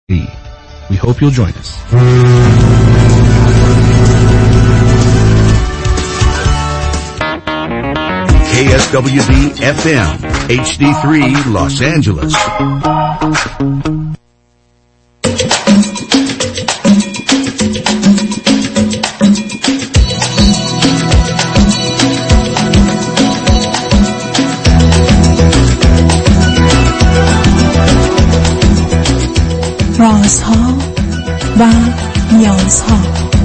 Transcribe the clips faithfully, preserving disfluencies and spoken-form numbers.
We hope you'll join us. K S W B F M H D three Los Angeles. رازها و نیازها.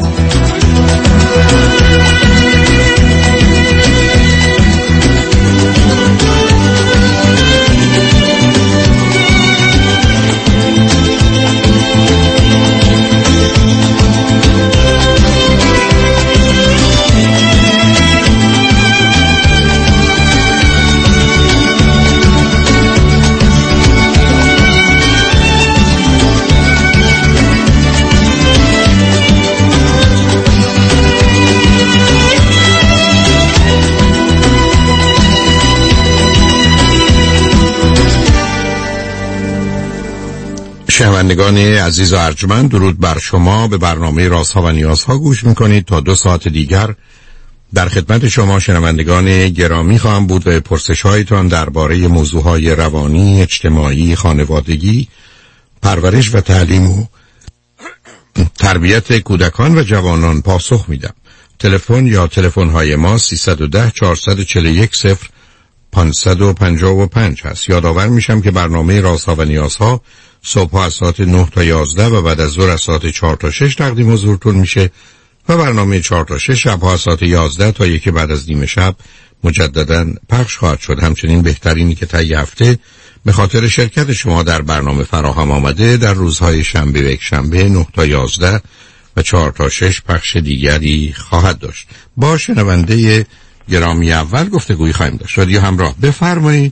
شنوندگان عزیز و ارجمند، درود بر شما. به برنامه رازها و نیازها گوش میکنید. تا دو ساعت دیگر در خدمت شما شنوندگان گرامی خواهم بود و پرسش هایتان درباره موضوعهای روانی، اجتماعی، خانوادگی، پرورش و تعلیم و تربیت کودکان و جوانان پاسخ میدم. تلفن یا تلفن های ما سیصد و ده چهارصد و چهل و یک صفر پانصد و پنجاه و پنج هست. یادآور میشم که برنامه رازها و نیازها صبح از ساعت نه تا یازده و بعد از ظهر از ساعت چهار تا شش تقدیم حضورتون میشه و برنامه چهار تا شش شب از ساعت یازده تا یک بعد از نیم شب مجددا پخش خواهد شد. همچنین بهترینی که طی هفته به خاطر شرکت شما در برنامه فراهم آمده در روزهای شنبه و یک شنبه نه تا یازده و چهار تا شش پخش دیگری خواهد داشت. با شنونده گرامی اول گفتگویی خواهیم داشت. رادیو همراه، بفرمایید.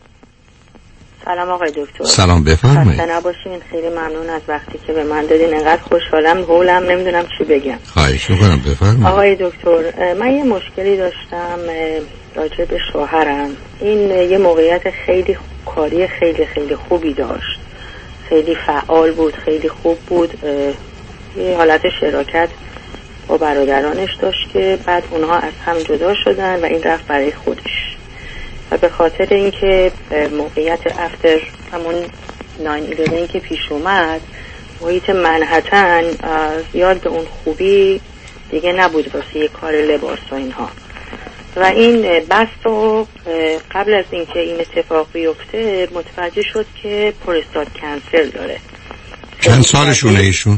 سلام آقای دکتر. سلام، بفرمایید. خسته نباشین. خیلی ممنون از وقتی که به من دادین. انقدر خوشحالم هولم نمیدونم چی بگم. خواهش می‌کنم، بفرمایید. آقای دکتر، من یه مشکلی داشتم راجع به شوهرم. این یه موقعیت خیلی کاری خیلی خیلی خوبی داشت. خیلی فعال بود، خیلی خوب بود. یه حالت شراکت با برادرانش داشت که بعد اونها از هم جدا شدن و این رفت برای خودش. و به خاطر اینکه موقعیت افتر همون ناین ایلون که پیش اومد، محیط منحتن زیاد به اون خوبی دیگه نبود واسه یه کار لباس و اینها. و این بست و قبل از اینکه این اتفاق بیفته متوجه شد که پروستات کانسر داره. چند سالشونه ایشون؟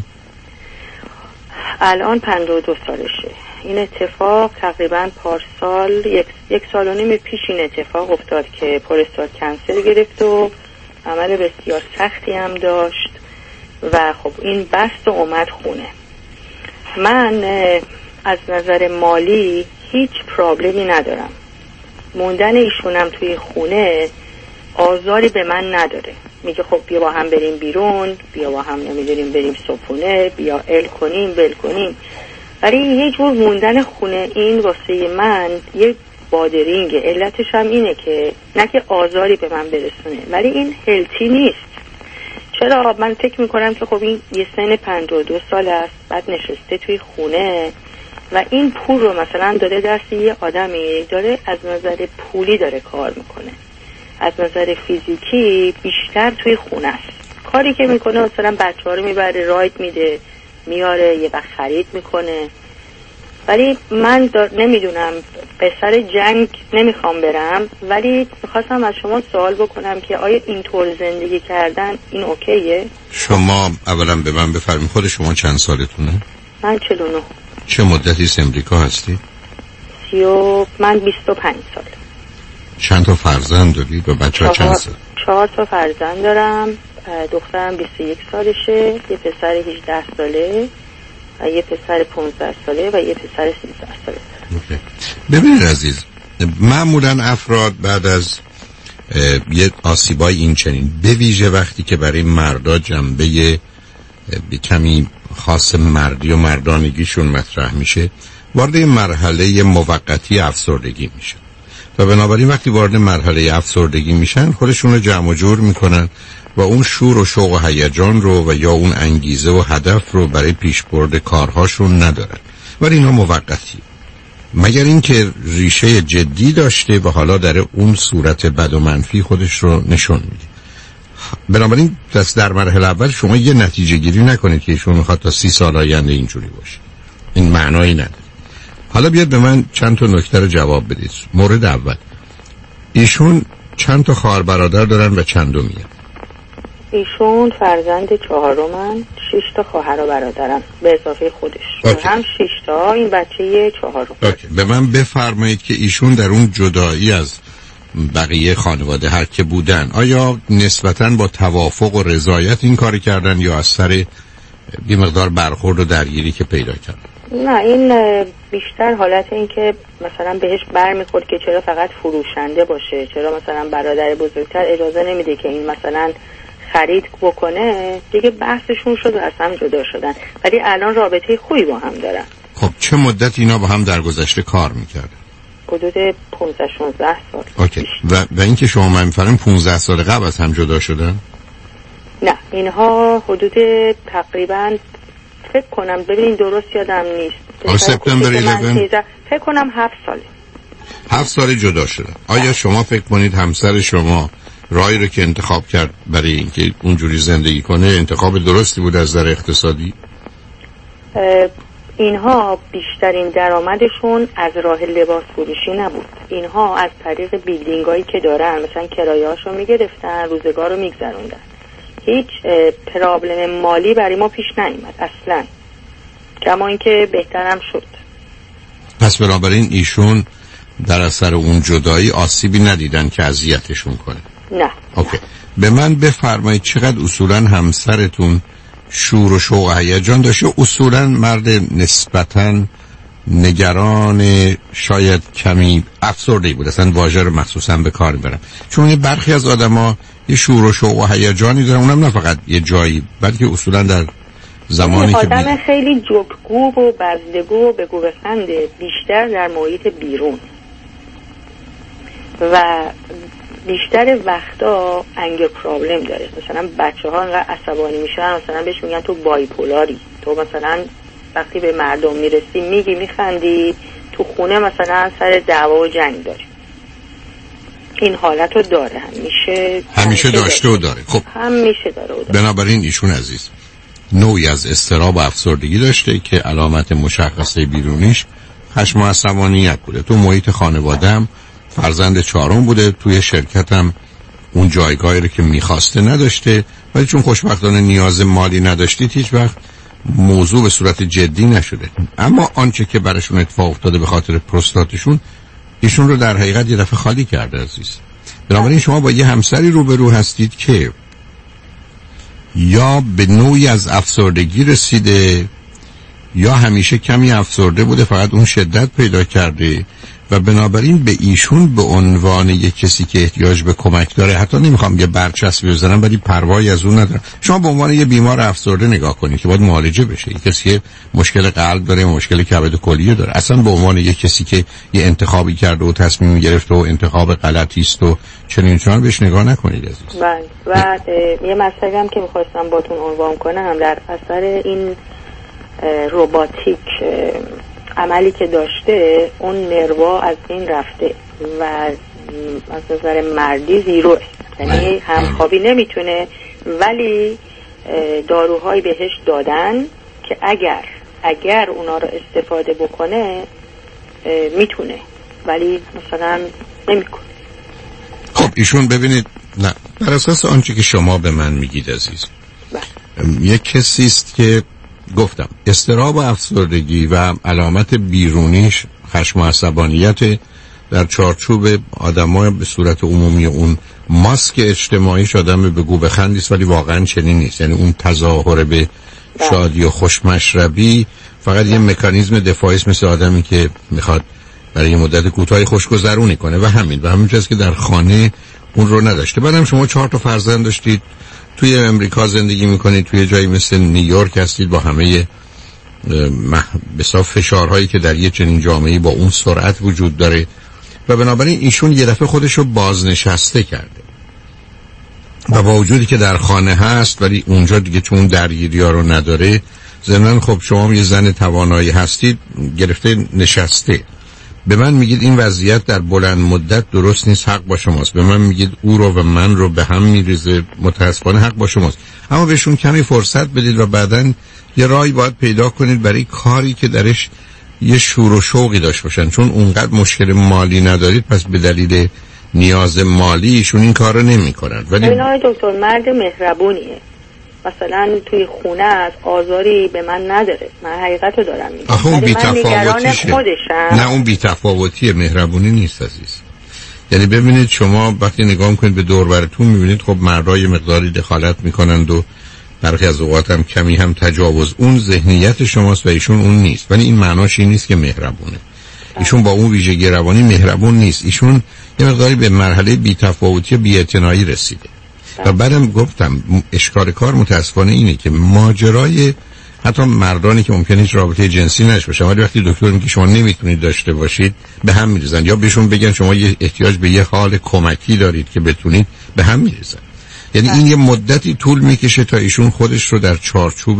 الان پنجاه و دو سالشه. این اتفاق تقریبا پارسال یک, یک سال و نیم پیش این اتفاق افتاد که پروستات کانسر گرفت و عمل بسیار سختی هم داشت و خب این بست و اومد خونه. من از نظر مالی هیچ پرابلمی ندارم. موندن ایشونم توی خونه آزاری به من نداره. میگه خب بیا با هم بریم بیرون، بیا با هم نمیدونیم بریم صبحونه، بیا ال کنیم بل کنیم. ولی یه جور موندن خونه این واسه من یه بادرینگ. علتش هم اینه که نه که آزاری به من برسونه ولی این هلتی نیست. چرا؟ من فکر میکنم که خب این یه سن پنجاه و دو سال است، بعد نشسته توی خونه و این پول رو مثلا داره دست یه آدمی داره از نظر پولی داره کار میکنه، از نظر فیزیکی بیشتر توی خونه است. کاری که میکنه مثلا بچه ها رو میبره راید میده میاره، یه وقت خرید میکنه. ولی من نمیدونم، به سر جنگ نمیخوام برم، ولی میخواستم از شما سوال بکنم که آیا اینطور زندگی کردن این اوکیه؟ شما اولا به من بفرمایید خود شما چند سالتونه؟ من چهل و نه. چه مدتی از امریکا هستی؟ سی و من بیست و پنج سال. چند تا فرزند دارید و بچه ها چند سال؟ چهار تا فرزند دارم. دخترم بیست و یک سالشه، یه پسر هجده ساله و یه پسر پانزده ساله و یه پسر سیزده ساله. اوکی. ببینید عزیز، معمولا افراد بعد از یه آسیبای این چنین، به ویژه وقتی که برای مردا جنبه کمی خاص مردی و مردانگیشون مطرح میشه، وارد مرحله موقتی افسردگی میشه و بنابراین وقتی وارد مرحله افسردگی میشن خودشون رو جمع و جور میکنن و اون شور و شوق و هیجان رو و یا اون انگیزه و هدف رو برای پیشبرد کارهاشون ندارن. ولی اینا موقتی، مگر اینکه ریشه جدی داشته و حالا در اون صورت بد و منفی خودش رو نشون میده. بنابراین دست در مرحله اول شما یه نتیجه گیری نکنید که ایشون میخواد تا سی سال آینده اینجوری باشه. این معنایی نداره. حالا بیاد به من چند تا نکته رو جواب بدید. مورد اول، ایشون چند تا خواهر برادر دارن و چندمیه؟ ایشون فرزند چهارمن، شش تا خواهر و برادرن به اضافه خودش. اوکی. هم شش تا، این بچه چهارم. اوکی. به من بفرمایید که ایشون در اون جدایی از بقیه خانواده هر که بودن، آیا نسبتاً با توافق و رضایت این کاری کردن یا از سر بی مقدار برخورد و درگیری که پیدا کردن؟ نه، این بیشتر حالت این که مثلا بهش بر میخورد که چرا فقط فروشنده باشه، چرا مثلا برادر بزرگتر اجازه نمیده که این مثلا خرید بکنه. دیگه بحثشون شد و از هم جدا شدن، ولی الان رابطه خوبی با هم دارن. خب چه مدت اینا با هم در گذشته کار میکردن؟ حدود پانزده شانزده سال. اوکی. و, و این که شما من میفرم پانزده سال قبل از هم جدا شدن؟ نه، اینها حدود تقریبا فکر کنم، ببینین درست یادم نیست، سپتامبر یازده فکر کنم هفت ساله هفت سال جدا شدن. آیا شما فکر کنید همسر شما راهی رو که انتخاب کرد برای اینکه اونجوری زندگی کنه انتخاب درستی بود از نظر اقتصادی؟ اینها بیشترین درآمدشون از راه لباس فروشی نبود. اینها از طریق بیلدینگایی که دارن مثلا کرایه‌هاشو میگرفتن، روزگار رو میگذروندن. هیچ پرابلم مالی برای ما پیش نیامد اصلا، کما اینکه بهترم شد. پس بنابراین ایشون در اثر اون جدایی آسیبی ندیدن که اذیتشون کنه؟ نه. اوکی. به من بفرمایید چقدر اصولا همسرتون شور و شوق و هیجان داشته؟ اصولا مرد نسبتاً نگران، شاید کمی افسرده‌ای بود، اصلا واژه رو مخصوصا به کار میبرم، چون یه برخی از آدما یه شور و شوق و هیجانی دارن، اونم نه فقط یه جایی بلکه اصولا در زمانی که آدم بید... خیلی جوکگو و بزدگو و بگو بخنده، بیشتر در محیط بیرون و بیشتر وقتا انگر پرابلم داره. مثلا بچه ها انقدر عصبانی میشن، مثلا بهش میگن تو بایپولاری، تو مثلا وقتی به مردم میرسی میگی میخندی، تو خونه مثلا سر دعوا و جنگ داری. این حالت رو داره، همیشه همیشه داشته و داره. خب همیشه داره و داره. بنابراین ایشون عزیز نوعی از اضطراب و افسردگی داشته که علامت مشخصه بیرونیش خشم و عصبانیت بوده. تو محیط خانواده‌ام فرزند چهارم بوده، توی شرکتم اون جایگاهی رو که میخواسته نداشته، ولی چون خوشبختانه نیاز مالی نداشتید هیچ وقت موضوع به صورت جدی نشده. اما آنچه که براشون اتفاق افتاده به خاطر پروستاتشون، ایشون رو در حقیقت یه دفعه خالی کرده عزیز. بنابراین شما با یه همسری روبرو هستید که یا به نوعی از افسردگی رسیده یا همیشه کمی افسرده بوده، فقط اون شدت پیدا کرده و بنابراین به ایشون به عنوان یک کسی که احتیاج به کمک داره، حتی نمیخوام یه برچسب بزنم ولی پروایی از اون ندارم، شما به عنوان یه بیمار افسرده نگاه کنید که باید معالجه بشه. یک کسی که مشکل قلب داره، مشکل کبد کلیه داره، اصلا به عنوان یک کسی که یه انتخابی کرده و تصمیم گرفته و انتخاب غلطی است و چنین چنان بهش نگاه نکنید عزیز. بله. و یه مسئله هم که می‌خواستم باتون عنوان کنم، در اثر این رباتیک عملی که داشته، اون نروا از این رفته و از نظر مردی زیروه، یعنی همخوابی نمیتونه، ولی داروهایی بهش دادن که اگر اگر اونا رو استفاده بکنه میتونه، ولی مثلا نمیکنه. خب ایشون ببینید، نه بر اساس آنچه که شما به من میگید عزیز، یک کسی است که گفتم اضطراب و افسردگی و علامت بیرونیش خشم و عصبانیت در چارچوب آدم‌ها به صورت عمومی اون ماسک اجتماعیش آدم بگو بخندی است، ولی واقعا چنین نیست. یعنی اون تظاهر به شادی و خوشمشربی فقط یه مکانیزم دفاعی است، مثل آدمی که میخواد برای یه مدت کوتاهی خوشگذرونی کنه و همین و همین چیزی که در خانه اون رو نداشته. بعدم شما چهار تا فرزند داشتید، توی امریکا زندگی میکنید، توی جایی مثل نیویورک هستید با همه بسیار فشارهایی که در یه چنین جامعه‌ای با اون سرعت وجود داره و بنابراین ایشون یه دفعه خودش رو بازنشسته کرده و با وجودی که در خانه هست ولی اونجا دیگه چون درگیری ها رو نداره. ضمناً خب شما یه زن توانایی هستید، گرفته نشسته. به من میگید این وضعیت در بلند مدت درست نیست، حق با شماست. به من میگید او رو و من رو به هم میریزه، متاسفانه حق با شماست. اما بهشون کمی فرصت بدید و بعداً یه راهی باید پیدا کنید برای کاری که درش یه شور و شوقی داشت باشن. چون اونقدر مشکل مالی ندارید پس به دلیل نیاز مالی ایشون این کار رو نمی کنن. ولی این آقای دکتر مرد مهربونیه، مثلا توی خونه از آزاری به من نداره، من حقیقت رو دارم میگم. آخه اون بی‌تفاوتیشه. نه اون بی‌تفاوتی مهربونی نیست عزیز. یعنی ببینید شما وقتی نگاه میکنید به دور براتون میبینید خب مردها یه مقداری دخالت میکنند و برخی از اوقات هم کمی هم تجاوز. اون ذهنیت شماست و ایشون اون نیست. ولی این معناش این نیست که مهربونه. ایشون با اون ویژگی روانی مهربون نیست. ایشون یه مقداری به مرحله بی‌تفاوتی و بی‌اعتنایی رسیده. و بعدم گفتم اشکال کار متاسفانه اینه که ماجرای حتی مردانی که ممکنه هیچ رابطه جنسی نشه باشن ولی وقتی دکتر میگه شما نمیتونید داشته باشید به هم میریزن، یا بهشون بگن شما یه احتیاج به یه حال کمکی دارید که بتونید، به هم میریزن. یعنی این یه مدتی طول میکشه تا ایشون خودش رو در چارچوب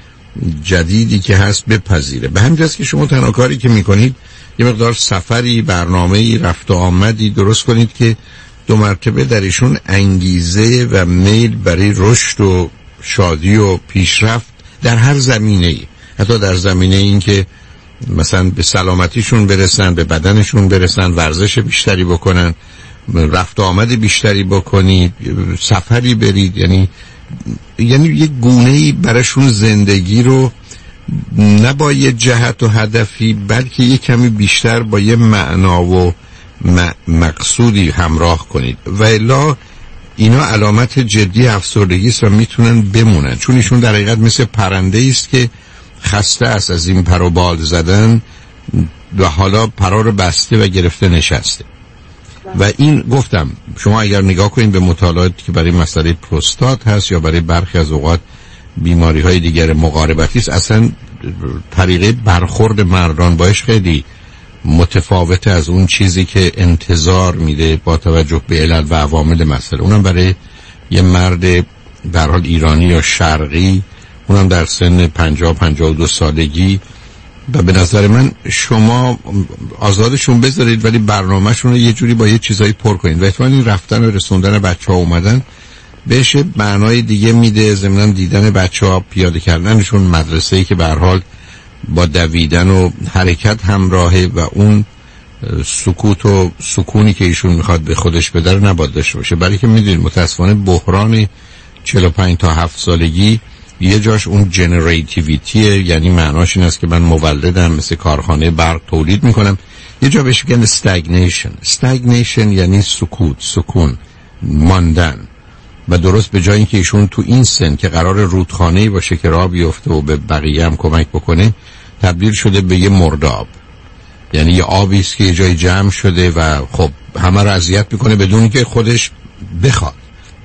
جدیدی که هست بپذیره. به همین جاست که شما تنها کاری که میکنید یه مقدار سفری، برنامه‌ای، رفت و آمدی درست کنید که دو مرتبه در ایشون انگیزه و میل برای رشد و شادی و پیشرفت در هر زمینه‌ای، حتی در زمینه این که مثلا به سلامتیشون برسن، به بدنشون برسن، ورزش بیشتری بکنن، رفت و آمد بیشتری بکنید، سفری برید. یعنی یعنی یک گونه‌ای براشون زندگی رو نه با یه جهت و هدفی بلکه یه کمی بیشتر با یه معنا و مقصودی همراه کنید. و الا اینا علامت جدی افسردگی است و میتونن بمونن، چون ایشون در حقیقت مثل پرنده است که خسته است از این پر و بال زدن و حالا پرا رو بسته و گرفته نشسته. و این گفتم شما اگر نگاه کنید به مطالعاتی که برای مسئله پروستات هست یا برای برخی از اوقات بیماری های دیگر مقاربتی است، اصلا طریقه برخورد مردان باش خیلی متفاوته از اون چیزی که انتظار میده با توجه به علل و عوامل مسئله. اونم برای یه مرد در حال ایرانی یا شرقی، اونم در سن پنجاه پنجاه و دو سالگی. و به نظر من شما آزادشون بذارید ولی برنامه‌شون رو یه جوری با یه چیزایی پر کنید و احتمالاً این رفتن و رسوندن بچه‌ها اومدن بهش معنای دیگه میده. ضمناً دیدن بچه‌ها، پیاده کردنشون، مدرسه‌ای که به هر حال با دویدن و حرکت همراهه و اون سکوت و سکونی که ایشون میخواد به خودش بده رو نباید داشته باشه. برای که میدونید متاسفانه بحران چهل و پنج تا هفت سالگی یه جاش اون جنریتیویتیه، یعنی معناش این است که من مولدم، مثل کارخانه برق تولید میکنم. یه جا بهش میگن استگنیشن. استگنیشن یعنی سکوت، سکون، ماندن. و درست به جای اینکه ایشون تو این سن که قرار رودخانه‌ای باشه که راه بیفته و به بقیه هم کمک بکنه، تبدیل شده به یه مرداب. یعنی یه آبی است که یه جای جمع شده و خب همه رو اذیت میکنه بدون که خودش بخواد.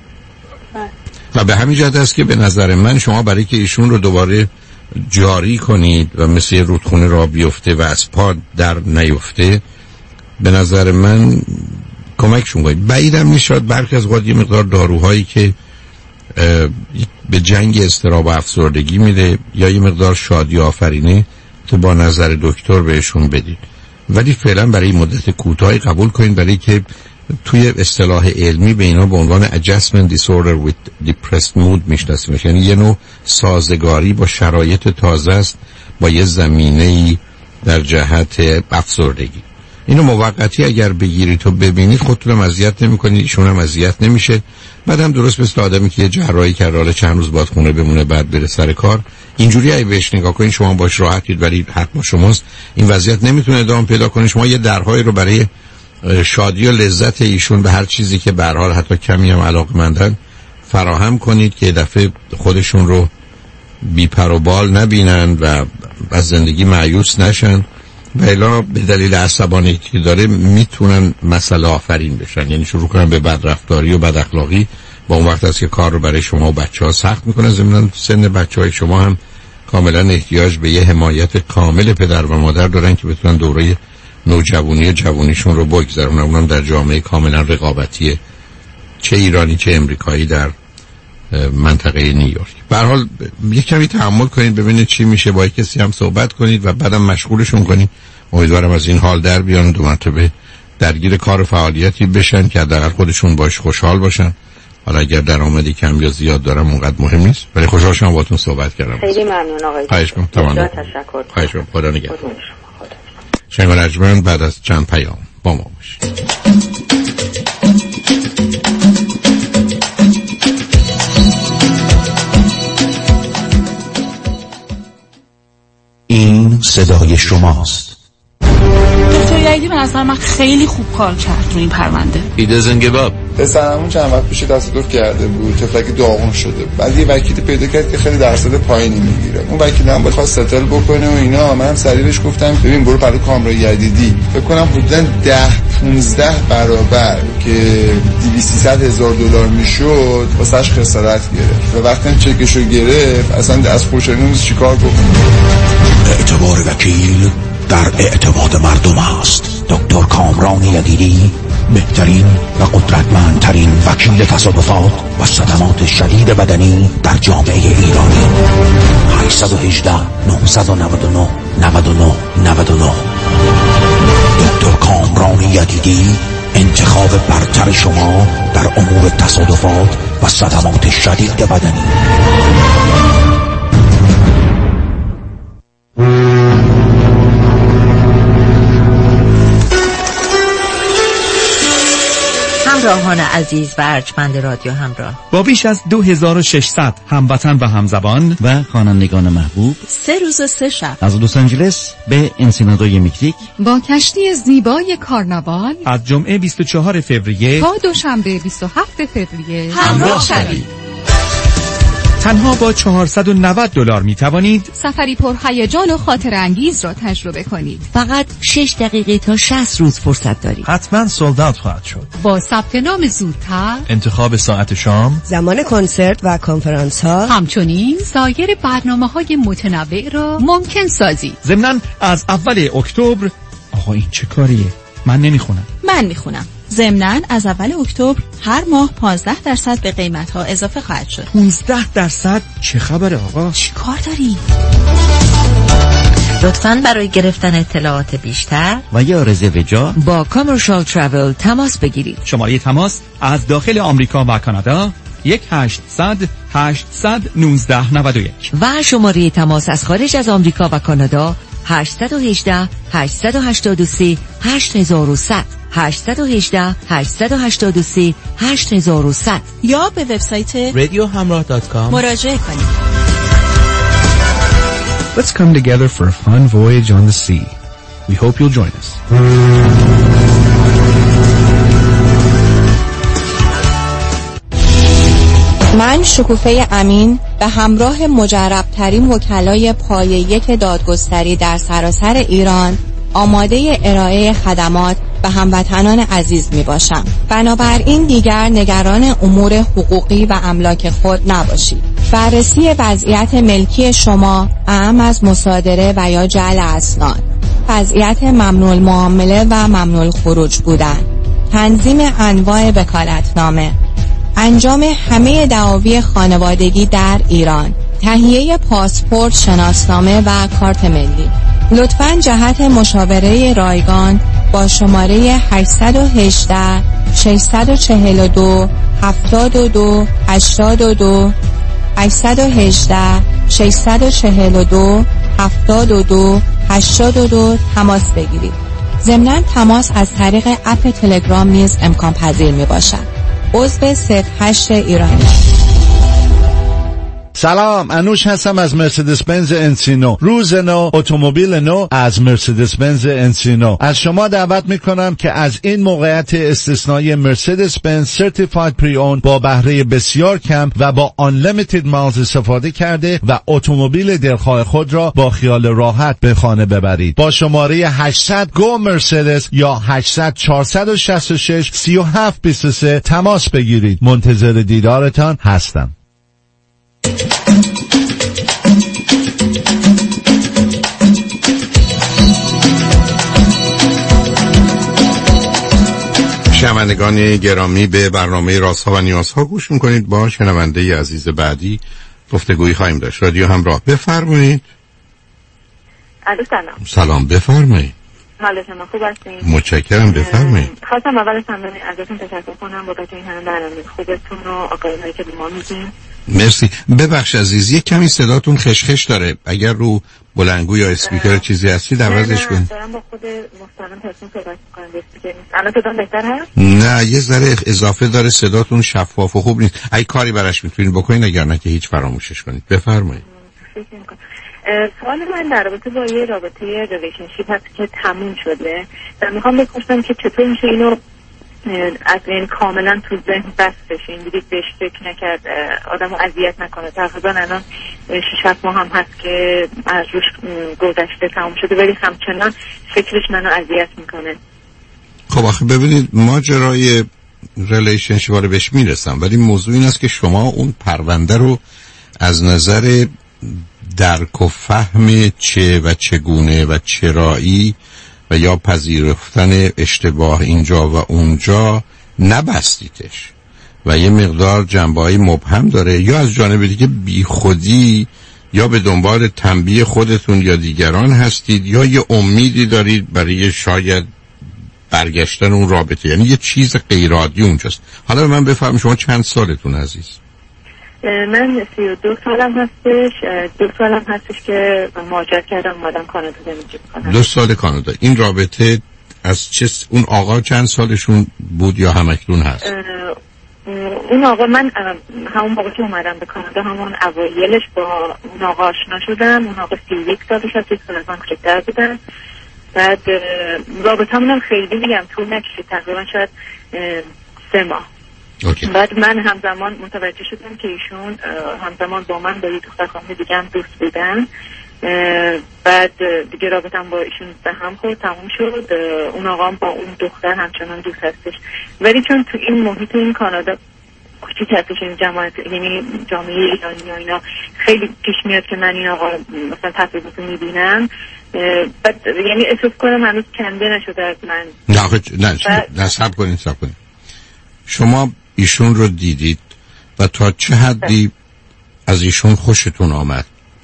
و به همین جهت است که به نظر من شما برای که ایشون رو دوباره جاری کنید و مثل یه رودخونه راه بیفته و از پا در نیفته، به نظر من کمکشون کنید. بعیدم میشد برخی از اوقات یه مقدار داروهایی که به جنگ اضطراب و افسردگی میده یا یه مقدار شادی آفرینه تو با نظر دکتر بهشون بدید. ولی فعلا برای مدت کوتاهی قبول کنید، برای که توی اصطلاح علمی به اینا به عنوان adjustment disorder with depressed mood میشناسیمش. یعنی یه نوع سازگاری با شرایط تازه است با یه زمینه‌ای در جهت افسردگی. اینو موقتی اگر بگیرید تو ببینید خودتونم اذیت نمی‌کنید، ایشون هم اذیت نمیشه. بعدم درست مثل آدمی که یه جراحی کرده حالا چند روز باید خونه بمونه بعد بره سر کار، اینجوری اگه بهش نگاه کنید شما باش راحتید ولی حتما شماست این وضعیت نمیتونه ادامه پیدا کنه. شما یه درهایی رو برای شادی و لذت ایشون به هر چیزی که به هر حال حتی کمی هم علاقه‌مندن فراهم کنید که دفعه خودشون رو بی پر و بال نبینن و از زندگی مایوس نشن و الا به دلیل عصبانیتی که داره میتونن مسئله آفرین بشن، یعنی شروع کنن به بدرفتاری و بد اخلاقی. با اون وقت است که کار رو برای شما و بچه‌ها سخت میکنه. ضمن سن بچه‌های شما هم کاملا احتیاج به یه حمایت کامل پدر و مادر دارن که بتونن دوره نوجوانی جوانیشون رو بگذرونن، اونم در جامعه کاملا رقابتیه، چه ایرانی چه امریکایی در منطقه نیویورک. به هر حال یک کمی تحمل کنید ببینید چی میشه، با کسی هم صحبت کنید و بعدم مشغولشون کنید. امیدوارم از این حال در بیان، دو مرتبه درگیر کار و فعالیتی بشن که حداقل خودشون باش خوشحال باشن. حالا اگر درآمدی کم یا زیاد دارم اونقدر مهم نیست، ولی خوشحال شدم باهاتون صحبت کردم. خیلی ممنون آقای. خواهش می‌کنم. تمام. تشکر. خواهش می‌کنم. خدا نگهدار. شنگ رجمن بعد از چند پیام با ما باشید. این صدای شماست. دکتر یعیدی به نظر من خیلی خوب کار کرد تو این پرونده. ایده زنگباب پسرمون چند وقت پیش تصادف کرده بود، تفلک داغون شده. بعد یه وکیلی پیدا کرد که خیلی درصد پایینی میگیره. اون وکیل هم بخواست ستل بکنه و اینا. منم سریع بهش گفتم ببین برو برای کامرای یدیدی. فکر کنم حدوداً ده پانزده برابر که دویست سیصد هزار دلار میشد واسش خسارت گرفت. و وقتی چکشو گرفت اصلا از خوشحالی چیکار بکنه. اعتبار وکیل در اعتماد مردم است. دکتر کامران یدیدی بهترین و قدرتمندترین وکیل تصادفات و صدمات شدید بدنی در جامعه ایرانی. هشت یک هشت نه نه نه نه نه نه نه. دکتر کامران یدیدی، انتخاب برتر شما در امور تصادفات و صدمات شدید بدنی. همراهان عزیز و ارجمند رادیو همراه، با بیش از دو هزار و ششصد هموطن و همزبان و خوانندگان محبوب، سه روز و سه شب از لس آنجلس به انسینادوی مکزیک با کشتی زیبای کارناوال از جمعه بیست و چهارم فوریه تا دوشنبه بیست و هفتم فوریه همراه شوید. تنها با چهارصد و نود دلار می توانید سفری پر هیجان و خاطر انگیز را تجربه کنید. فقط شش دقیقه تا شصت روز فرصت دارید. حتما سولد اوت خواهد شد. با ثبت نام زودتر، انتخاب ساعت شام، زمان کنسرت و کنفرانس ها، همچنین سایر برنامه‌های متنوع را ممکن سازید. ضمناً از اول اکتبر. آقا این چه کاریه؟ من نمیخونم. من میخونم. ضمناً از اول اکتبر هر ماه پانزده درصد به قیمت‌ها اضافه خواهد شد. پانزده درصد؟ چه خبره آقا؟ چی کار داری؟ لطفاً برای گرفتن اطلاعات بیشتر و یا رزرو جا با کامرشال ترافل تماس بگیرید. شماره تماس از داخل آمریکا و کانادا یک هشتصد هشتصد نوزده نود و یک و شماره تماس از خارج از آمریکا و کانادا هشت یک هشت هشت هشت سه هشت یک صفر صفر هشت یک هشت هشت هشت سه هشت یک صفر صفر یا به وبسایت رادیو همراه دات کام مراجعه کنید. Let's come together for a fun voyage on the sea. We hope you'll join us. من شکوفه امین به همراه مجربترین وکلای پایه یک دادگستری در سراسر ایران آماده ارائه خدمات به هموطنان عزیز می باشم. بنابراین دیگر نگران امور حقوقی و املاک خود نباشید. بررسی وضعیت ملکی شما اهم از مصادره و یا جعل اسناد، وضعیت ممنوع المعامله و ممنوع الخروج بودن، تنظیم انواع وکالتنامه، انجام همه دعاوی خانوادگی در ایران، تهیه پاسپورت، شناسنامه و کارت ملی. لطفاً جهت مشاوره رایگان با شماره هشت یک هشت شش چهار دو هفت دو هشت دو هشت یک هشت شش چهار دو هفت دو هشت دو تماس بگیرید. ضمناً تماس از طریق اپ تلگرام نیز امکان پذیر می باشد. عضو صفر هشت ایرانی. سلام، انوش هستم از مرسدس بنز انسینو. روز نو، اتومبیل نو از مرسدس بنز انسینو. از شما دعوت میکنم که از این موقعیت استثنایی مرسدس بنز سرتیفاید پری اون با بهره بسیار کم و با unlimited miles استفاده کرده و اتومبیل دلخواه خود را با خیال راحت به خانه ببرید. با شماره هشتصد گو مرسدس یا هشتصد چهارصد و شصت و شش سی و هفت بیست و سه تماس بگیرید. منتظر دیدارتان هستم. شنوندگان گرامی، به برنامه رازها و نیازها گوش میکنید. با شنونده عزیز بعدی گفتگویی خواهیم داشت. رادیو همراه، بفرمایید. الو سلام. سلام، بفرمایید. حال شما خوب هستین؟ متشکرم، بفرمایید. خواستم اول از همه ازتون تشکر کنم بابت این همه برنامه خوبتون و آگاهی‌هایی که به ما میدین. مرسی. ببخش عزیز، یک کمی صداتون خشخش داره. اگر رو بلندگو یا اسپیکر چیزی هستی عوضش کنید. دارم با خود مستقیم تلفن صحبت می‌کنم، اسپیکر نیست. الان صدام بهتر هست؟ نه، یه ذره اضافه داره، صداتون شفاف و خوب نیست. اگه کاری براش میتونید بکنید، اگر نه که هیچ فراموشش کنید. بفرمایید. سوال من در رابطه با یه رابطه ریلیشنشیپ هست که تموم شده و میخوام بپرسم که چطور میشه اینو از این کاملا تو ذهن بس بشه، اینجوری بهش فکر نکرد، آدمو اذیت نکنه. تقریبا الان شش هفت ماه هم هست که از روش گذشته تموم شده ولی همچنان فکرش منو اذیت میکنه. خب آخه ببینید، ماجرای ریلیشنشیپ رو بهش میرسم، ولی موضوع این است که شما اون پرونده رو از نظر درک و فهم چه و چگونه و چرایی و یا پذیرفتن اشتباه اینجا و اونجا نبستیدش و یه مقدار جنبه‌های مبهم داره، یا از جانب دیگه بی خودی یا به دنبال تنبیه خودتون یا دیگران هستید، یا یه امیدی دارید برای شاید برگشتن اون رابطه، یعنی یه چیز غیر عادی اونجاست. حالا من بفهم شما چند سالتون عزیز؟ من سی و دو سالم هستش. دو سالم هستش که مهاجرت کردم اومدم کانادا زندگی کنم. دو سال کانادا. این رابطه از چه اون آقا چند سالشون بود یا همکنون هست؟ اون آقا، من همون موقع که اومدم به کانادا همون اوایلش با اون آقا آشنا شدم. اون آقا سی و یک سالش هست، یک سال از من کوچکتر بودن. بعد رابطه‌مون هم خیلی میگم طول نکشید، تقریبا شاید سه ماه. اوکی. بعد من همزمان متوجه شدم که ایشون همزمان با من با یه دختر خانم دیگه هم دوست بودن. بعد دیگه رابطم با ایشون به هم خورد، تموم شد. اون آقا با اون دختر همچنان دوست هستش، ولی چون تو این محیط این کانادا کوچیک هستش، این جماعت یعنی جامعه ایرانی و اینا خیلی پیش میاد که من این آقا مثلا تصویراتو میبینم، بعد یعنی احساس کنم هنوز کنده نشده از من. نه نه نه صبر کنید صبر کنید. شما ایشون رو دیدید و تا چه حدی از ایشون خوشتون آمد؟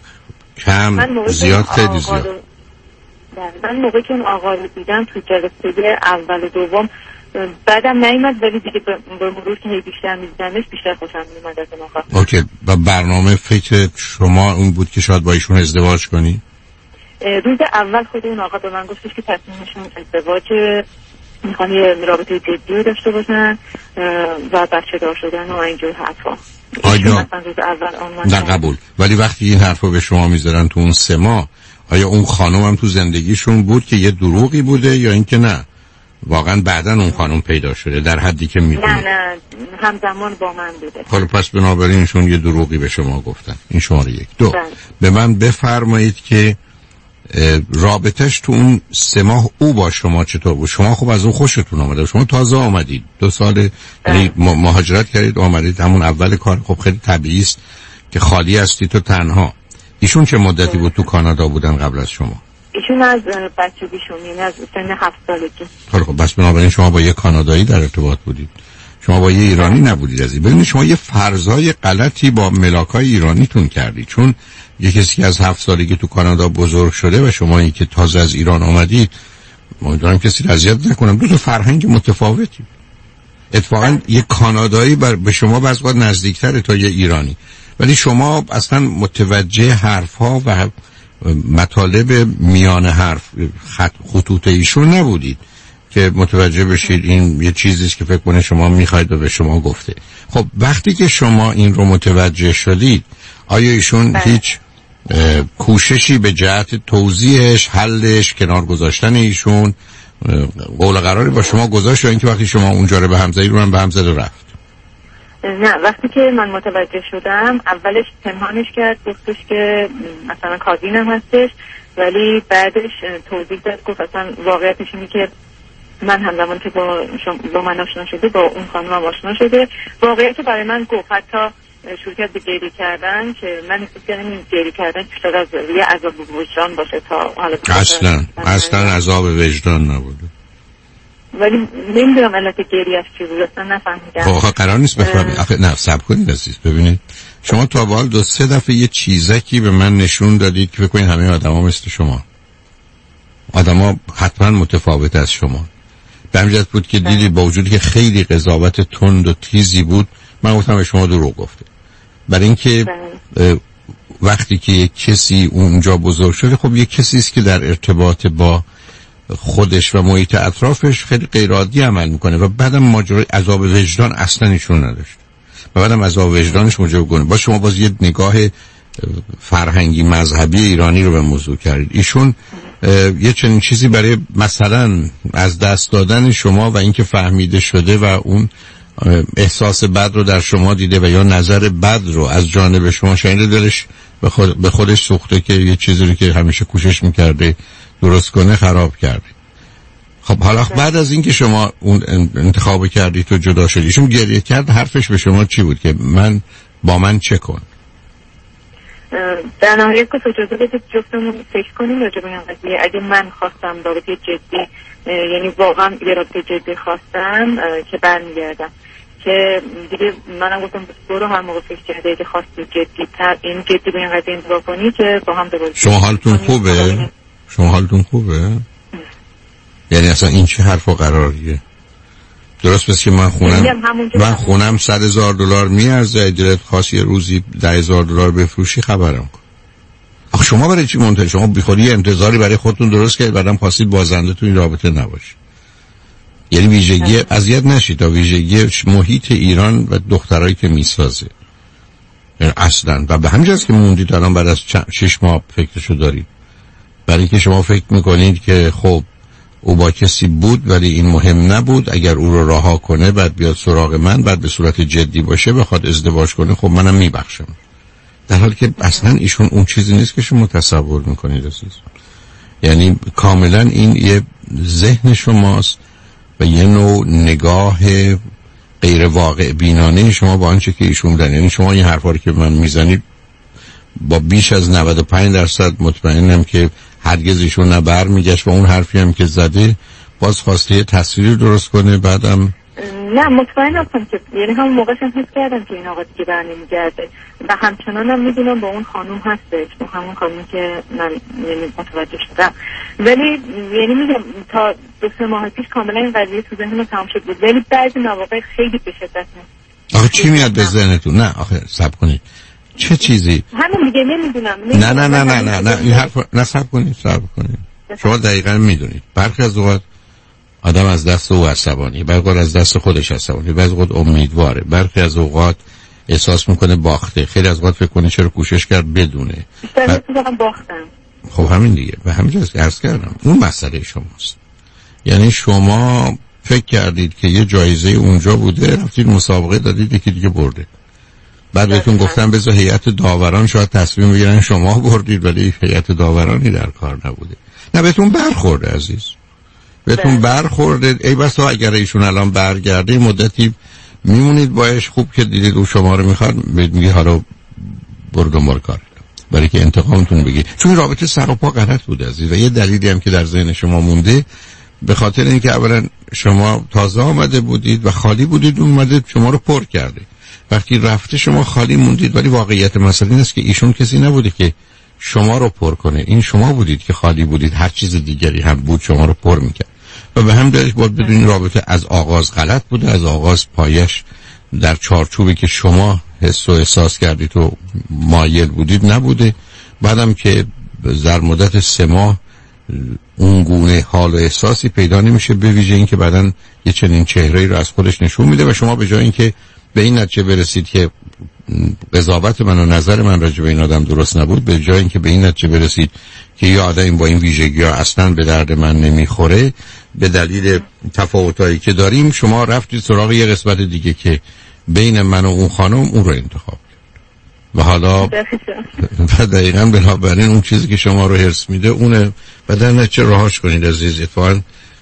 کم، زیاد، خیلی زیاد؟ من موقعی که اون آقا رو دیدم تو جلسه اول و دوم بعدم نیومد، ولی دیگه به مرور که هی بیشتر می‌دیدمش بیشتر خوشم می‌اومد از اون آقا. اوکی. و برنامه فکر شما اون بود که شاید با ایشون ازدواج کنی؟ روز اول خود اون آقا به من گفتش که تصمیمشون ازدواج، میخوان یه رابطه جدی داشته باشن و بچه دار شدن و اینجور حرفا. آیا نه قبول، ولی وقتی این حرفا به شما میذارن تو اون سه ماه، آیا اون خانم هم تو زندگیشون بود که یه دروغی بوده یا اینکه نه واقعا بعدن اون خانم پیدا شده در حدی که میدونید؟ نه نه همزمان با من بوده. حالا پس بنابراینشون یه دروغی به شما گفتن. این شماره یک. دو، بله. به من بفرمایید که رابطش تو اون سه ماه او با شما چطور بود؟ شما خب از اون خوشتون آمده، شما تازه آمدید، دو سال یعنی مهاجرت کردید آمدید، همون اول کار، خب خیلی طبیعی است که خالی هستید تو تنها. ایشون چه مدتی بود تو کانادا بودن قبل از شما؟ ایشون از بچگیشون، یعنی از سن هفت سالگی. خب بس بنابراین شما با یه کانادایی در ارتباط بودید، شما با یه ایرانی نبودید عزیز. ببینید شما یه فرضای غلطی با ملاکای ایرانیتون کردید، چون یه کسی که از هفت سالگی تو کانادا بزرگ شده و شما این که تازه از ایران آمدید، امیدوارم کسی رو اذیت نکنم، دو تا فرهنگ متفاوتی. اتفاقا یه کانادایی بر به شما بعضی وقت نزدیکتره تا یه ایرانی، ولی شما اصلا متوجه حرفها و مطالب میان حرف خط خطوط ایشون نبودید که متوجه بشید این یه چیزیست که فکر کنه شما میخواید و به شما گفته. خب وقتی که شما این رو متوجه شدید، آیا ایشون هیچ کوششی به جهت توضیحش، حلش، کنار گذاشتن ایشون قول قراری با شما گذاشت، یا اینکه وقتی شما اونجا رو به هم زدید رو هم به هم زد و رفت؟ نه، وقتی که من متوجه شدم اولش پنهانش کرد، گفتش که مثلا کازینم هستش، ولی بعدش توضیح داد، گفت اصلا واقعیتش اینه که من همزمان که با با من آشنا شده با اون خانم هم آشنا شده. واقعیت برای من گفت، حتی شروع کرد به گریه کردن که من احساس کردم این گریه کردن بیشتر از یه عذاب وجدان باشه تا حالا. اصلا اصلا عذاب وجدان نبوده. ولی نمیدونم علت گریه‌اش چی بود، اصلا نفهمیدم. خب قرار نیست بفهمید. آخه نه صبر کنید عزیز. ببینید شما تا به حال دو سه دفعه یه چیزکی به من نشون دادید که فکر کنید همه آدما مثل شما. آدما حتما متفاوت از شما. به همین جهت بود که دیدی با وجودی که خیلی قضاوت تند و تیزی بود من گفتم به شما دروغ گفته. برای اینکه وقتی که یک کسی اونجا بزرگ شده خب یک کسی است که در ارتباط با خودش و محیط اطرافش خیلی غیر عادی عمل میکنه و بعدم ماجرای عذاب وجدان اصلا ایشون نداشت و بعدم عذاب وجدانش مجبور با شما باز یه نگاه فرهنگی مذهبی ایرانی رو به موضوع کردید. ایشون یه چنین چیزی برای مثلا از دست دادن شما و اینکه فهمیده شده و اون احساس بد رو در شما دیده و یا نظر بد رو از جانب شما شنیده دلش به, خود به خودش سوخته که یه چیزی رو که همیشه کوشش میکرده درست کنه خراب کرده. خب حالا بعد از اینکه شما اون انتخاب کردید تو جدا شدید ایشون گریه کرد حرفش به شما چی بود که من با من چه کن؟ در نهایت که اجازه بدید جفتمون فکر کنیم راجع به این قضیه. اگه من خواستم رابطه جدی یعنی واقعا یه رابطه جدی خواستم که برمیگردم که دیگه منم گفتم برو هر موقع فکر کرده که خواستی جدی تر این جدی به این قضیه انتباه کنی که با هم دوباره شما حالتون خوبه؟ شما حالتون خوبه؟ یعنی اصلا این چه حرف و قراریه؟ درست بس که من خونم من خونم صد هزار دلار میارزه دلت خاصی روزی ده هزار دلار بفروشی خبرم کن. آخه شما برای چی منتظر؟ شما بیخودی انتظاری برای خودتون درست کردید بعدم خواستید بازنده تو این رابطه نباشید. یعنی ویژگی اذیت نشید تا ویژگی محیط ایران و دخترایی که میسازه یعنی اصلا و به همین جاست که موندید الان بعد از شش ماه فکرشو دارید. برای اینکه شما فکر میکنید که خب او با کسی بود ولی این مهم نبود اگر او رو رها کنه بعد بیاد سراغ من بعد به صورت جدی باشه بخواد ازدواج کنه خب منم میبخشم. در حالی که اصلا ایشون اون چیزی نیست که شما تصور میکنید عزیز. یعنی کاملا این یه ذهن شماست و یه نوع نگاه غیر واقع بینانه شما با آنچه که ایشون دارن. یعنی شما این حرفا رو که من میزنید با بیش از نود و پنج درصد مطمئنم که هرگز ایشون نه بر میگشت و اون حرفی هم که زده باز خواسته یه تصویری درست کنه بعدم نه مطمئن هستم که یعنی همون موقعش هم حس کردم که این آقا دیگه بر نمیگرده و همچنان هم میدونم با اون خانوم هستش با همون خانومی که من یعنی متوجه شدم ولی یعنی میگم تا دو سه ماه پیش کاملا این قضیه تو ذهنم تمام شد بود ولی بعضی مواقع خیلی به شدت نه. آخه چی میاد به ذهنتون؟ نه آخه صبر کنید چه چیزی؟ همین دیگه نمیدونم. نه نه نه نه نه نه این حرف نه صبر کنید صبر کنید. شما دقیقاً میدونید برخی از اوقات آدم از دست او عصبانی، برخی از دست خودش عصبانی، بعضی اوقات امیدواره، برخی از اوقات احساس میکنه باخته، خیلی از اوقات فکر کنه چرا کوشش کرد بدونه. بیشتر میگم باختم. خب همین دیگه و همین جاست عرض کردم اون مسئله شماست. یعنی شما فکر کردید که یه جایزه اونجا بوده رفتید مسابقه دادید یکی دیگه برده. بعد بهتون گفتم بذار هیئت داوران شاید تصمیم بگیرن شما بردید ولی هیئت داورانی در کار نبوده. نه بهتون برخورده عزیز. بهتون برخورده. ای بسا اگر ایشون الان برگرده مدتی میمونید باش خوب که دیدید او شما رو میخواد میگه حالا برو دنبال کار برای که انتقامتون بگیر. چون رابطه سر و پا غلط بوده عزیز و یه دلیلی هم که در ذهن شما مونده به خاطر اینکه اولا شما تازه آمده بودید و خالی بودید اومده شما رو پر کرده. وقتی رفته شما خالی موندید ولی واقعیت مسئله این است که ایشون کسی نبوده که شما رو پر کنه. این شما بودید که خالی بودید هر چیز دیگری هم بود شما رو پر میکرد و به هم دلش باید بدونید رابطه از آغاز غلط بوده. از آغاز پایش در چارچوبی که شما حس و احساس کردید و مایل بودید نبوده. بعدم که در مدت سه ماه اون گونه حال و احساسی پیدا نمیشه به ویژه این که بعداً یه چنین چهره‌ای رو از خودش نشون میده و شما به جای اینکه به این نتیجه برسید که قضاوت من و نظر من راجع به این آدم درست نبود به جای اینکه به این نتیجه برسید که یه آدم با این ویژگی‌ها اصلاً به درد من نمیخوره به دلیل تفاوتایی که داریم شما رفتید سراغ یه قسمت دیگه که بین من و اون خانم اون رو انتخاب و حالا و دقیقاً بنابراین اون چیزی که شما رو هرس میده اونه و در نتیجه راهاش کنید عزیز. اتفاقاً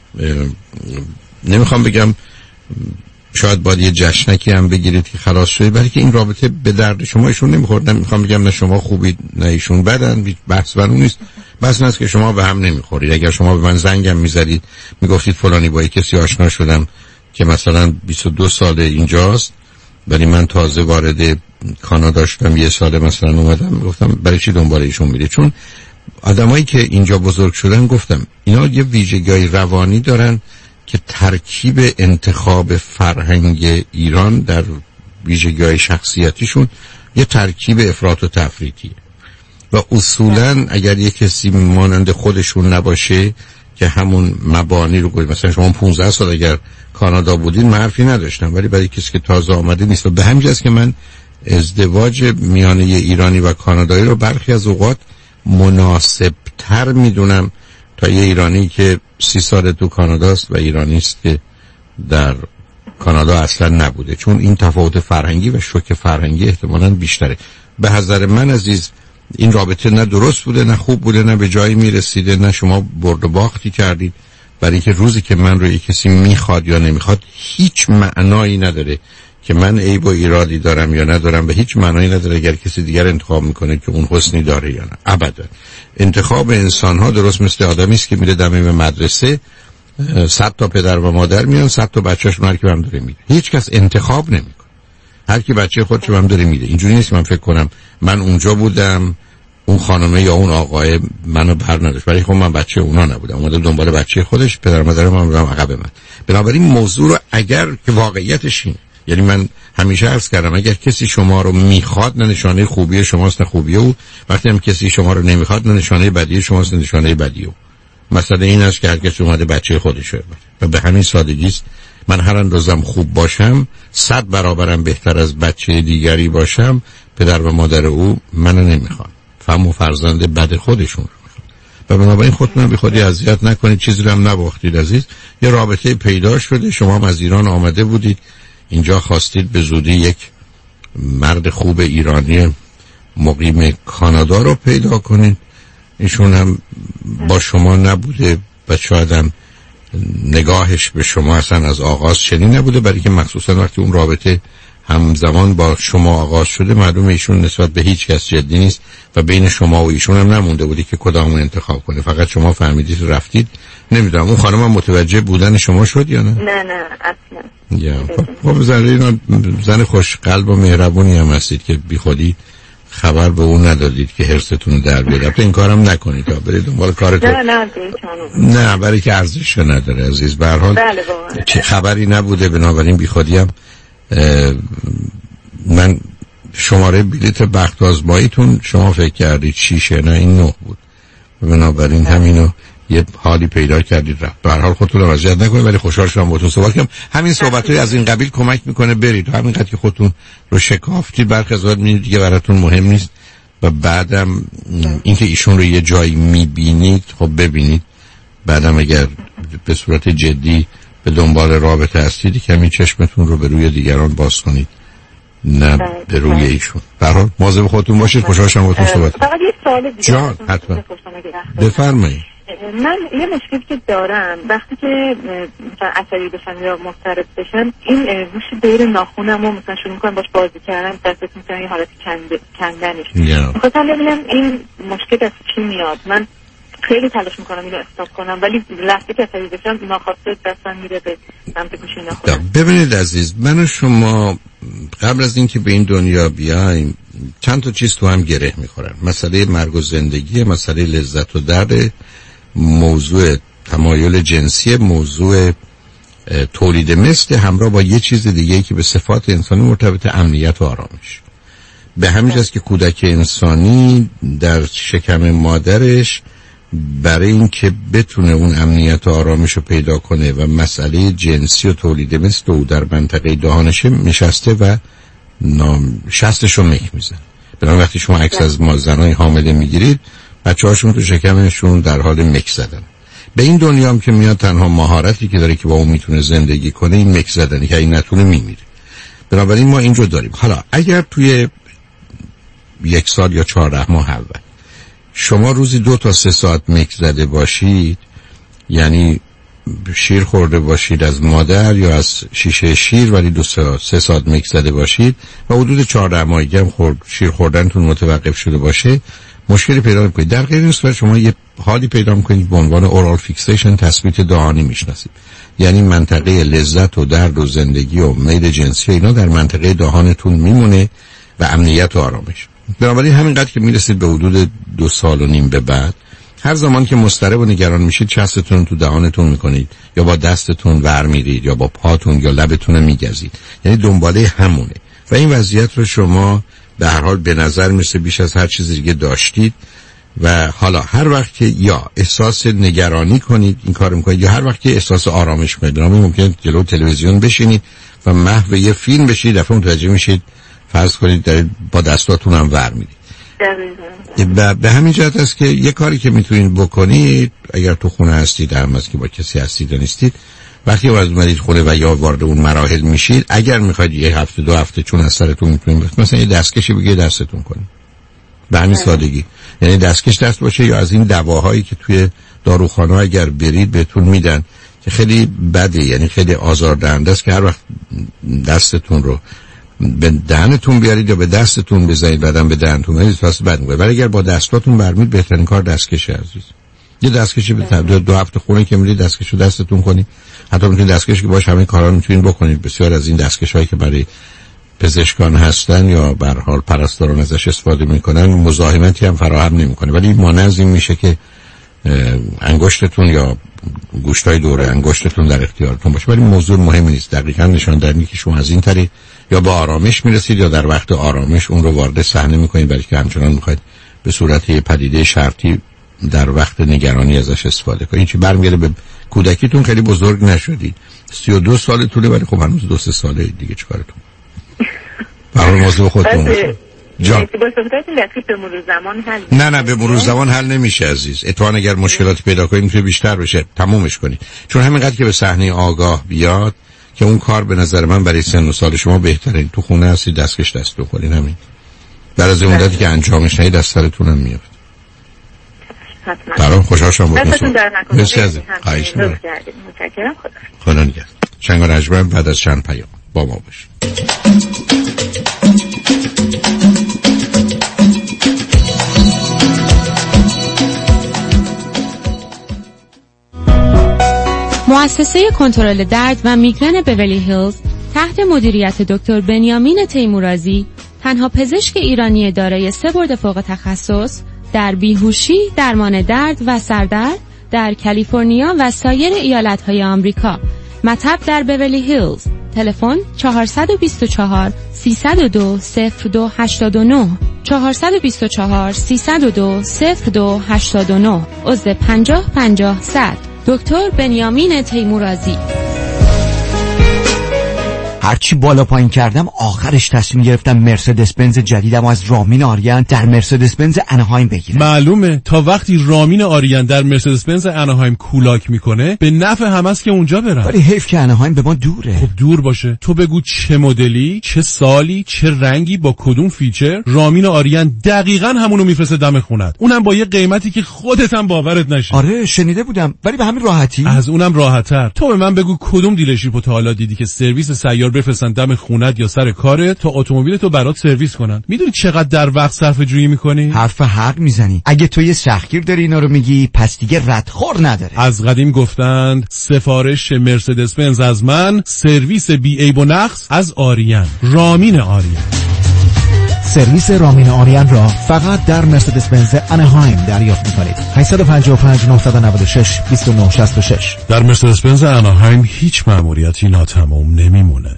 نمیخوام بگم شاید باید یه جشنکی هم بگیرید که خلاص شدید برای که این رابطه به درد شما ایشون نمیخورد. نمیخوام بگم نه شما خوبید نه ایشون بدن بحث بر اون نیست. بس است که شما به هم نمیخورید. اگر شما به من زنگم میزدید میگفتید فلانی با کسی آشنا شدم که مثلا بیست و دو ساله اینجاست ولی من تازه وارد کانادا شدم یه ساله مثلا اومدم، گفتم برای چی دنبال ایشون میره؟ چون آدمایی که اینجا بزرگ شدن، گفتم اینا یه ویژگی روانی دارن که ترکیب انتخاب فرهنگ ایران در ویژگی‌های شخصیتیشون یه ترکیب افراط و تفریطیه و اصولاً اگر یه کسی مانند خودشون نباشه که همون مبانی رو گوید، مثلا شما پانزده سال اگر کانادا بودین من حرفی نداشتم، ولی برای کسی که تازه آمده نیست و به همین جاست که من ازدواج میانه ایرانی و کانادایی رو برخی از اوقات مناسب تر میدونم تا یه ایرانی که سی سال تو کاناداست و ایرانی است که در کانادا اصلا نبوده، چون این تفاوت فرهنگی و شوک فرهنگی احتمالاً بیشتره. به نظر من عزیز این رابطه نه درست بوده نه خوب بوده نه به جایی میرسیده، نه شما برد و باختی کردید، برای که روزی که من رو یک کسی میخواد یا نمیخواد هیچ معنایی نداره که من عیب و ایرادی دارم یا ندارم و هیچ معنایی نداره اگر کسی دیگر انتخاب میکنه که اون حسنی داره یا نه. ابدا. انتخاب انسان ها درست مثل آدمی است که میره دم مدرسه، صد تا پدر و مادر میان، صد تا بچه‌اش هر کی هم داره میره، هیچ کس انتخاب نمیکنه، هر کی بچه خودش رو هم داره میده. اینجوری نیست من فکر کنم من اونجا بودم اون خانمه یا اون آقای منو بر نداشت، ولی خب من بچه اونا نبودم، اومده دنبال بچه خودش، پدر مادر من بودم عقب من. بنابراین موضوع رو اگر که واقعیتش این، یعنی من همیشه عرض کردم اگر کسی شما رو میخواد نه نشانه خوبی شماست نه خوبی او، وقتی هم کسی شما رو نمیخواد نه نشانه بدی شماست نه نشانه بدی او. مثلا این است که هر کسی اومده بچه خودشه و به همین سادگی است. من هر اندازم خوب باشم صد برابرم بهتر از بچه دیگری باشم، پدر و مادر او منو نمیخوان، فهم و فرزند بد خودشون رو میخوان. و بنابراین خودتون بی خودی اذیت نکنید، چیزی رو هم نباختید عزیز. یه رابطه پیدا شده، شما هم از ایران آمده بودید اینجا، خواستید به زودی یک مرد خوب ایرانی مقیم کانادا رو پیدا کنید، ایشون هم با شما نبوده و شاید هم نگاهش به شما اصلا از آغاز چنین نبوده، برای که مخصوصا وقتی اون رابطه همزمان با شما آغاز شده معلومه ایشون نسبت به هیچ کس جدی نیست و بین شما و ایشون هم نمونده بودی که کدامون انتخاب کنه، فقط شما فهمیدید رفتید. نمیدونم اون خانم هم متوجه بودن شما شد یا نه؟ نه نه اصلا. یا خب زن زن خوش قلب و مهربونی هم هستید که بی خودی خبر به اون ندادید که حرستون در بیاد. البته این کارم نکنید تا برید دنبال کارتون. نه نه نه برای که ارزش نداره عزیز. به هر حال بله چه خبری نبوده، بنابراین بی خودی هم من شماره بلیت بخت آزماییتون شما فکر کردید شیشه، نه این نه بود، بنابراین همینو یه حالی پیدا کردید رفت. به هر حال خودتون رو اذیت نکنید، ولی خوشحال شدم باهاتون صحبت کردم. همین صحبت‌های از این قبیل کمک میکنه برید، همینقدر که خودتون رو شکافتید برخی از وقت می‌بینید دیگه براتون مهم نیست و بعدم اینکه ایشون رو یه جایی می‌بینید خب ببینید، بعدم اگر به صورت جدی به دنبال رابطه هستید کمی چشمتون رو به روی دیگران باز کنید نه به روی ایشون. به هر حال مواظب خودتون باشید. خوشحال شدم باهاتون صحبت کردم. فقط یه سوال دیگه جان حتما بفرمایید. من یه مشکلی که دارم وقتی که مثلا عصبی بشن یا مضطرب بشن، این گوش دور ناخونم رو مثلا شروع میکنم باش بازی کردن، دستت میکنم یه حالت کندنش. میخواستم ببینم این مشکل از چی میاد. من خیلی تلاش میکنم اینو استاپ کنم ولی لحظه که عصبی بشم ناخواسته دستم میره به سمت گوش ناخونم. ببینید عزیز، من و شما قبل از اینکه به این دنیا بیایم چند تا چیز تو هم گره میخورن. مسئله مرگ و زندگی، مسئله لذت و درد، موضوع تمایل جنسی، موضوع تولید مثل، همراه با یه چیز دیگه که به صفات انسانی مرتبط، امنیت و آرامش. به همین جاست که کودک انسانی در شکم مادرش برای اینکه بتونه اون امنیت و آرامش رو پیدا کنه و مسئله جنسی و تولید مثل او در منطقه دهانش نشسته و شستش رو مک میزن. بنابراین وقتی شما عکس از ما زنای حامله میگیرید، بچه هاشون تو شکمشون در حال مک زدن. به این دنیا هم که میاد تنها مهارتی که داره که با اون میتونه زندگی کنه این مک زدنی که این نتونه میمیره. بنابراین ما اینجا داریم. حالا اگر توی یک سال یا چهارده ماه اول شما روزی دو تا سه ساعت مک زده باشید، یعنی شیر خورده باشید از مادر یا از شیشه شیر ولی دو سه ساعت مک زده باشید و حدود چهارده ماهگی هم خورد شیر خوردنتون متوقف شده باشه، مشکلی پیدا میکنید. در غیر این صورت شما یه حالی پیدا میکنید به عنوان اورال فیکسیشن، تثبیت دهانی میشناسید. یعنی منطقه لذت و درد و زندگی و میل جنسی اینا در منطقه دهانتون میمونه و امنیت و آرامش. بنابراین همینقدر که میرسید به حدود دو سال و نیم به بعد، هر زمان که مضطرب و نگران میشید چستتون تو دهانتون میکنید یا با دستتون ور میرید یا با پاتون یا لبتون رو میگزید، یعنی دنباله همونه و این وضعیت رو شما به هر حال به نظر میرسه بیش از هر چیز دیگه داشتید. و حالا هر وقت که یا احساس نگرانی کنید این کار میکنید، یا هر وقت که احساس آرامش کنید، ممکنه جلو تلویزیون بشینید و محو یه فیلم بشید، دفعه متوجه میشید فرض کنید دارید با دستاتون هم ور میرید. و به همین جهت است که یه کاری که میتونید بکنید اگر تو خونه هستید، هم از که با کسی هستید یا نیستید، وقتی از اومدید خونه و یا وارد اون مراحل میشید، اگر میخواید یه هفته دو هفته چون از سرتون میتونید مثلا یه دستکشی بگید دستتون کنید، به همین سادگی. یعنی دستکش دست باشه یا از این دواهایی که توی داروخانه اگر برید بهتون میدن که خیلی بده، یعنی خیلی آزاردهنده است که هر وقت دستتون رو به دهنتون بیارید یا به دستتون بزنید بعدم به دهنتون بزنید احساس بد میکنه. ولی اگر با دستاتون برمید بهترین کار دستکشه عزیز. یه دستکشی به دو, دو هفته خونه که میرید دستکشو دستتون کنید. حتی میتونید دستکش که باش همه کارا رو میتونید بکنید. بسیار از این دستکشایی که برای پزشکان هستن یا به هر حال پرستاران ازش استفاده میکنن مزاحمتی هم فراهم نمیکنه، ولی مانع از این میشه که انگشتتون یا گوشتای دور انگشتتون در اختیارتون باشه. ولی موضوع مهمی نیست، دقیقاً نشان دهنده که شما از این طریق یا با آرامش میرسید یا در وقت آرامش اون رو وارد صحنه میکنید، برای که همچنان میخواید به صورت یه پدیده شرطی در وقت نگرانی ازش استفاده کنید. این چی برمیگرده به کودکیتون، خیلی بزرگ نشدید، سی و دو سالتونه ولی خب هنوز دو سه ساله دیگه چیکارتون؟ برای موضوع خودتون جان به مرور زمان حل نه نه به مرور زمان حل نمیشه عزیز. اتفاقا اگر مشکلاتی پیدا کنید میتونه بیشتر بشه، تمومش کنید. چون همینقدر که به صحنه آگاه بیاد که اون کار به نظر من برای سن و سال شما بهتره. تو خونه هستی دستکش دست بخورین، همین در از اون مدتی که انجامش ندید از سرتون هم میافت. برام خوشحال شدم با شما. مرسی عزیز. خواهش می‌کنم. متشکرم. خدا نگهدار. شنگ و نجمن بعد از چند پیام با ما باشید. مؤسسه کنترل درد و میگرن بیولی هیلز تحت مدیریت دکتر بنیامین تیمورازی، تنها پزشک ایرانی دارای سه برد فوق تخصص در بیهوشی، درمان درد و سردرد در کالیفرنیا و سایر ایالت‌های آمریکا. مطب در بیولی هیلز. تلفن چهار دو چهار سه صفر دو صفر دو هشت نه چهار دو چهار سه صفر دو صفر دو هشت نه عضو پنجاه پنجاه صد. دکتر بنیامین تیمورازی. هرچی بالا پایین کردم آخرش تصمیم گرفتم مرسدس بنز جدیدم از رامین آریان در مرسدس بنز اناهایم بگیرم. معلومه، تا وقتی رامین آریان در مرسدس بنز اناهایم کولاک میکنه به نفع هم است که اونجا برم. ولی حیف که اناهایم به ما دوره. خب دور باشه، تو بگو چه مدلی، چه سالی، چه رنگی، با کدوم فیچر، رامین آریان دقیقاً همونو میفرسته دم خونت، اونم با یه قیمتی که خودت هم باورت نشه. آره شنیده بودم، ولی به همین راحتی. از اونم راحت‌تر. تو به من بگو کدوم دیلرشیپو تا حالا دیدی که سرویس سیار بفرستن دم خونت یا سر کارت تا اتومبیلتو برات سرویس کنن؟ میدونی چقدر در وقت صرفه جویی میکنی؟ حرف حق میزنی. اگه تو یه سختگیر داری اینا رو میگی پس دیگه ردخور نداره. از قدیم گفتند سفارش مرسدس بنز از من، سرویس بی عیب و نقص از آریان. رامین آریان. سرویس رامین آریان را فقط در مرسدس بنز اناهایم دریافت می‌کنید. هشت پنج پنج نه نه شش دو نه شش شش. در مرسدس بنز اناهایم هیچ مأموریتی ناتمام نمیمونه.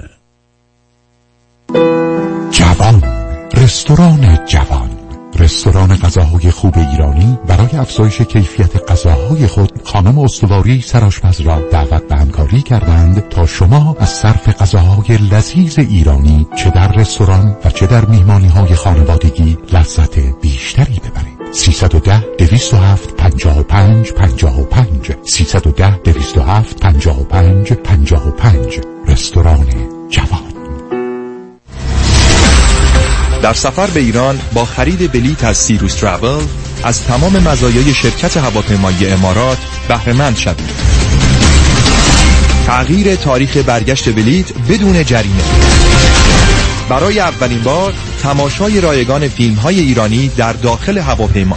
جوان، رستوران جوان، رستوران غذاهای خوب ایرانی برای افزایش کیفیت غذاهای خود خانم استواری سرآشپز را دعوت به همکاری کردند تا شما از صرف غذاهای لذیذ ایرانی چه در رستوران و چه در میهمانی‌های خانوادگی لذت بیشتری ببرید. سیصد و ده دویست و هفت پنجاه و پنج پنجاه و پنج سیصد و ده دویست و هفت پنجاه و پنج پنجاه و پنج. رستوران جوان. در سفر به ایران با خرید بلیط از سیروس تراول از تمام مزایای شرکت هواپیمایی امارات بهره مند شوید. تغییر تاریخ برگشت بلیط بدون جریمه. برای اولین بار تماشای رایگان فیلم‌های ایرانی در داخل هواپیما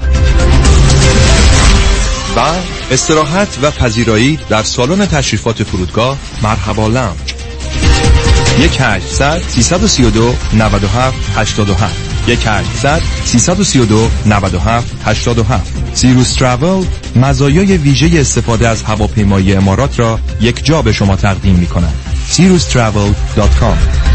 و استراحت و پذیرایی در سالن تشریفات فرودگاه مرحبا لانج. یک هشتصد سیصد و سی و دو نود و هفت هشتاد و هفت یک هشتصد سیصد و سی و دو نود و هفت هشتاد و هفت. سیروس تراول مزایای ویژه استفاده از هواپیمایی امارات را یک جا به شما تقدیم می‌کند. سیروس تراول دات کام.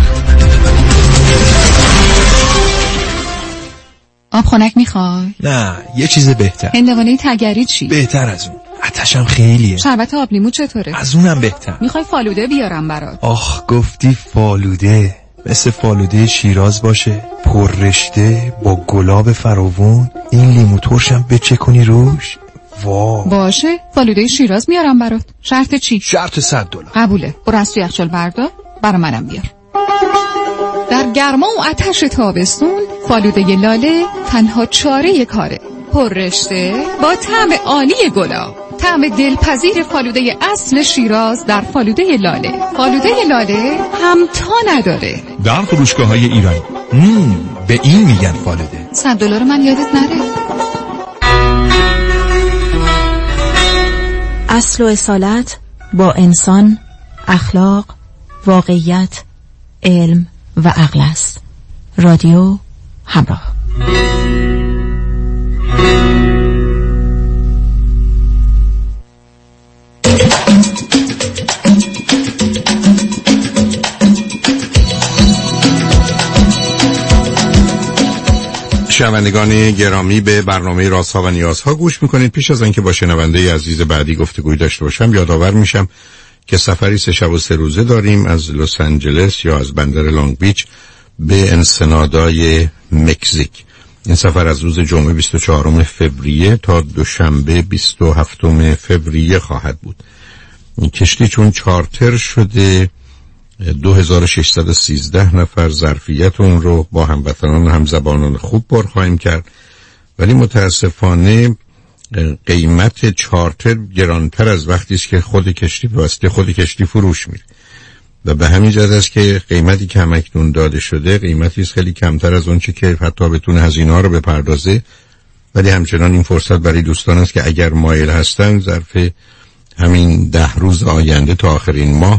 آب خنک میخوای؟ نه، یه چیز بهتر. هندوانه تگری چی؟ بهتر از اون. آتشم خیلیه. شربت آب لیمو چطوره؟ از اونم بهتر. میخوای فالوده بیارم برات؟ آخ گفتی فالوده. مثل فالوده شیراز باشه، پر رشته با گلاب فراوون، این لیمو ترشم بچکونی روش. واو. باشه، فالوده شیراز میارم برات. شرط چی؟ شرط صد دلار. قبوله. برو از تو یخچال بردار، برا منم بیار. در گرما و آتش تابستون فالوده لاله تنها چاره کاره. پر رشته با طعم عالی گلاب. طعم دلپذیر فالوده اصل شیراز در فالوده لاله. فالوده لاله همتا نداره. در فروشگاه‌های ایرانی. مم. به این میگن فالوده. صد دلار من یادت نره. اصل و اصالت با انسان، اخلاق، واقعیت، علم و عقل است. رادیو همراه. شنوندگان گرامی، به برنامه رازها و نیازها گوش میکنید. پیش از آنکه با شنونده عزیز بعدی گفتگوی داشته باشم یادآور میشم که سفری سه شب و سه روزه داریم از لس آنجلس یا از بندر لانگ بیچ به انسنادای مکزیک. این سفر از روز جمعه بیست و چهارم فوریه تا دوشنبه بیست و هفتم فوریه خواهد بود. این کشتی چون چارتر شده دو هزار و ششصد و سیزده نفر، ظرفیت اون رو با هموطنان همزبانان خوب پر خواهیم کرد، ولی متاسفانه قیمت چارتر گرانتر از وقتی است که خود کشتی به واسطه خود کشتی فروش میره و به همین جهت است که قیمتی که همکنون داده شده قیمتی است خیلی کمتر از اون چی که حتی بتونه هزینه ها رو بپردازه. ولی همچنان این فرصت برای دوستان است که اگر مایل هستن ظرف همین ده روز آینده تا آخرین ماه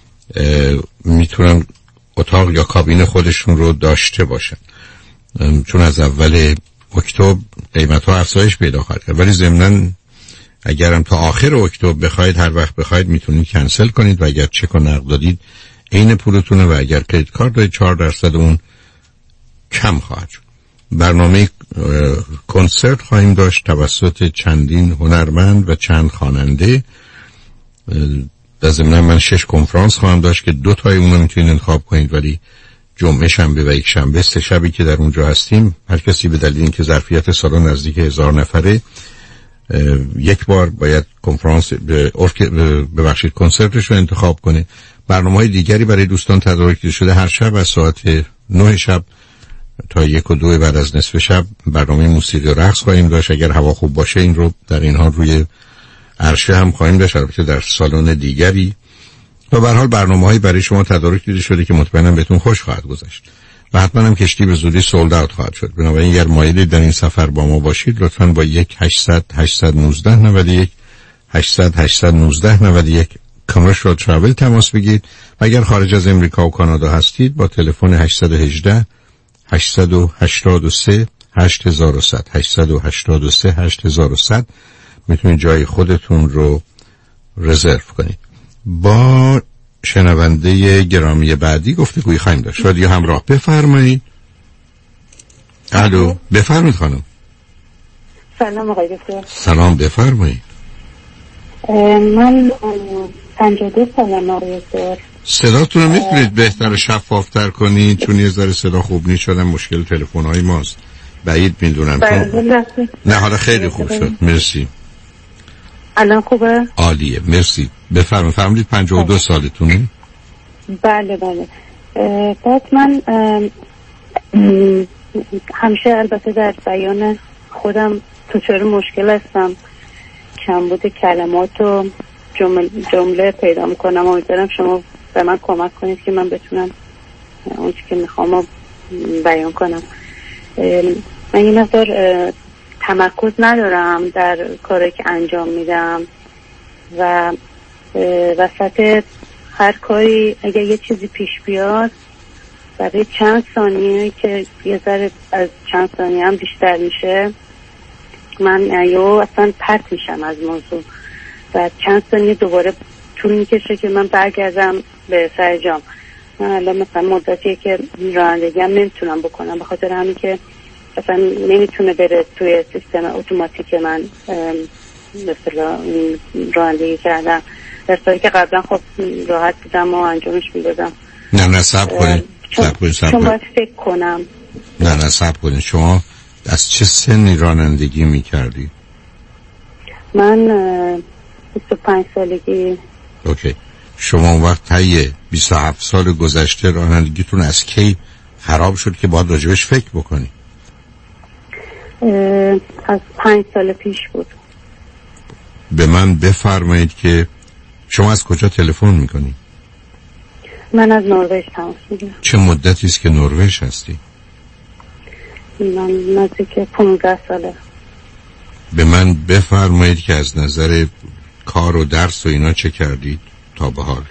میتونن اتاق یا کابین خودشون رو داشته باشن، چون از اول اکتبر قیمت ها افزایش پیدا خواهد کرد. ولی ضمناً اگرم تا آخر اکتبر بخواید هر وقت بخواید میتونید کنسل کنید و اگر چک و نقد دادید عین پولتونه و اگر کریدیت کارت دارید چهار درصد اون کم خواهد شد. برنامه کنسرت خواهیم داشت توسط چندین هنرمند و چند خواننده. در ضمن من شش کنفرانس خواهم داشت که دو تای اون رو میتونید انتخاب کنید، ولی جمعه شنبه و یک شنبه سه شبی که در اونجا هستیم هر کسی به دلیل اینکه ظرفیت سالن نزدیک هزار نفره یک بار باید کنفرانس ببخشید کنسرتش رو انتخاب کنه. برنامه‌های دیگری برای دوستان تدارک شده هر شب از ساعت نه شب تا یک و دو بعد از نصف شب برنامه موسیقی و رقص خواهیم داشت. اگر هوا خوب باشه این رو در این حال روی عرشه هم خواهیم داشت، البته در سالن دیگری. و به هر حال برنامه‌هایی برای شما تدارک دیده شده که مطمئنم بهتون خوش خواهد گذشت و حتما هم کشتی به زودی سولد اوت خواهد شد. بنابراین اگر مایلید در این سفر با ما باشید لطفاً با یک هشتصد هشتصد و نوزده نود و یک هشتصد هشتصد و نوزده نود و یک کامرشال تراول تماس بگیرید و اگر خارج از امریکا و کانادا هستید با تلفن هشتصد و هجده هشتصد و هشتاد و سه هشت هزار و صد هشتصد و هشتاد و سه هشت هزار و صد میتونید جای خودتون رو رزرو کنید. با شنونده گرامی بعدی گفتگوی خواهیم داشت. رادیو همراه، بفرمایید. الو، بفرمایید خانم. سلام آقای دکتر. سلام، بفرمایید. من پنجاه و دو سالم آقای دکتر. صداتون رو میتونید بهتر شفافتر کنید چون یه ذره صدا خوب نیست، شدم مشکل تلفن‌های ماست. بعید میدونم چون نه حالا خیلی خوب شد. مرسی. الان خوبه؟ عالیه، مرسی. بفرمایید. فرمودید پنجاه و دو سالتونه؟ بله بله. بعد من همیشه البته در بیان خودم توچور مشکل هستم، کمبود کلمات و جمله, جمله پیدا میکنم. امیدوارم شما به من کمک کنید که من بتونم اون چی که میخوام بیان کنم. من یه مقدار تمرکز ندارم در کاری که انجام میدم و وسط هر کاری اگر یه چیزی پیش بیاد برای چند ثانیه که یه ذره از چند ثانیه هم بیشتر میشه من یو اصلا پرت میشم از موضوع و چند ثانیه دوباره طول میکشه که من برگردم به سر جام. من الان مثلا مدتیه که رانندگی هم نمیتونم بکنم به خاطر همین که اصلا نمیتونه بره توی سیستم اتوماتیک من مثلا رانندگی کردم در صورتی که قبلا خب راحت بودم و انجامش میدادم. نه نه صبر کنید صبر کنید صبر چون باید فکر کنم. نه نه صبر کنید. شما از چه سنی رانندگی میکردی؟ من بیست و پنج سالگی. اوکی. شما اون وقت طی بیست و هفت سال گذشته رانندگیتون از کی خراب شد که باید راجبش فکر بکنی؟ از پنج سال پیش بود. به من بفرمایید که شما از کجا تلفن میکنی؟ من از نروژ تماس میگیرم. چه مدتی است که نروژ هستی؟ من نزدیک پانزده ساله. به من بفرمایید که از نظر کار و درس و اینا چه کردید تا به حال؟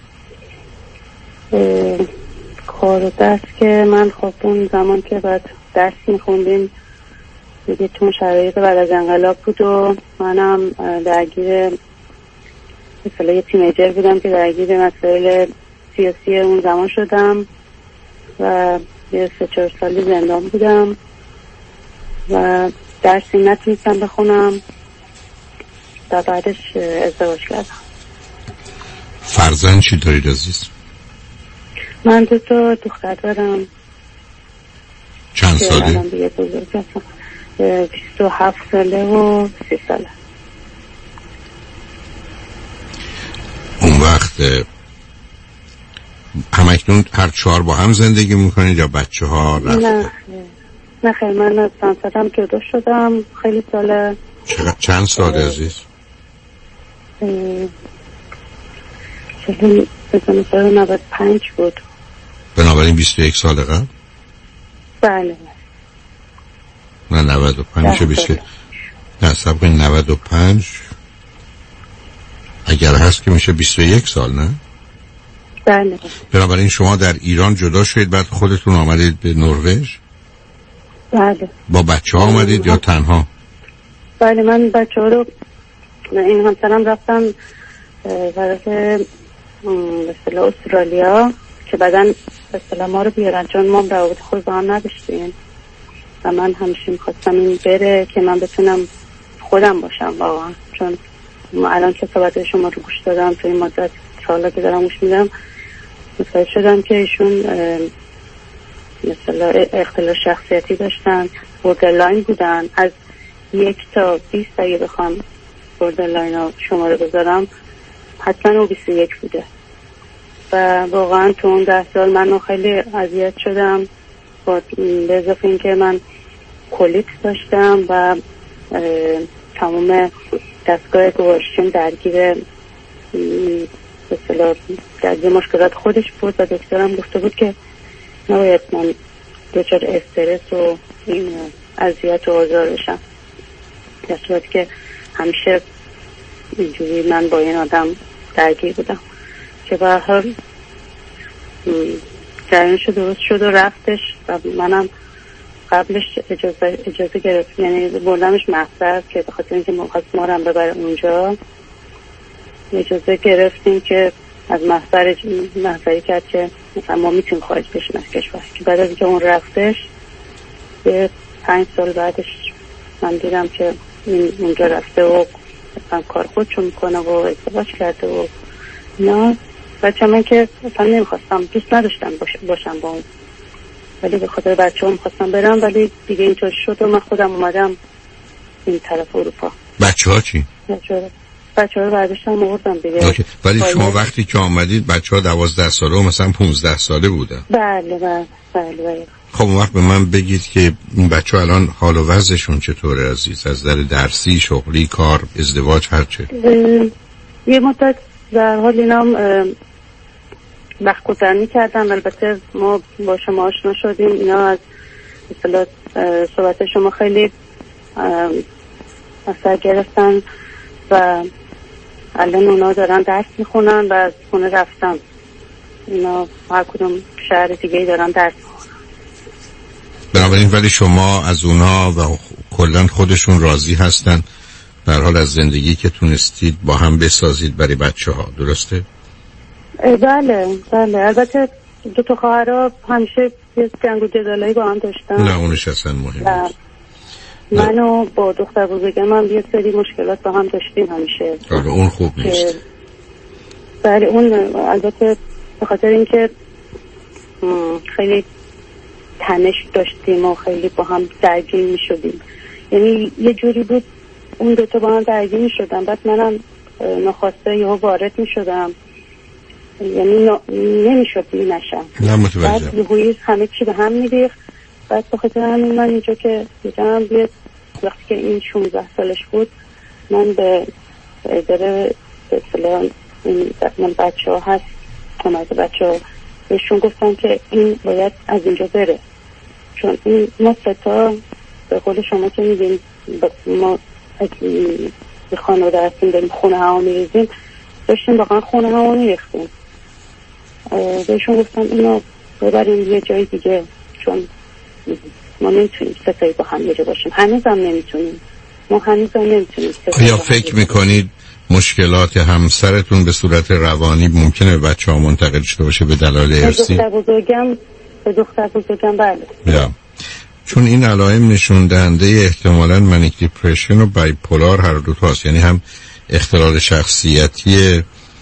کار و درس که من خب اون زمان که بعد درس میخوندیم دیگه تو شرایط بعد از انقلاب بود و منم درگیر مثلا یه تینیجر بودم که درگیر مسائل سیاسی اون زمان شدم و یه سه چهار سالی زندان بودم و درسی نتونستم بخونم و بعدش ازدواج کردم. فرزند چی دارید عزیز؟ من دو تا دختر دارم. چند ساله؟ بیست و هفت ساله و سی ساله. اون وقت همکنون هر چهار با هم زندگی میکنید یا بچه ها رفته؟ نه نه خیلی من از سنسرم جدا شدم خیلی ساله. چند ساله عزیز؟ چلی بزنه سال نود و پنج بود. بنابراین بیست و یک سال قبل؟ بله. نه نود و پنج بیست نه سبق نود و پنج اگر هست که میشه بیست و یک سال نه؟ بله. بنابراین شما در ایران جدا شدید بعد خودتون آمدید به نروژ؟ بله. با بچه ها آمدید یا تنها؟ بله من بچه ها رو این همسرم رفتن طرف به اصطلاح استرالیا که بعداً به اصطلاح ما رو بیارن چون ما روابط خوب با هم نداشتیم و من همیشه میخواستم این بره که من بتونم خودم باشم واقعا. چون ما الان که صحبت شما رو گوش دادم تو این مدت سالا که دارم گوش میدم متوجه شدم که ایشون مثلا اختلال شخصیتی داشتن، بوردرلاین بودن. از یک تا بیست اگه بخوام بوردرلاین رو شماره بذارم حتما او بیست و یک بوده و واقعا تو اون ده سال من خیلی اذیت شدم با به اضافه این که من کولیت داشتم و تمام دستگاه گوارشیم درگیر به اصطلاح درگیر مشکلات خودش بود و دکترم گفته بود که نباید من دچار استرس و این اذیت و آزار بشم، در صورتی که همیشه اینجوری من با این آدم درگیر بودم که به هر حال جریانش درست شد و رفتش و منم قبلش اجازه اجازه گرفت، یعنی بردمش محضر که به خاطر اینکه می‌خواست ما رو هم ببره اونجا اجازه گرفتیم که از محضر محضری کرد که مثلا ما میتونیم خارج بشیم از کشور. که بعد از اینکه اون رفتش به پنج سال بعدش من دیدم که این اونجا رفته و مثلا کار خودشو میکنه و ازدواج کرده و نه بچه من که مثلا نمیخواستم دوست نداشتم باشم با اون، ولی به خاطر بچه هم میخواستم برم ولی دیگه اینطور شد و من خودم اومدم این طرف اروپا. بچه ها چی؟ بچه ها رو برداشتم آوردم دیگه. اوکی. ولی شما وقتی که آمدید بچه ها دوازده ساله و مثلا پونزده ساله بودن؟ بله بله بله بله. خب اون وقت به من بگید که این بچه ها الان حال و وضعشون چطوره عزیز؟ از نظر درسی، شغلی، کار، ازدواج، هرچه؟ یه مدت در حال اینام وقت گذرانی کردم. البته ما با شما آشنا شدیم، اینا از اصطلاح صحبت شما خیلی اثر گرفتن و الان اونا دارن درس میخونن و از خونه رفتن. اینا هر کدوم شهر دیگه دارن درس میخونن. بنابراین ولی شما از اونا و کلن خودشون راضی هستن در حال از زندگی که تونستید با هم بسازید برای بچه ها، درسته؟ بله بله. البته دو تا خواهرها همیشه یه جنگ و جدالایی با هم داشتن. نه اونش اصلا مهم نیست. منو با دختر بزرگم هم یه سری مشکلات با هم داشتیم همیشه. آره اون خوب نیست. بله اون البته به خاطر اینکه خیلی تنش داشتیم و خیلی با هم درگیر می شدیم. یعنی یه جوری بود اون دوتا با هم درگیر می شدم، بعد منم ناخواسته یهو وارد می شدم، یعنی نمی شد می نشم. نه متوجه. بعد یهویی همه چی به هم می ریخت. بعد به خاطر همین من اینجا که دیدم بیاد وقتی که این شونزده سالش بود من به اداره به اصطلاح من بچه ها هست کمک بچه ها بهشون گفتم که این باید از اینجا بره، چون این ما ستا به قول شما که میدیم ما به خانواده هستیم داریم خونه ها میریزیم، داشتیم واقعا خونه ها میریختیم. بهشون گفتم اینو ببریم یه جای دیگه، چون ما نمیتونیم ستایی با هم یه جا باشیم. هنوز هم نمیتونیم، ما هنوز هم نمیتونیم. یا فکر میکنید مشکلات همسرتون به صورت روانی ممکنه به بچه ها منتقل شده باشه به دلایل ارثی؟ به دختر بزرگم به دختر بزرگم بله. یا چون این علائم نشون دهنده احتمالاً منیک دیپرشن و بایپولار هر دو تاست، یعنی هم اختلال شخصیتی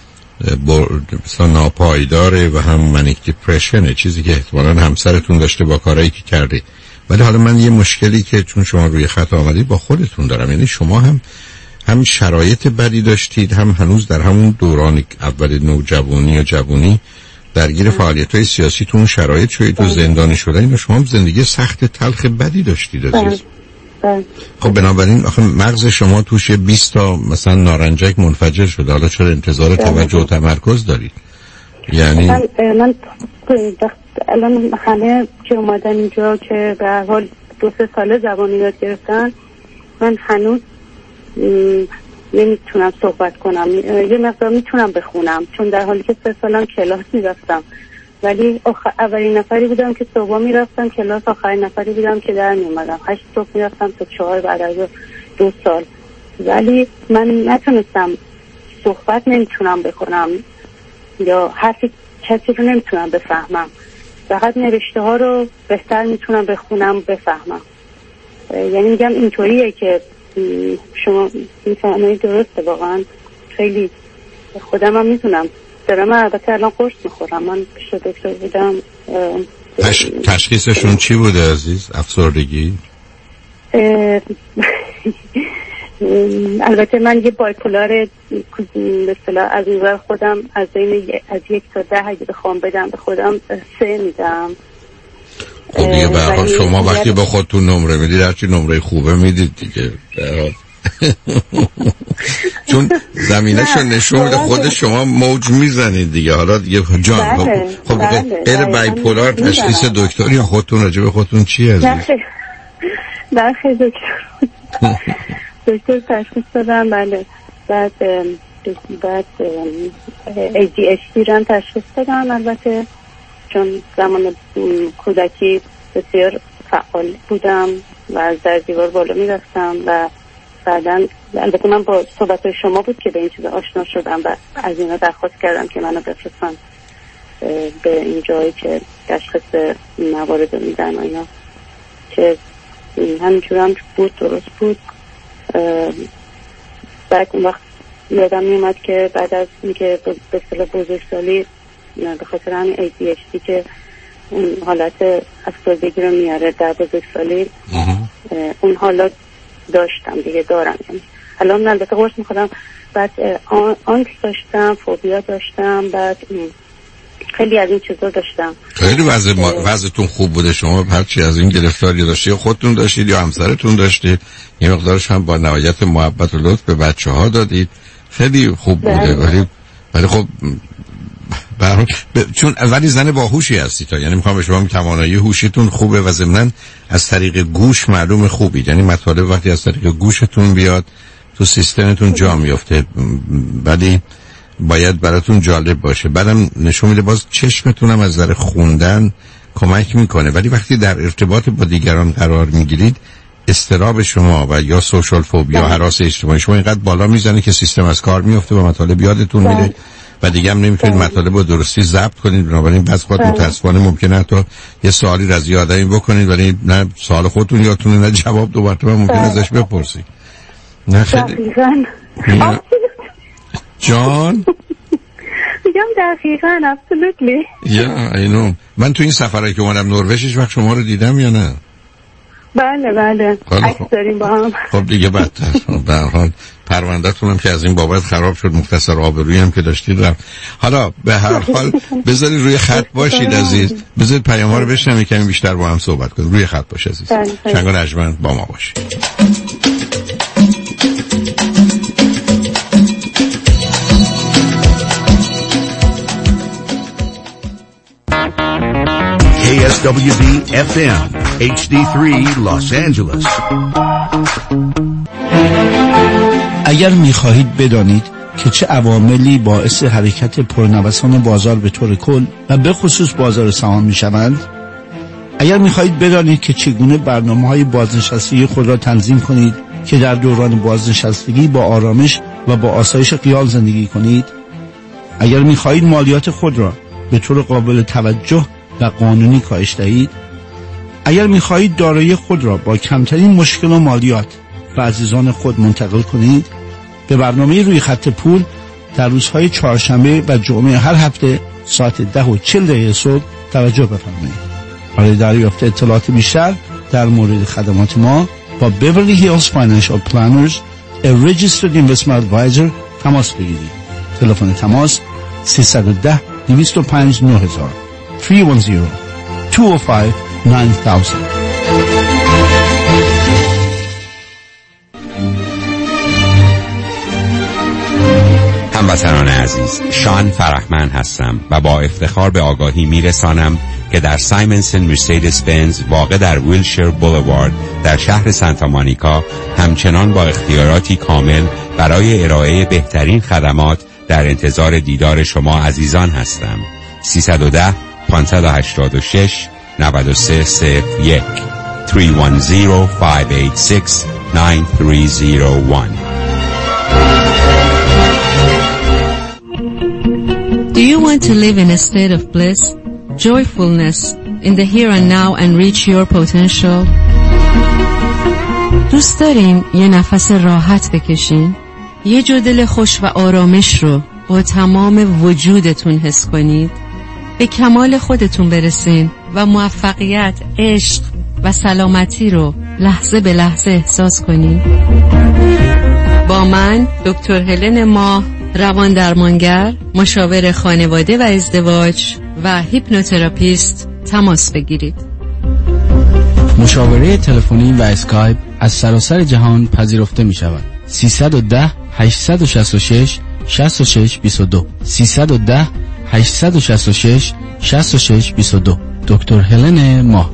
مثلا ناپایداره و هم منیک دیپرشنه، چیزی که احتمالاً همسرتون داشته با کارهایی که کرده. ولی حالا من یه مشکلی که چون شما روی خط آمدید با خودتون دارم، یعنی شما هم هم شرایط بدی داشتید، هم هنوز در همون دوران اول نوجوانی یا جوانی درگیر فعالیت‌های سیاسی تو اون شرایط شدید و زندانی شدن. اینو شما هم زندگی سخت تلخ بدی داشتید عزیز. خب بنابراین آخه مغز شما توش بیست تا مثلا نارنجک منفجر شده، حالا چرا انتظار توجه و تمرکز دارید؟ یعنی من من الان همه که اومدن اینجا که به هر حال دو سه ساله زبان یاد گرفتن، من هنوز نمیتونم صحبت کنم. یه مقدار میتونم بخونم، چون در حالی که سه سالم کلاس میرفتم، ولی اولین نفری بودم که صبح میرفتم کلاس، آخرین نفری بودم که در میومدم. هشت صبح میرفتم تا چهار بعد از دو سال، ولی من نتونستم صحبت نمیتونم بکنم یا حرفی کسی رو نمیتونم بفهمم. فقط نوشته ها رو بهتر میتونم بخونم بفهمم. یعنی میگم اینطوریه که شما میفهمید. درسته واقعا خیلی خودم هم میتونم دارم. البته الان قرص میخورم. من پیش دکتر بودم. تش... تشخیصشون چی بوده عزیز؟ افسردگی؟ البته من یه بایپولار به اصطلاح از نظر خودم از بین از یک تا ده اگه بخوام بدم به خودم سه میدم. خب دیگه به هر حال شما وقتی به خودتون نمره میدید هرچی نمره خوبه میدید دیگه. چون زمینه‌شو نشون میده خود شما موج میزنید دیگه. حالا دیگه جان بله. خب غیر بایپولار تشخیص دکتر یا خودتون راجع به خودتون چی عزیز؟ در خیلی دکتر دکتر تشخیص دادم. بله بعد بعد ای دی اچ دی رو تشخیص دادم. البته چون زمان کودکی بسیار فعال بودم و از در دیوار بالا میرفتم و بعداً البته من با صحبت شما بود که به این چیز آشنا شدم و از اینا درخواست کردم که منو بفرستن به این جایی که تشخیص موارد میدن و اینا، که همینجور هم بود. درست بود. بعد اون وقت یادم میومد که بعد از اینکه به اصطلاح بزرگسالی به خاطر همین ای دی اچ دی که اون حالت افسردگی رو میاره در بزرگسالی، اون حالات داشتم دیگه دارم. یعنی الان البته قرص میخورم. بعد آنکس داشتم، فوبیا داشتم، بعد خیلی از این چیزا داشتم. خیلی وضع ما... وضعتون خوب بوده. شما هرچی از این گرفتاری داشتید خودتون داشتید یا همسرتون داشتید، یه مقدارش هم با نهایت محبت و لطف به بچه ها دادید. خیلی خوب بوده. ولی ولی خب برای ب... چون ولی زن باهوشی هستی تا، یعنی میخوام به شما توانایی هوشیتون خوبه و ضمناً از طریق گوش معلوم خوبید، یعنی مطالب وقتی از طریق گوشتون بیاد تو سیستمتون جا میفته، ولی باید براتون جالب باشه. بعدم نشون میده باز چشمتون هم از نظر خوندن کمک میکنه، ولی وقتی در ارتباط با دیگران قرار میگیرید استراب شما و یا سوشال فوبیا، هراس اجتماعی شما اینقدر بالا میزنه که سیستم از کار میفته و مطالب یادتون میره و دیگه هم نمیتونید مطالب رو درستی ضبط کنید. بنابراین بعض خود متاسفانه ممکنه حتی یه سوالی از یه آدمی بکنید ولی نه سوال خودتون یادتونه نه جواب دوباره ممکنه ازش بپرسید. نه خیلی جان میگم دقیقاً absolutely. یا اینو من تو این سفرهایی که اومدم نروژ وقت شما رو دیدم یا نه؟ بله بله عکس داریم با هم. خب دیگه بدتر. به هر حال پرونده‌تون هم که از این بابت خراب شد، مختصر آبرویی هم که داشتید رفت. حالا به هر حال بذارید روی خط باشید عزیز، بذارید پیام‌ها رو بشنویم کمی بیشتر با هم صحبت کنیم. روی خط باش عزیز. چنگ و نجمن با ما باشید. K S W V F M H D three Los Angeles. اگر می‌خواهید بدانید که چه عواملی باعث حرکت پرنوسان بازار به طور کل و به خصوص بازار سهام می‌شوند، اگر می‌خواهید بدانید که چگونه برنامه‌های بازنشستگی خود را تنظیم کنید که در دوران بازنشستگی با آرامش و با آسایش خیال زندگی کنید، اگر می‌خواهید مالیات خود را به طور قابل توجه و قانونی کاهش دهید، اگر می‌خواهید دارایی خود را با کمترین مشکل و مالیات به عزیزان خود منتقل کنید، به برنامه روی خط پول در روزهای چهارشنبه و جمعه هر هفته ساعت ده و چهل دقیقه صبح توجه بفرمایید. برای دریافت اطلاعات بیشتر در مورد خدمات ما با Beverly Hills Financial Planners a Registered Investment Advisor تماس بگیرید. تلفن تماس سه یک صفر دو صفر پنج نه هزار سه یک صفر دو پنج نه هزار. هموطنان عزیز، شان فرحمند هستم و با افتخار به آگاهی میرسانم که در سایمنسن مرسدس بنز واقع در ویلشیر بولوارد در شهر سانتا مونیکا همچنان با اختیاراتی کامل برای ارائه بهترین خدمات در انتظار دیدار شما عزیزان هستم. سیصد و ده پانصد و هشتاد و شش نود و سه صفر یک سه یک صفر پنج هشت شش نه سه صفر یک. Do you want to live in a state of bliss, joyfulness, in the here and now and reach your potential? دوست دارین یه نفس راحت بکشین؟ یه جو دل خوش و آرامش رو با تمام وجودتون حس کنید؟ به کمال خودتون برسین و موفقیت، عشق و سلامتی رو لحظه به لحظه احساس کنید؟ با من دکتر هلن ماه، روان درمانگر، مشاور خانواده و ازدواج و هیپنوتراپیست تماس بگیرید. مشاوره تلفنی و اسکایپ از سراسر جهان پذیرفته می شود. سیصد و ده هشتصد و شصت و شش شصت و شش بیست و دو سیصد و ده هشتصد و شصت و شش شصت و شش بیست و دو. دکتر هلن ماه.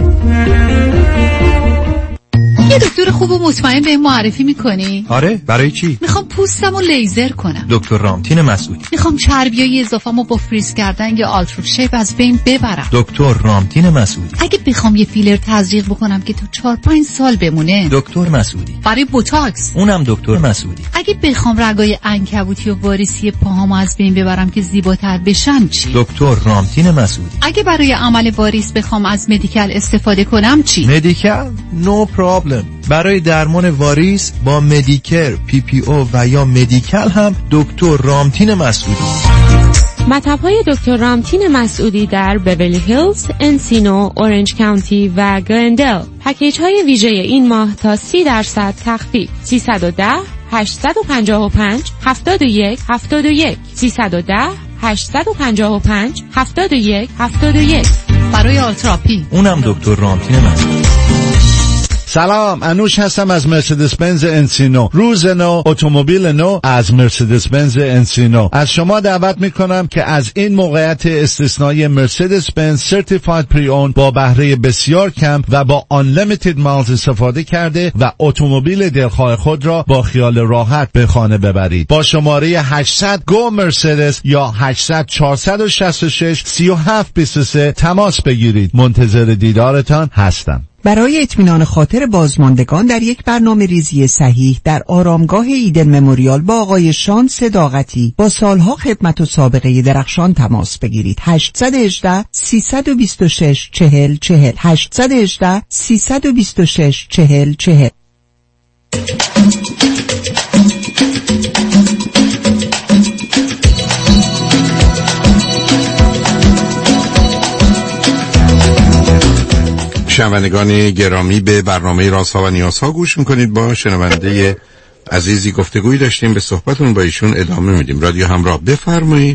یه دکتر خوب و مطمئن به معرفی میکنی؟ آره، برای چی؟ میخوام پوستم رو لیزر کنم. دکتر رامتین مسعودی. میخوام چربیای اضافه‌مو با فریز کردن یا آلترا شیپ از بین ببرم. دکتر رامتین مسعودی. اگه بخوام یه فیلر تزریق بکنم که تا چهار پنج سال بمونه. دکتر مسعودی. برای بوتاکس. اونم دکتر مسعودی. اگه بخوام رگای عنکبوتی و واریسی پاهامو از بین ببرم که زیباتر بشن چی؟ دکتر رامتین مسعودی. اگه برای عمل واریس بخوام از مدیکال استفاده کنم چی؟ مدیکال؟ نو پرابلم. برای درمان واریس با مدیکر، پی پی او و یا مدیکال هم دکتر رامتین مسعودی. مطب‌های دکتر رامتین مسعودی در بیولی هیلز، انسینو، اورنج کانتی و گلندل. پکیج‌های ویژه این ماه تا سی درصد تخفیف. سیصد و ده هشتصد و پنجاه و پنج هفتاد و یک هفتاد و یک سیصد و ده هشتصد و پنجاه و پنج هفتاد و یک هفتاد و یک. برای آلتراپی اونم دکتر رامتین مسعودی. سلام، انوش هستم از مرسدس بنز انسینو. روز نو، اتومبیل نو از مرسدس بنز انسینو. از شما دعوت میکنم که از این موقعیت استثنایی مرسدس بنز سرتیفاید پری اون با بهره بسیار کم و با unlimited miles استفاده کرده و اتومبیل دلخواه خود را با خیال راحت به خانه ببرید. با شماره هشتصد گو مرسدس یا هشتصد چهارصد و شصت و شش سی و هفت بیست و سه تماس بگیرید. منتظر دیدارتان هستم. برای اطمینان خاطر بازماندگان در یک برنامه ریزی صحیح در آرامگاه ایدن مموریال با آقای شان صداقتی با سالها خدمت و سابقه درخشان تماس بگیرید. هشت یک هشت سه دو شش چهل چهل هشت یک هشت سه دو شش چهل چهل. شنوندگان گرامی، به برنامه رازها و نیازها گوش میکنید. با شنونده عزیزی گفتگویی داشتیم، به صحبتون با ایشون ادامه میدیم. رادیو همراه، بفرمایید.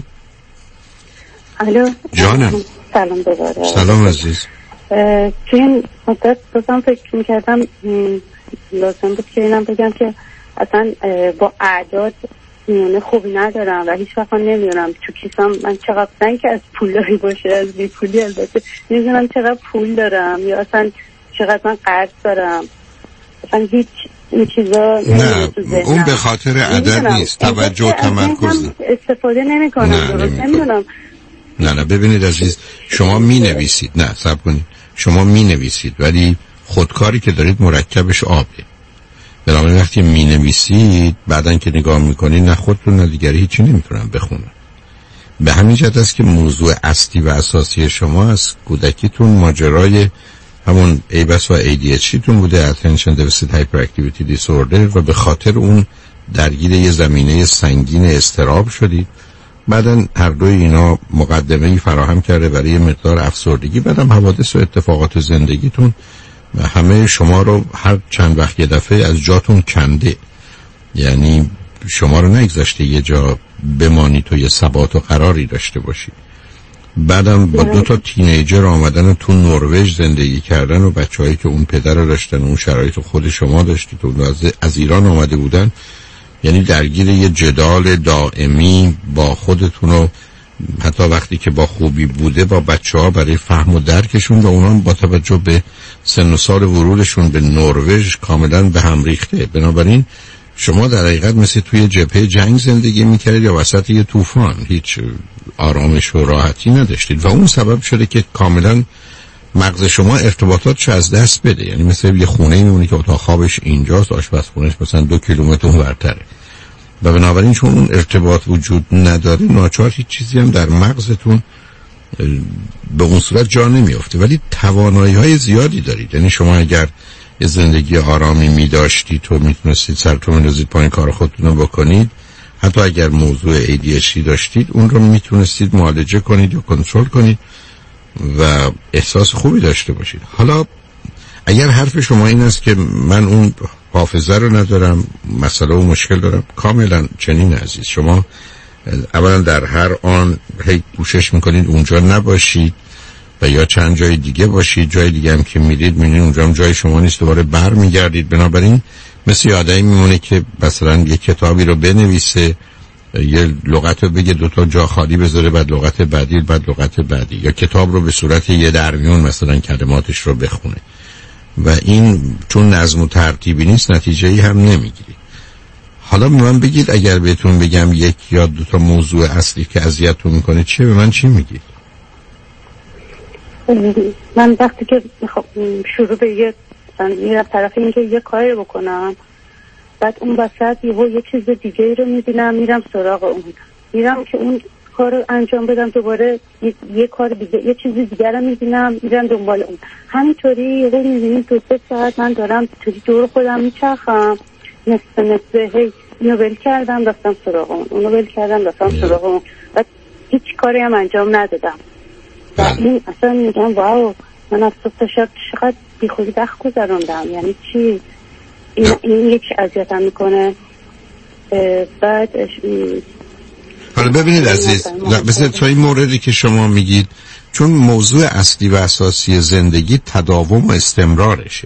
الو جانم. سلام دوباره. سلام عزیز. توی این مدت بازم فکر میکردم لازم بود که اینم بگم که اصلا با اعداد میونه خوبی ندارم و هیچ وقت نمیدونم تو کیسم من چقدر، نه که از پولایی باشه، از بی پولی، البته نمیدونم چقدر پول دارم یا اصلا چقدر من قرض دارم. اصلا هیچ این چیزا نه، اون به خاطر عدد نیست، توجه و تمرکز استفاده نمی کنم. درست نمیدونم. نه نه ببینید عزیز، شما می نویسید، نه صبر کنید، شما می نویسید ولی خودکاری که دارید مرکبش آبه. بنابراین وقتی می نویسید بعدن که نگاه میکنید نه خودتون نه دیگری هیچی نمیتونن بخونن. به همین جهت است که موضوع اصلی و اساسی شما از کودکیتون ماجرای همون ایبس و ای دی اچ دی تون بوده، Attention Deficit Hyperactivity Disorder، و به خاطر اون درگیر یه زمینه سنگین اضطراب شدید. بعدن هر دوی اینا مقدمه‌ای فراهم کرده برای یه مقدار افسردگی، بعدم حوادث و اتفاقات زندگیتون و همه شما رو هر چند وقت یه دفعه از جاتون کنده. یعنی شما رو نگذاشته یه جا بمانید و یه ثبات و قراری داشته باشید. بعدم با دو تا تینیجر آمدن تو نروژ زندگی کردن و بچه‌هایی که اون پدر رو داشتن و اون شرایط خود شما داشتید و از, از ایران آمده بودن، یعنی درگیر یه جدال دائمی با خودتون و حتی وقتی که با خوبی بوده با بچه‌ها برای فهم و درکشون و اونها با توجه به سن و سال ورودشون به نروژ کاملا به هم ریخته. بنابراین شما در حقیقت مثل توی جبهه جنگ زندگی میکردید یا وسط یه طوفان، هیچ آرامش و راحتی نداشتید و اون سبب شده که کاملا مغز شما ارتباطاتش از دست بده. یعنی مثل یه خونه میمونه که اتاق خوابش اینجاست، آشپزخونه‌اش مثلا دو کیلومتر اونورتره و بنابراین چون اون ارتباط وجود نداره ناچار هیچ چیزی هم در مغزتون به اون صورت جا نمیافته. ولی توانایی های زیادی دارید. یعنی شما اگر یه زندگی آرامی می داشتید تو میتونستید سرتون بندازید پایین کار خودتون رو بکنید. حتی اگر موضوع ای دی اچ دی داشتید اون رو میتونستید معالجه کنید یا کنترل کنید و احساس خوبی داشته باشید. حالا اگر حرف شما این است که من اون حافظه رو ندارم، مسئله و مشکل دارم، کاملا چنین عزیز. شما اولا در هر آن هی کوشش میکنید اونجا نباشید و یا چند جای دیگه باشید، جای دیگه هم که میرید میبینید اونجا هم جای شما نیست، دوباره بر میگردید. بنابراین مثل آدمی میمونه که مثلا یه کتابی رو بنویسه، یه لغت رو بگه، دوتا جا خالی بذاره، بعد لغت بعدی، بعد لغت بعدی، یا کتاب رو به صورت یه درمیون مثلا کلماتش رو بخونه و این چون نظم و ترتیبی نیست نتیجه‌ای هم نمیگیری. حالا به من بگید اگر بهتون بگم یک یا دو تا موضوع اصلی که اذیتتون میکنه چیه، به من چی میگید؟ من وقتی که شروع به یه میرم طرف این که یه کاری رو بکنم، بعد اون وسط یهو یه چیز دیگه رو میبینم میرم سراغ اون، میرم که اون کار رو انجام بدم، دوباره یه, یه کار دیگه، یه چیز دیگه رو میبینم میرم دنبال اون. همینطوری یهو میبینیم دو سه ساعت من دارم توی دور خودم میچرخم، نصف نصف هی اینو ول کردم رفتم سراغ اون، اونو ول کردم رفتم سراغ اون و هیچ کاری هم انجام ندادم. و این اصلا میگم واو، من از صبح تا شب چقدر بی خودی وقت گذروندم. یعنی چی؟ این, این یکی اذیتم میکنه. بعد حالا ببینید عزیز، مثل تا این موردی که شما میگید، چون موضوع اصلی و اساسی زندگی تداوم و استمرارشه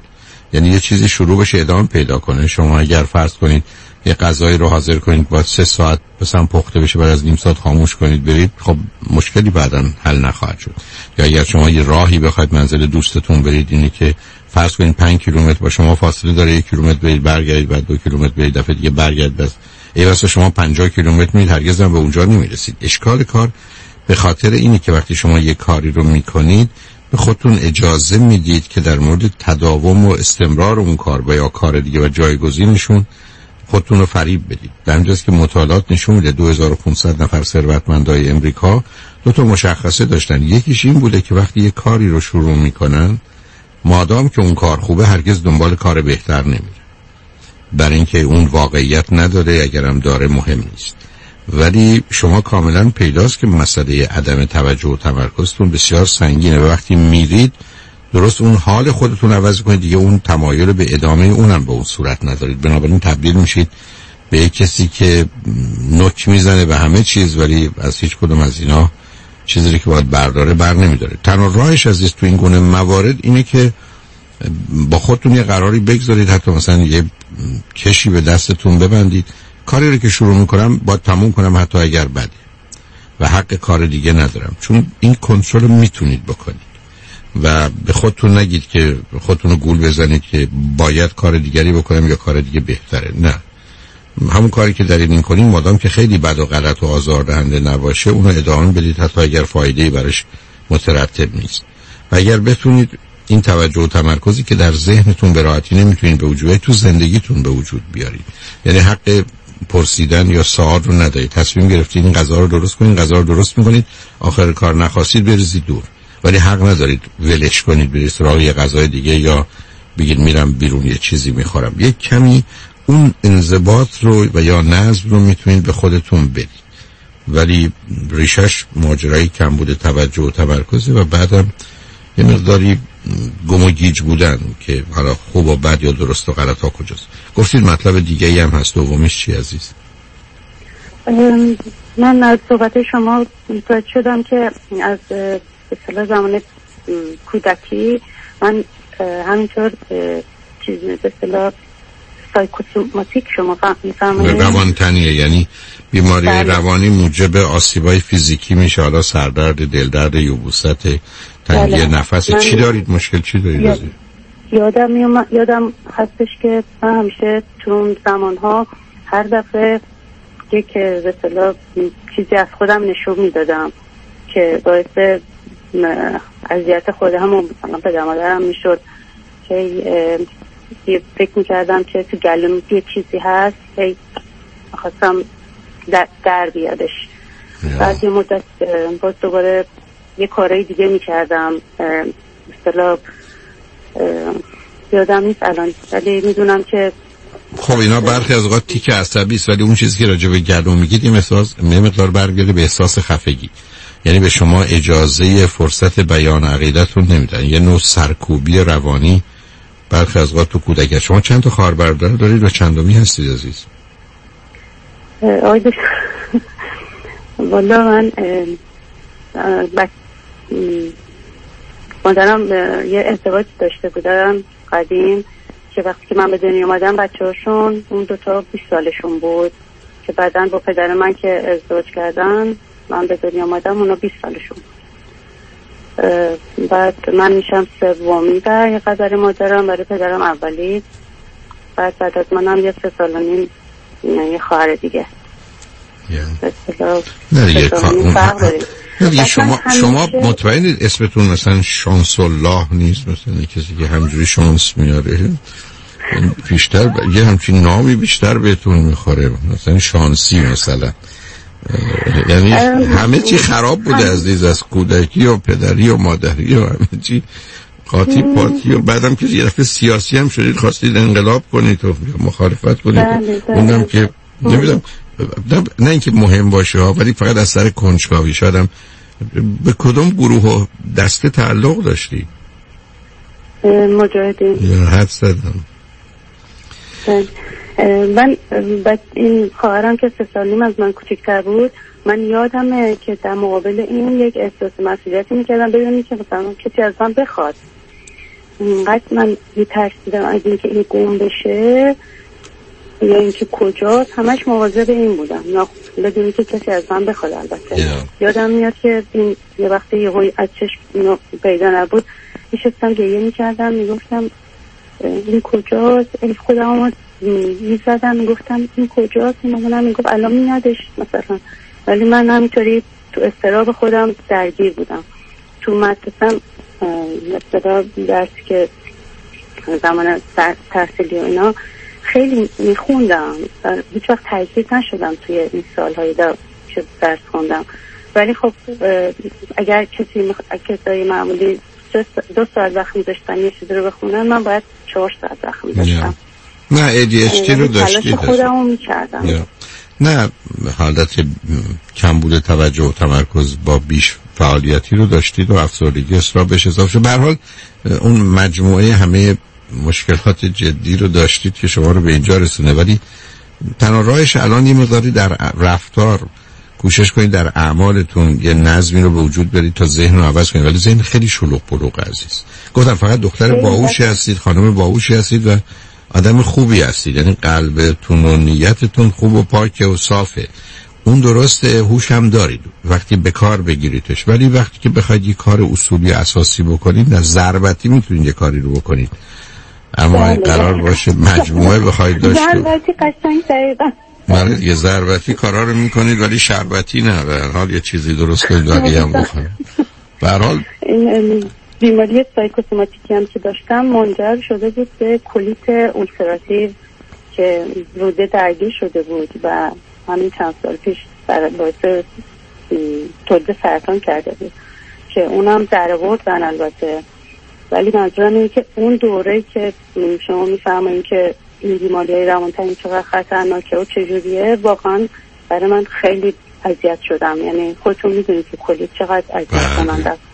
یعنی یه چیزی شروع بشه ادامه پیدا کنه. شما اگر فرض کنید یه غذایی رو حاضر کنید باید سه ساعت مثلا پخته بشه بعد از نیم ساعت خاموش کنید برید، خب مشکلی بعداً حل نخواهد شد. یا اگر شما یه راهی بخواید منزل دوستتون برید، اینی که فرض کنید پنج کیلومتر با شما فاصله داره، یک کیلومتر برید برگردید، بعد دو کیلومتر برید، دفعه دیگه برگردید، بس ای واسه شما پنجاه کیلومتر میرید هرگز هم به اونجا نمیرسید. اشکال کار به خاطر اینی که وقتی شما یه کاری رو میکنید به خودتون اجازه میدید که در مورد تداوم و استمرار اون کار و یا کار دیگه و جایگزینشون خودتون رو فریب بدید. در اینجاست که مطالعات نشون میده دو هزار و پانصد نفر ثروتمندای امریکا دو تا مشخصه داشتن. یکیش این بوده که وقتی یه کاری رو شروع میکنن مادام که اون کار خوبه هرگز دنبال کار بهتر نمیره، برای اینکه اون واقعیت نداره، اگرم داره مهم نیست. ولی شما کاملا پیداست که مسئله عدم توجه و تمرکزتون بسیار سنگینه و وقتی میرید درست اون حال خودتون عوض کنید دیگه اون تمایل به ادامه اونم به اون صورت ندارید، بنابراین تبدیل میشید به یک کسی که نوک میزنه به همه چیز ولی از هیچ کدوم از اینا چیزی که باید برداره بر نمیداره. تنها راهش عزیز تو این گونه موارد اینه که با خودتون یه قراری بگذارید، حتی مثلا یه کشی به دستتون ببندید، کاری رو که شروع میکنم باید تموم کنم حتی اگر بده و حق کار دیگه ندارم، چون این کنترل رو میتونید بکنید و به خودتون نگید که خودتون رو گول بزنید که باید کار دیگری بکنم یا کار دیگه بهتره. نه، همون کاری که دارید میکنید مادام که خیلی بد و غلط و آزاردهنده نباشه اونو ادامه بدید حتی اگر فایده‌ای براش مترتب نیست. و اگر بتونید این توجه و تمرکزی که در ذهنتون به راحتی نمیتونید به وجود تو زندگیتون به وجود بیارید، یعنی حق پرسیدن یا سوال رو ندارید، تصمیم گرفتید این غذا رو درست کنید، غذا رو درست میکنید، آخر کار نخواستید بریزید دور، ولی حق ندارید ولش کنید برید سراغ یه غذای دیگه یا بگید میرم بیرون یه چیزی میخورم. یک کمی اون انضباط رو و یا نظم رو میتونید به خودتون بدید، ولی ریشش ماجرای کم بوده توجه و تمرکزه و بعدم یه مقداری گم و گیج بودن که حالا خوب و بد یا درست و غلط ها کجاست. گفتید مطلب دیگه ای هم هست، دومیش چی عزیز؟ من از صحبت شما متوجه شدم که از به اصطلاح زمان کودکی من همینطور چیز به اصطلاح سایکوسوماتیک شما میفهمید روانتنیه، یعنی بیماری بله. روانی موجب آسیبای فیزیکی میشه، حالا سردرد، دلدرد، یبوست، تنگی بله. نفس. چی دارید؟ مشکل چی دارید؟ یاد... یادم میوم... یادم هستش که من همیشه تو اون زمانها هر دفعه یک به اصطلاح چیزی از خودم نشون میدادم که باعث اذیت خودم و مثلا پدر مادرم میشد که فکر میکردم که تو گلوم یه چیزی هست که خواستم در, در بیادش. بعد یه مدت باز دوباره یه کارهای دیگه میکردم، اصطلاح یادم نیست الان ولی میدونم که خب اینا برخی از اوقات تیک عصبی است، ولی اون چیزی که راجع به گلو میگید این احساس یه مقدار برگرده به احساس خفگی، یعنی به شما اجازه فرصت بیان عقیدتون نمیدن، یه نوع سرکوبی روانی برخی از اوقات تو کودکی. شما چند تا خواهر برادر دارید و چندمی هستید عزیز؟ آقای والا من بک... مادرم یه ارتباط داشته بودم قدیم که وقتی که من به دنیا اومدم بچه هاشون اون دوتا بیست سالشون بود که بعداً با پدر من که ازدواج کردن من به دنیا اومدم اونا بیست سالشون بود. بعد من میشم سومی در یه قدر مادرم، برای پدرم اولی، بعد بعد از منم یه سه سال و نیم یه خواهر دیگه. نه دیگه نه شما شما مطمئنید اسمتون مثلا شانس الله نیست؟ مثلا کسی که همجوری شانس میاره بیشتر یه همچین نامی بیشتر بهتون میخوره، مثلا شانسی مثلا، یعنی همه چی خراب بوده عزیز، از کودکی و پدری و مادری و همه چی قاطی پاتی و بعدم که یه دفعه سیاسی هم شدید خواستید انقلاب کنید و مخالفت کنید، اونم که نمیدونم نه اینکه مهم باشه ها، ولی فقط از سر کنجکاوی. شدم به کدوم گروه و دسته تعلق داشتی؟ مجاهدین. یا حد زدم من بعد این خواهرم که سه سال نیم از من کوچکتر بود، من یادمه که در مقابل این یک احساس مسئولیتی میکردم بدونی که مثلا کسی از من بخواد اینقدر من میترسیدم از اینکه این گم بشه یا اینکه کجاست، همش مواظب این بودم بدونی که کسی از من بخواد. البته yeah. یادم میاد که این یه وقتی یه هایی از چشم اینو پیدا نبود میشستم گریه میکردم میگفتم این کجاست، ای خدا آمد میزدم میگفتم این کجاست، این مامانم میگفت الان میادش مثلا. ولی من همینطوری تو استراب خودم درگیر بودم. تو مدرسم مثلا درسی که زمان تحصیلی و اینا خیلی میخوندم، هیچ وقت تجدید نشدم توی این سالهای دا که درس خوندم. ولی خب اگر کسی مخ... کسای معمولی دو ساعت وقت میذاشتن یه چیزی رو بخونن، من باید چهار ساعت وقت میذاشتم. نه ای دی اچ دی رو داشتی؟ خودمو میکردم. نه حالت کمبود توجه و تمرکز با بیش فعالیتی رو داشتید و افسردگی اصلا بهش اضافه شد. به هر حال اون مجموعه همه مشکلات جدی رو داشتید که شما رو به اینجا رسونه. ولی تنها راهش الان یه مقداری در رفتار کوشش کنید، در اعمالتون یه نظمی رو به وجود برید تا ذهن رو عوض کنید. ولی ذهن خیلی شلوغ پلوغ عزیز. گفتم فقط دختر باهوشی هستید، خانم باهوشی هستید و آدم خوبی هستید، یعنی قلبتون و نیتتون خوب و پاکه و صافه. اون درسته، هوش هم دارید وقتی به کار بگیریدش. ولی وقتی که بخواید یه کار اصولی اساسی بکنید، نه ضربتی میتونید یه کاری رو بکنید، اما این قرار باشه مجموعه بخواید داشت ضربتی قشنگ دقیقا من یه ضربتی کارا رو میکنید ولی شربتی نه. به هر حال یه چیزی درست کنید بقیه هم بخونید. به هر حال بیماری سایکوسوماتیکی هم که داشتم منجر شده بود به کولیت اولسراتیو که روده درگیر شده بود و همین چند سال پیش باعث تولید سرطان کرده بود که اونم در آوردن البته. ولی منظورم اینه که اون دوره که شما میفهمین که این بیماری‌های روانتنی چقدر خطرناکه و چجوریه، واقعا برای من خیلی اذیت شدم. یعنی خودتون میدونید که کلی چقدر اذیت کننده است.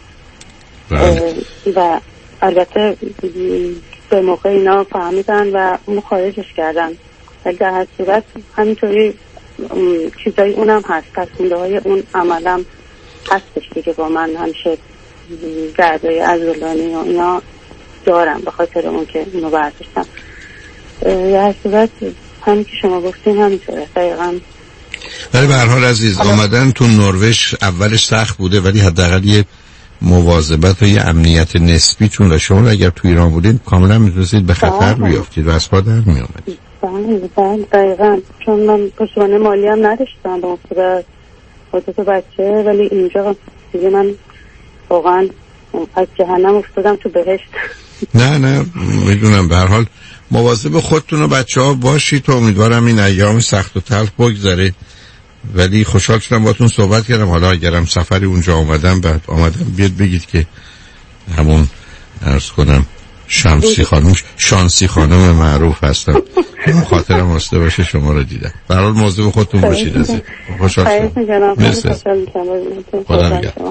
و البته به موقع اینا فهمیدن و اونو خارجش کردن. ولی در هر صورت همینطوری چیزای اونم هست، تصمیده های اون عملم هستش دیگه. با من همیشه گردای عضلانی و اینا دارم به خاطر اون که اونو برداشتم. در هر صورت همین که شما گفتین همینطوره دقیقا. ولی به هر حال عزیز آمدن تو نروژ اولش سخت بوده، ولی حداقل یه مواظبت و یه امنیت نسبی چون را شما اگر تو ایران بودید کاملا میتونستید به خطر بیافتید و از پا در میامدید. بله بله دقیقا، چون من پشتوانه مالی هم نداشتم به مصورت خودت بچه. ولی اینجا دیگه من واقعا از جهنم افتادم تو بهشت. نه نه میدونم. به هر حال مواظب خودتون و بچه ها باشید تا امیدوارم این ایام سخت و تلخ بگذره. ولی خوشحال شدم باتون صحبت کردم. حالا اگرم سفری اونجا آمدم بعد آمدم بیاد بگید که همون عرض کنم شمسی خانم شانسی خانم معروف هستم. خاطرم واسطه باشه شما رو دیدم. به هر حال مواظب خودتون باشید عزیز. خوشحال شدم. مرسی. خدا نگهدار.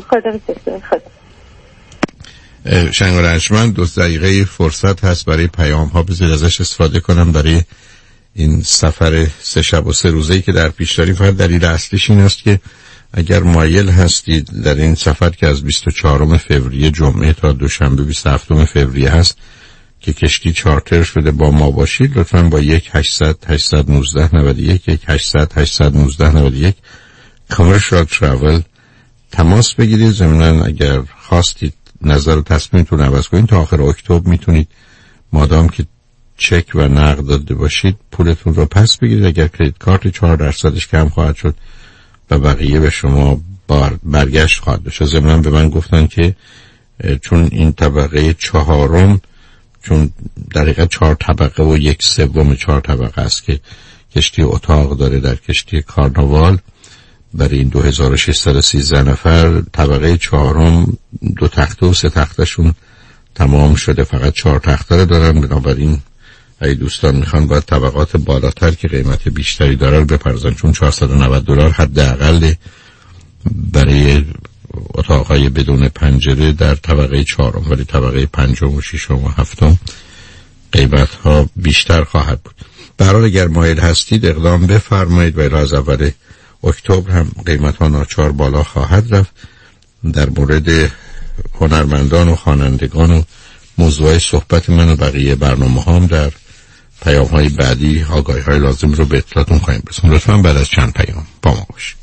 شنگ و رنجمند دو دقیقه فرصت هست برای پیام ها، بذارید ازش استفاده کنم برای این سفر سه شب و سه روزه‌ای که در پیش داریم. فقط دلیل اصلیش این است که اگر مایل هستید در این سفر که از بیست و چهارم فوریه جمعه تا دوشنبه بیست و هفتم فوریه هست که کشتی چارتر شده با ما باشید، لطفاً با یک هشتصد هشتصد و نوزده نود و یک یک هشتصد هشتصد و نوزده نود و یک کامرشال تراول تماس بگیرید. ضمناً اگر خواستید نظر و تصمیمتون عوض کنید تا آخر اکتبر میتونید مادام که چک و نقد داده باشید پولتون رو پس بگیرید. اگر کریدیت کارت چهار درصدش کم خواهد شد و بقیه به شما بار برگشت خواهد بشه. ضمناً به من گفتن که چون این طبقه چهارم، چون دقیقا چهار طبقه و یک سوم چهار طبقه است که کشتی اتاق داره در کشتی کارناوال برای این دو هزار و ششصد و سیزده نفر، طبقه چهارم دو تخته و سه تختهشون تمام شده، فقط چهار تخته رو دارن. بنابراین اگه دوستان میخوان باید طبقات بالاتر که قیمت بیشتری داره رو بپردازن، چون چهارصد و نود دلار حداقل برای اتاقای بدون پنجره در طبقه چهارم، ولی طبقه پنجم و ششم و هفتم قیمت ها بیشتر خواهد بود. برای اگر مایل هستید اقدام بفرمایید و از اول اکتبر هم قیمت ها ناچار بالا خواهد رفت. در مورد هنرمندان و خوانندگان و موضوع صحبت من و بقیه برنامه هام در پیام های بعدی آگاهی های لازم رو به اطلاعتون خواهیم رسوند. لطفاً بعد از چند پیام با ما باشید.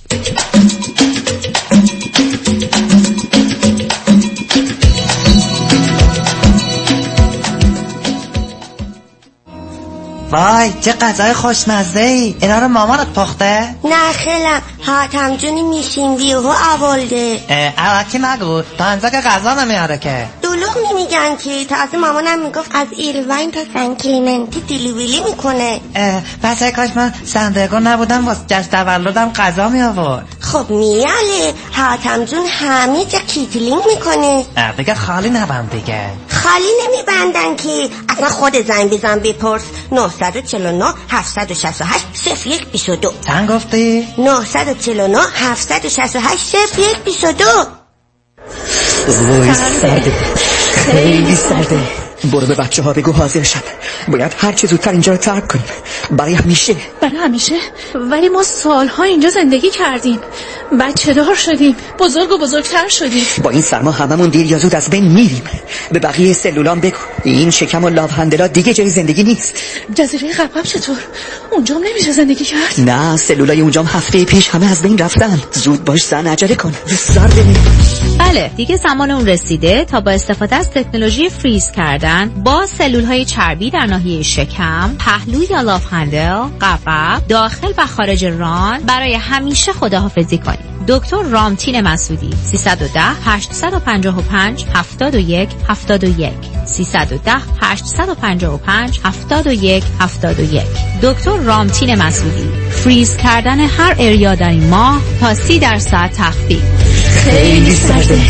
وای چه غذای خوشمزه ای. اینا رو مامانت پخته؟ نه خیلم حاتم جونی میشین بیهو اولده. اوکی نگو تا انزا که غذا نمیاره که دلوغ نمیگن که تازه مامانم میگفت از ایروین تا سن کلیمنتی دیلی ویلی میکنه. پس ای کاش من سندگو نبودم واسه جشن تولدم غذا می آورد. خب میاله حاتم جون همه جا کیتلینگ میکنه. دیگه خالی نبند دیگه. خالی نمیبندن که اصلا خود زنگ بزن بپرس. نه چهار نه هفت شش هشت صفر یک دو دو. چند گفتی؟ نه چهار نه هفت شش هشت صفر یک دو دو. وای سرده، خیلی سرده. برو به بچه ها بگو حاضر شد. باید هر چه زودتر اینجا رو ترک کنیم برای همیشه. برای همیشه؟ ولی ما سالها اینجا زندگی کردیم، بچه دار شدیم، بزرگ و بزرگتر شدیم. با این سرما هممون دیر یا زود از بین میریم. به بقیه سلولان بگو این شکم و لاوهندلا دیگه جای زندگی نیست. جزیره قبقب چطور؟ اونجام نمیشه زندگی کرد؟ نه سلولای اونجام هفته پیش همه از بین رفتن. زود باش زن، عجله کن، سرده. بله دیگه زمان اون رسیده تا با استفاده از تکنولوژی فریز کردن با سلولهای چربی در ناحیه شکم، پهلو یا لاف-هندل، قبقب، داخل و خارج ران برای همیشه خداحافظی کنید. دکتر رامتین مسعودی سیصد و ده هشت پنج پنج هفتاد و یک هفتاد و یک سیصد و ده هشت پنج پنج هفتاد و یک هفتاد و یک. دکتر رامتین مسعودی. فریز کردن هر اریا در این ماه تا سی درصد تخفیف. خیلی سرده.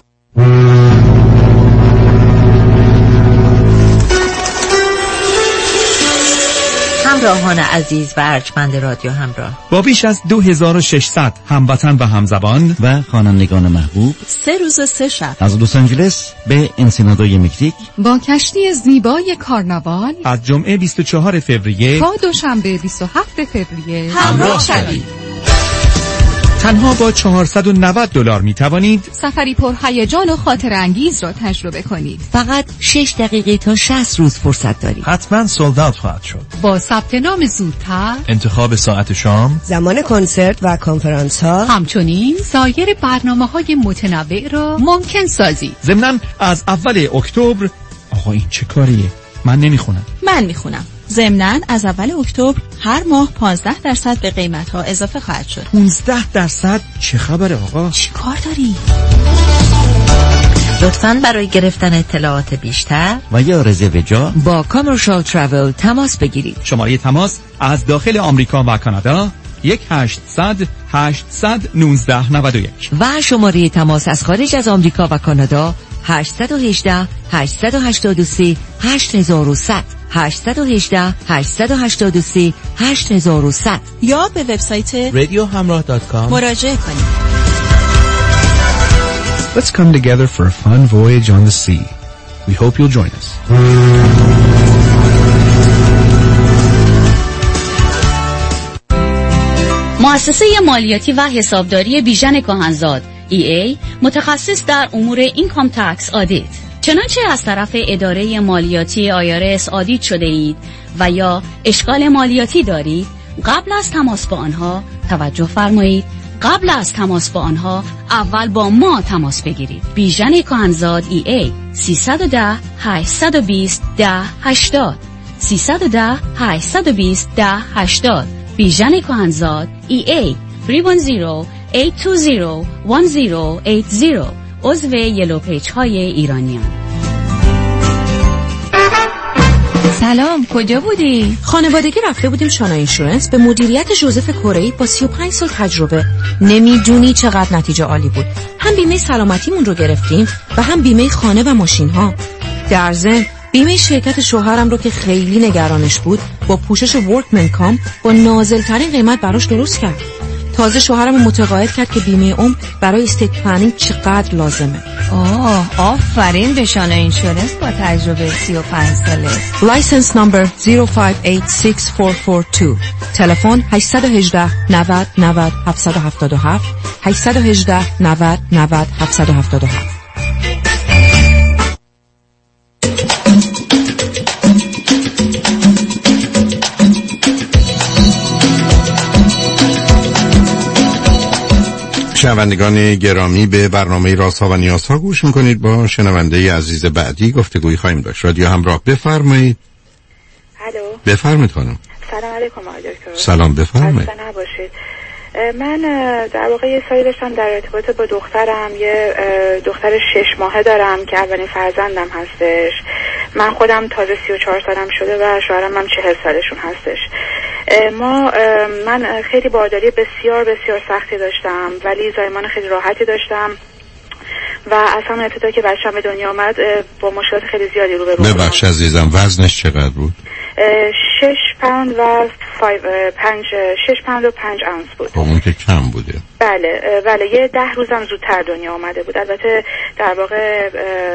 همراهان عزیز و ارجمند رادیو همراه، با بیش از دو هزار و ششصد هموطن و همزبان و خوانندگان محبوب، سه روز سه شب از لس آنجلس به انسینادوی مکزیک با کشتی زیبای کارناوال از جمعه بیست و چهارم فوریه تا دوشنبه بیست و هفتم فوریه همراه شوید. تنها با چهارصد و نود دلار می توانید سفری پر هیجان و خاطر انگیز را تجربه کنید. فقط شش دقیقه تا شصت روز فرصت دارید. حتما سولد اوت خواهد شد. با ثبت نام زودتر، انتخاب ساعت شام، زمان کنسرت و کنفرانس ها، همچنین سایر برنامه‌های متنوع را ممکن سازید. ضمناً از اول اکتبر. آقا این چه کاریه؟ من نمیخونم. من میخونم. ضمناً از اول اکتبر هر ماه پانزده درصد به قیمت ها اضافه خواهد شد. پانزده درصد؟ چه خبره آقا؟ چی کار داری؟ لطفاً برای گرفتن اطلاعات بیشتر و یا رزرو جا با کامرشال تراول تماس بگیرید. شماره تماس از داخل آمریکا و کانادا یک هشتصد هشتصد نوزده نود و یک و شماره تماس از خارج از آمریکا و کانادا هشت یک هشت هشت هشت سه هشت یک صفر صفر هشت یک هشت هشت هشت سه هشت یک صفر یا به وبسایت رادیو همراه دات کام مراجعه کنید. Let's come together for a fun voyage on the sea. We hope you'll join us. مؤسسه مالیاتی و حسابداری بیژن کاهنزاد ای ای متخصص در امور اینکام تکس آدیت. چنانچه از طرف اداره مالیاتی آی آر اس آدیت شده اید و یا اشکال مالیاتی دارید، قبل از تماس با آنها توجه فرمایید. قبل از تماس با آنها اول با ما تماس بگیرید. بیژن کاهنزاد ای ای سیصد و ده هشتصد و بیست ده هشتاد سیصد و ده هشتصد و بیست ده هشتاد. بیژن کاهنزاد ای ای سه یک صفر هشت دو صفر یک صفر هشت صفر. عضو یلو پیج های ایرانیان. سلام، کجا بودی؟ خانوادگی رفته بودیم شانا اینشورنس به مدیریت جوزف کره‌ای با سی و پنج سال تجربه. نمیدونی چقدر نتیجه عالی بود. هم بیمه سلامتیمون رو گرفتیم و هم بیمه خانه و ماشین ها. در ضمن بیمه شرکت شوهرم رو که خیلی نگرانش بود با پوشش ورکمن کام با نازل‌ترین قیمت براش درست کرد. تازه شوهرم متقاعد کرد که بیمه عمر برای استیت پلنینگ چقدر لازمه. آه آفرین به شانا اینشورنس با تجربه سی و پنج ساله. لایسنس نمبر صفر پنج هشت شش چهار چهار دو. تلفن هشت یک هشت نود نود هفت هفت هفت هشت یک هشت نود نود هفت هفت هفت. شنوندگان گرامی، به برنامه رازها و نیازها گوش میکنید. با شنونده عزیز بعدی گفتگویی خواهیم داشت. رادیو همراه، بفرمایید. الو، بفرمایید خانم. سلام علیکم آقای دکتر. سلام، بفرمایید. خسته نباشید. من در واقع یه سالی داشتم در ارتباط با دخترم، یه دختر شش ماهه دارم که اولین فرزندم هستش. من خودم تازه سی و چهار سالم شده و شوهرم هم چهل سالشون هستش. ما من خیلی بارداری بسیار بسیار سختی داشتم، ولی زایمان خیلی راحتی داشتم و از همون ابتدا که بچه‌م به دنیا آمد با مشکلات خیلی زیادی روبرو بودم. ببخش عزیزم، وزنش چقدر بود؟ شش پوند و فایو پنج شش پوند و پنج اونس بود. اون که کم بوده. بله بله، یه ده روزم زودتر دنیا آمده بود. البته در واقع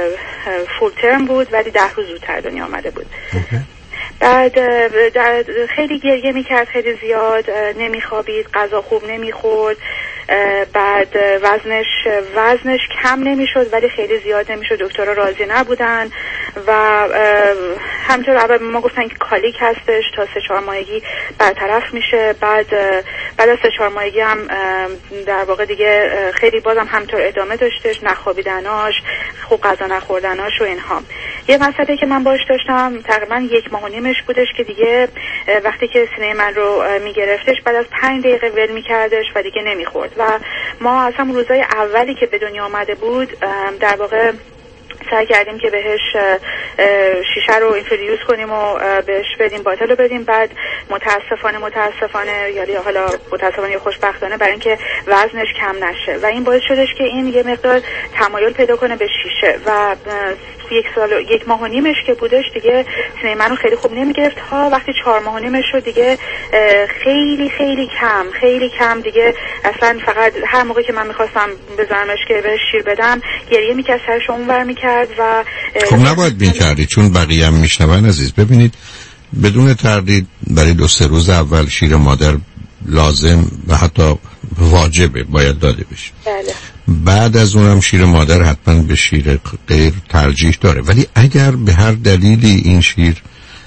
فول ترم بود ولی ده روز زودتر دنیا آمده بود. okay. بعد خیلی گریه میکرد، خیلی زیاد نمیخوابید، غذا خوب نمیخورد. بعد وزنش وزنش کم نمیشد ولی خیلی زیاد نمیشد. دکترها راضی نبودن و همینطور اول ما گفتن که کالیک هستش، تا سه چهار ماهگی برطرف میشه. بعد بعد از سه چهار ماهگی هم در واقع دیگه خیلی بازم همینطور ادامه داشتش، نخوابیدناش، خوب غذا نخوردناش و اینها. یه مسئله که من باش داشتم تقریبا یک ماه و نیمش بودش که دیگه وقتی که سینه من رو میگرفتش بعد از پنج دقیقه ول میکردش و دیگه نمیخورد و ما از هم روزای اولی که به دنیا آمده بود در واقع سعی کردیم که بهش شیشه رو اینفیوز کنیم و بهش بدیم، باطل رو بدیم. بعد متاسفانه متاسفانه یا حالا متاسفانه یا خوشبختانه برای اینکه وزنش کم نشه و این باعث شدش که این یه مقدار تمایل پیدا کنه به شیشه و یک سال یک ماه و نیمش که بودش دیگه سینه منو خیلی خوب نمیگرفت تا وقتی چهار ماه و نیمش شد دیگه خیلی خیلی کم خیلی کم دیگه اصلا فقط هر موقع که من میخواستم بزنمش که بهش شیر بدم گریه میکرد، سرش اونور میکرد و خب نباید میکردی چون بقیه هم میشنون عزیز. ببینید بدون تردید برای دو سه روز اول شیر مادر لازم و حتی واجبه، باید داده بشه. بله. بعد از اونم شیر مادر حتما به شیر غیر ترجیح داره، ولی اگر به هر دلیلی این شیر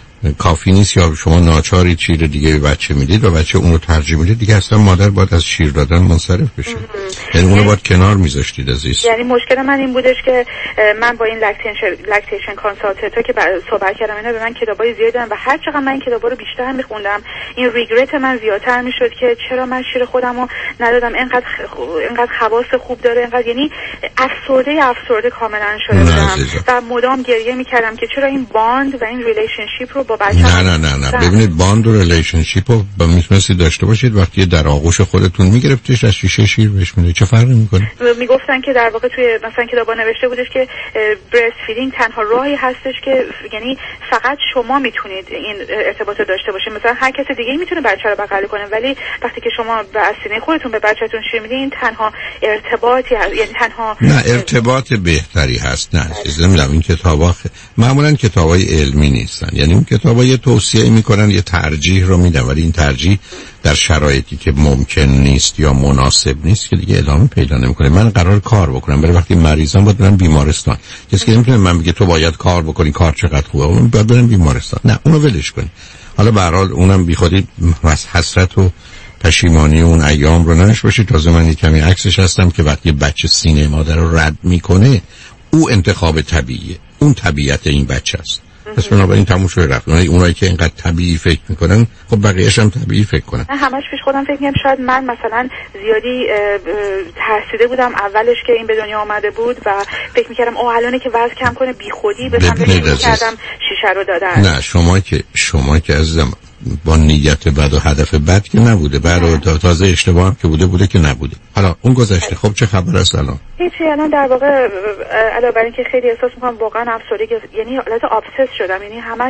کافی نیست یا شما ناچاری شیر دیگه به بچه میدید و بچه اونو ترجیح میدید دیگه اصلا مادر باید از شیر دادن منصرف بشه. یعنی اونو باید کنار میذاشتید عزیز. یعنی مشکل من این بودش که من با این لاکتیشن لاکتیشن کانسالتنت که صحبت کردم اینا به من کتابای زیاد دادن و هر چقدر من این کتابا رو بیشتر میخوندم این ریگرت من زیادتر میشد که چرا من شیر خودمو ندادم، اینقدر اینقدر خواص خوب داره، اینقدر یعنی افسرده افسرده کاملا شده بودم و مدام گریه میکردم که چرا این باند و این ریلیشنشیپ رو با بچه‌م نه نه نه نه ببینید باند و ریلیشنشیپ رو با میتونستید داشته باشید وقتی در آغوش خودتون میگرفتیش از شیشه شیر بهش میدید، چه فرقی میکنه؟ میگفتن که در واقع توی مثلا کتابا نوشته بودش که برست فیدینگ تنها راهی هستش که یعنی فقط شما میتونید این ارتباط داشته باشید، مثلا هر کس دیگه میتونه بچه رو بغل کنه ولی وقتی که شما به سینه خودتون به بچه‌تون شیر میدین این تنها ارتباطی هست، یعنی تنها نه ارتباط بهتری هست. نه عزیز نمیدونم این کتابا خ... معمولا کتابای علمی نیستن، یعنی اون کتابا یه توصیه میکنن یه ترجیح رو میدن ولی این ترجیح در شرایطی که ممکن نیست یا مناسب نیست که دیگه ادامه پیدا نمیکنه. من قرار کار بکنم برای وقتی مریضم باید برم بیمارستان، کسی که نمیتونه من بگه تو باید کار بکنی کار چقدر خوبه، من باید برم بیمارستان. نه اونو ولش کنی. حالا به هر حال اونم بیخودی حسرت و پشیمانی اون ایام رو نش باشی. تازه من کمی عکسش هستم که وقتی بچه سینه مادر رو رد میکنه او انتخاب طبیعیه، اون طبیعت این بچه است. پس بنابراین تموم شده رفت. اونایی که اینقدر طبیعی فکر میکنن خب بقیه‌اش هم طبیعی فکر کنن. من همش پیش خودم فکر می‌کردم شاید من مثلا زیادی ترسیده بودم اولش که این به دنیا آمده بود و فکر می‌کردم اوه الان که وزن کم کنه بیخودی به سمت کردم شیشه رو دادن. نه شما که شما که عزیزم با نیت بد و هدف بد که نبوده، برای تازه اشتباه هم که بوده بوده که نبوده. حالا اون گذشته. خب چه خبر است الان؟ هیچی. الان در واقع علاوه بر اینکه خیلی احساس می‌کنم واقعا افسردگی، یعنی حالت ابسس شدم، یعنی همش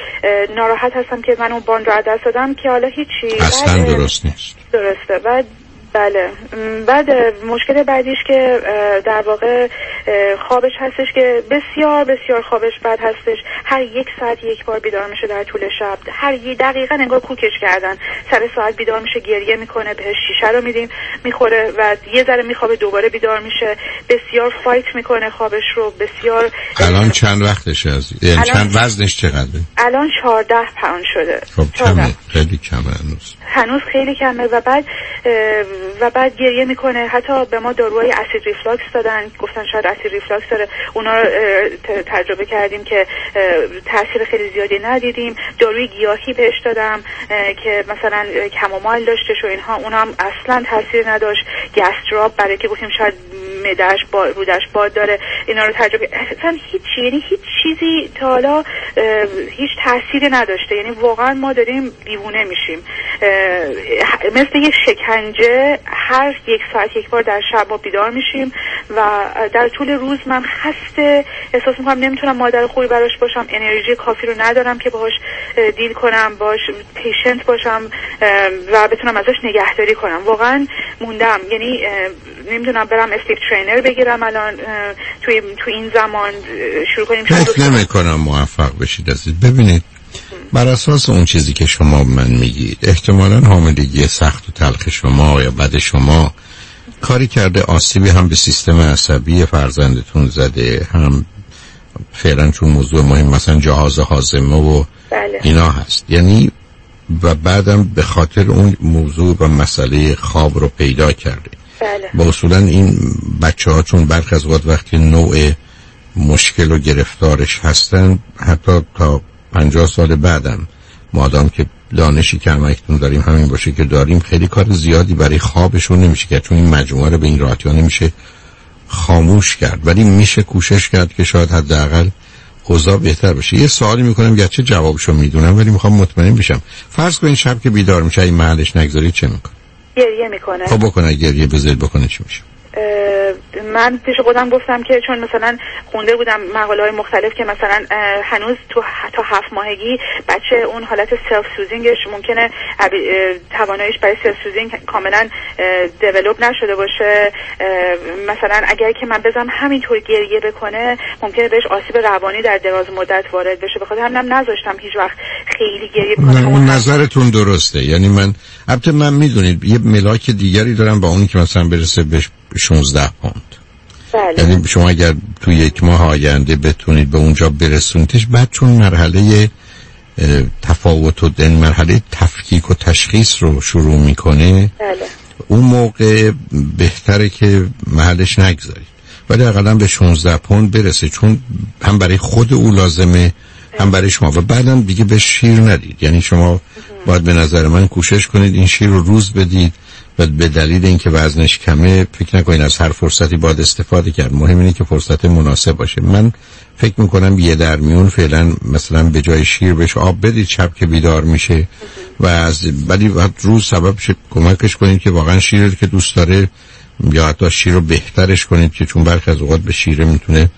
ناراحت هستم که من اون باند رو از دست دادم که حالا هیچی اصلا درست نیست. درسته. بعد بله بعد مشکل بعدیش که در واقع خوابش هستش که بسیار بسیار خوابش بد هستش، هر یک ساعت یک بار بیدار میشه در طول شب، هر یک دقیقه انگار کوکش کردن، سر ساعت بیدار میشه، گریه میکنه، بهش شیشه رو میدیم میخوره و یه ذره میخوابه دوباره بیدار میشه، بسیار فایت میکنه خوابش رو، بسیار. الان چند وقتشه از یعنی چند وزنش چقدره؟ الان چهارده پوند شده. خب کمه، خیلی کمه هنوز. هنوز خیلی کمه و بعد و بعد گریه میکنه. حتی به ما داروهای اسید ریفلاکس دادن، گفتن شاید اسید ریفلاکس داره، اونا رو تجربه کردیم که تاثیر خیلی زیادی ندیدیم. داروی گیاهی بهش دادم که مثلا کمومایل داشتش و اینها، اونا هم اصلا تاثیر نداشت. گستراب برای که گفتیم شاید معده‌اش با رودش باد داره، اینا رو تجربه، اصلا هیچ یعنی هیچ چیزی تا حالا هیچ تأثیری نداشته. یعنی واقعا ما داریم دیوونه میشیم، مثل یک شکنجه. هر یک ساعت یک بار در شب ما بیدار میشیم و در طول روز من خسته احساس میکنم، نمیتونم مادر خوبی براش باشم، انرژی کافی رو ندارم که باهاش دیل کنم، باش پیشنت باشم و بتونم ازش نگهداری کنم. واقعا موندم، یعنی نمیدونم برم اسلیپ ترینر بگیرم الان توی تو این زمان شروع کنیم. فکر نمی کنم موفق بشید عزیز. ببینید بر اساس اون چیزی که شما من میگید احتمالاً حاملگی سخت و تلخ شما یا بد شما کاری کرده آسیبی هم به سیستم عصبی فرزندتون زده، هم فعلا چون موضوع مهم مثلا جهاز هاضمه و بله. اینا هست، یعنی و بعدم به خاطر اون موضوع و مسئله خواب رو پیدا کرده. بله. با اصولا این بچه ها چون برخی از وقت وقتی نوع مشکل و گرفتارش هستن حتی تا پنجاه سال بعدم مادام که دانشی که همکنون داریم همین باشه که داریم، خیلی کار زیادی برای خوابشون نمیشه کرد، چون این مجموعه رو به این راحتی ها نمیشه خاموش کرد، ولی میشه کوشش کرد که شاید حداقل اوضاع بهتر بشه. یه سوالی میکنم گرچه جوابشو میدونم ولی میخوام مطمئن بشم. فرض کنین شب که بیدار میشه این محلش نگذارید چه میکنه؟ گریه میکنه. خب بکنه گریه بذارید بکنه چی میشه؟ من پیش خودم گفتم که چون مثلا خونده بودم مقاله های مختلف که مثلا هنوز تو تا هفت ماهگی بچه اون حالت سلف سوزینگش ممکنه تواناییش برای سلف سوزینگ کاملا دیولپ نشده باشه. مثلا اگر که من بذارم همینطور گریه بکنه ممکنه بهش آسیب روانی در دراز مدت وارد بشه. بخاطر همینم نذاشتم هیچ وقت خیلی گریه بکنه. اون نظرتون درسته، یعنی من البته من میدونید یه ملاک دیگری دارم با اونی که مثلا برسه بهش شانزده پوند. بله. یعنی شما اگر تو یک ماه آینده بتونید به اونجا برسونیدش، بعد چون مرحله تفاوت و دن مرحله تفکیک و تشخیص رو شروع میکنه، بله. اون موقع بهتره که محلش نگذارید، ولی اقلا به شانزده پوند برسه، چون هم برای خود او لازمه هم برای شما، و بعدم دیگه به شیر ندید. یعنی شما باید به نظر من کوشش کنید این شیر رو روز بدید و به دلیل اینکه وزنش کمه فکر نکنید از هر فرصتی باید استفاده کرد. مهم اینه که فرصت مناسب باشه. من فکر میکنم یه در میون فعلا مثلا به جای شیر بهش آب بدید شب که بیدار میشه و از ولی وقت روز سبب شه کمکش کنید که واقعا شیر که دوست داره، یا حتی شیر رو بهترش کنید که چون برخی از اوقات به شیر میتونه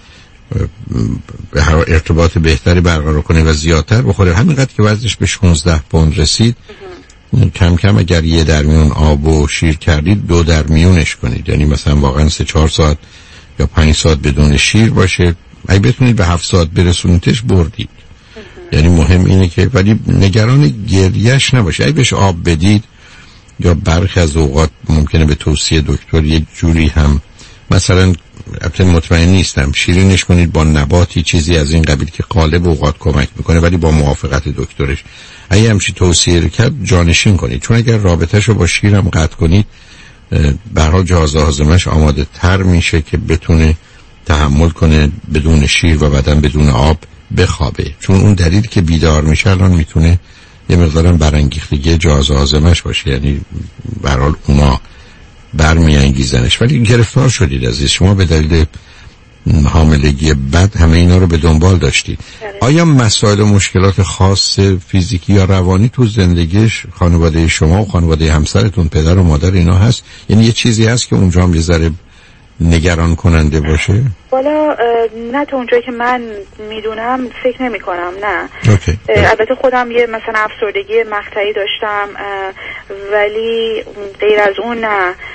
به هر ارتباط بهتری برقرار کنه و زیادتر بخوره. همینقدر که وزنش به شانزده پوند رسید کم کم اگر یه در میون آب و شیر کردید دو در میونش کنید، یعنی مثلا واقعا سه چهار ساعت یا پنج ساعت بدون شیر باشه. اگه بتونید به هفت ساعت برسونیدش بردید. یعنی مهم اینه که ولی نگران گریهش نباشه. اگه بهش آب بدید یا برخی از اوقات ممکنه به توصیه دکتر یک جوری هم مثلا البته مطمئن نیستم شیرینش کنید با نباتی چیزی از این قبیل که غالب اوقات کمک میکنه، ولی با موافقت دکترش. اگه همچی توصیه کرد جانشین کنید، چون اگر رابطهشو با شیرم قطع کنید به هر حال جهاز هاضمه‌اش آماده تر میشه که بتونه تحمل کنه بدون شیر و بعدن بدون آب بخوابه، چون اون دلیل که بیدار میشه الان میتونه یه مقدارم برانگیختگی جهاز هاضمه‌اش باشه، یعنی به هر حال اونا برمیانگیزنش. ولی گرفتار شدید عزیز، شما به دلیل حاملگی بد همه اینا رو به دنبال داشتید. آیا مسائل و مشکلات خاص فیزیکی یا روانی تو زندگیش خانواده شما و خانواده همسرتون پدر و مادر اینا هست؟ یعنی یه چیزی هست که اونجا هم یه ذره نگران کننده باشه؟ والا نه تا اونجایی که من میدونم فکر نمی کنم. نه اوکی. البته خودم یه مثلا افسردگی مقطعی داشتم ولی غیر از اون نه.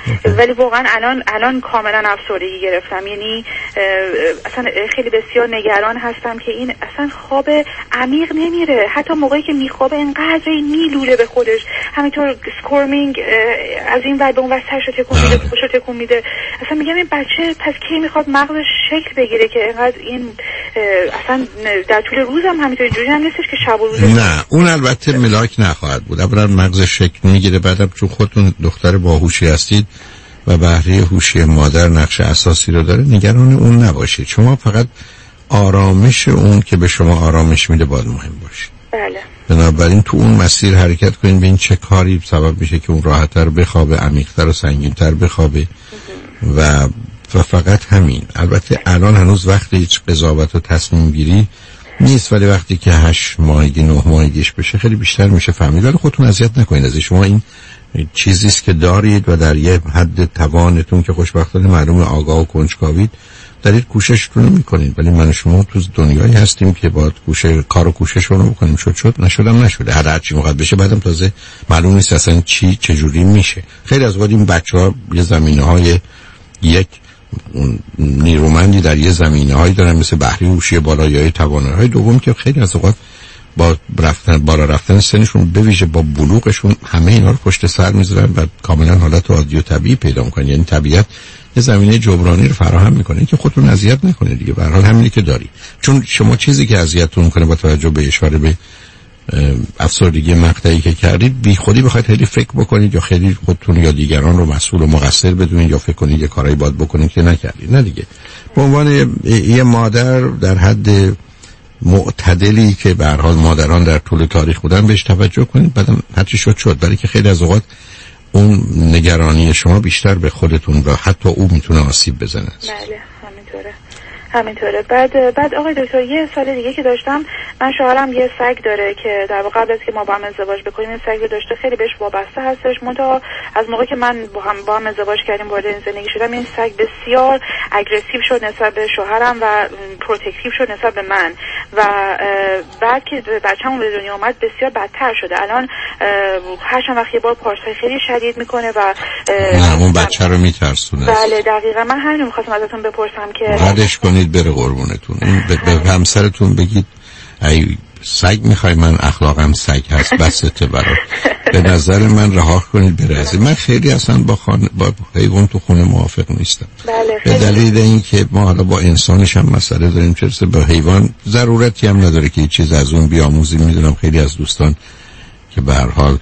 ولی واقعا الان الان کاملا افسردگی گرفتم. یعنی اصلا خیلی بسیار نگران هستم که این اصلا خواب عمیق نمیره. حتی موقعی که میخوابه اینقدر میلوله به خودش، همینطور سکورمینگ از این ور به اون ور سرشو تکون میده، پشتو تکون میده. اصلا میگم این بچه پس کی میخواد مغزش شکل بگیره که اینقدر این اصلا در طول روز هم همینطور اینجوری هم نیستش که شب و روز. نه اون البته ملاک نخواهد بود. اولا مغز شکل میگیره، بعدم چون خودتون دختر باهوشی هستید و بهره هوشی مادر نقش اساسی رو داره، نگران اون نباشید. شما فقط آرامش اون که به شما آرامش میده باید مهم باشه. بله. بنابراین تو اون مسیر حرکت کنید، ببین چه کاری سبب میشه که اون راحت‌تر بخوابه، عمیق‌تر و سنگین‌تر بخوابه و و فقط همین. البته الان هنوز وقت هیچ قضاوت و تصمیم گیری نیست، ولی وقتی که هشت ماهگی نه ماهگیش بشه خیلی بیشتر میشه فهمید. ولی خودتون اذیت نکنید. از شما این چیزی است که دارید و در یه حد توانتون که خوشبختانه معلومه آگاه و کنجکاوید دارید کوششتون رو میکنید، ولی من و شما تو دنیایی هستیم که باید کوشش کار و کوششون رو بکنیم. شد شد نشدم نشده، هر هر چی موقع بشه بعدم تازه معلوم نیست اصلا چی چجوری میشه. خیلی از وقت این بچه‌ها یه زمینه‌های یک نیرومندی در یه زمینه‌هایی دارن مثل بهره هوشی بالا یا توانایی‌های دوم که خیلی از اوقات با رفتن بالا رفتن سنشون به ویژه با بلوغشون همه اینا رو پشت سر میذارن و کاملا حالت عادی و طبیعی پیدا میکنن. یعنی طبیعت یه زمینه جبرانی رو فراهم میکنه که خودتون اذیت نکنید دیگه. به هر حال همینی که داری، چون شما چیزی که اذیتتون میکنه با توجه به اشاره به افسردگی مقطعی که کردید بی خودی بخواید خیلی فکر بکنید یا خیلی خودتون یا دیگران رو مسئول و مقصر بدونید یا فکر کنید یه کارایی باید بکنید که نکردید. نه دیگه، به عنوان یه مادر در حد معتدلی که به هر حال مادران در طول تاریخ بودن بهش توجه کنید. بعدم هر چی شد شد، برای که خیلی از اوقات اون نگرانی شما بیشتر به خودتون و حتی او میتونه آسیب بزنه. بله همینطوره همینطوره. بعد بعد آقای دکتر یه سال دیگه که داشتم، من شوهرم یه سگ داره که در واقع قبل از که ما با هم ازدواج بکنیم این سگ رو داشته، خیلی بهش وابسته هستش. منتها از موقعی که من با هم با هم ازدواج کردیم وارد این زندگی شدم، این سگ بسیار اگریسیو شد نسبت به شوهرم و پروتکتیو شد نسبت به من و بعد که بچه‌مون به دنیا اومد بسیار بدتر شده. الان هر چند وقت یه بار پارسای خیلی شدید میکنه و نه اون بچه رو میترسونه. بله دقیقاً. من همین رو می‌خواستم ازتون بپرسم که ردش کنید بره قربونتون. این به, به همسرتون بگید ای سگ میخوای، من اخلاقم سگ هست بسته برات، به نظر من رها کنید بره. از من خیلی اصلا با خانه با حیوان تو خونه موافق نیستم. بله به دلیل اینکه ما حالا با انسانش هم مسئله داریم، چرا با حیوان ضرورتی هم نداره که یه چیز از اون بیاموزیم. میدونم خیلی از دوستان که به هر حال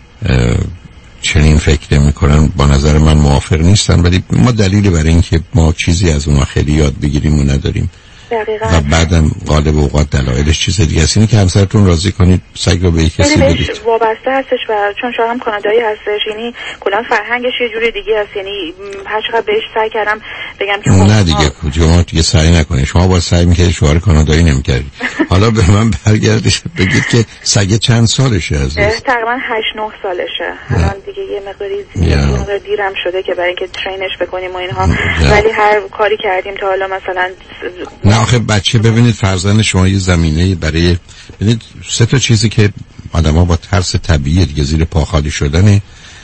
چنین فکر میکنن با نظر من موافق نیستن، ولی ما دلیلی برای اینکه ما چیزی از اونها خیلی یاد بگیریم و نداریم. دقیقاً. و بعدم غالب اوقات دلایلش چیز دیگه است. اینه که همسرتون راضی کنید سگ رو به یک کسی بدید. وابسته هستش و چون شوهرم کانادایی هستش، یعنی کلا فرهنگش یه جوری دیگه است. یعنی هر چقدر بهش سعی کردم بگم که نه دیگه شما دیگه سعی نکنید. شما با سعی می‌کردید شوهر کانادایی نمی‌کردید. حالا به من برگردید بگید که سگ چند سالشه عزیز؟ تقریبا هشت نه سالشه. الان دیگه یه مقداری دیرم شده که برای اینکه ترینش بکنیم و اینها، ولی هر کاری کردیم تا حالا مثلا نه آخه بچه ببینید فرزند شما یه زمینه برای ببینید سه تا چیزی که آدم‌ها با ترس طبیعی دیگه زیر پا خالی شدنه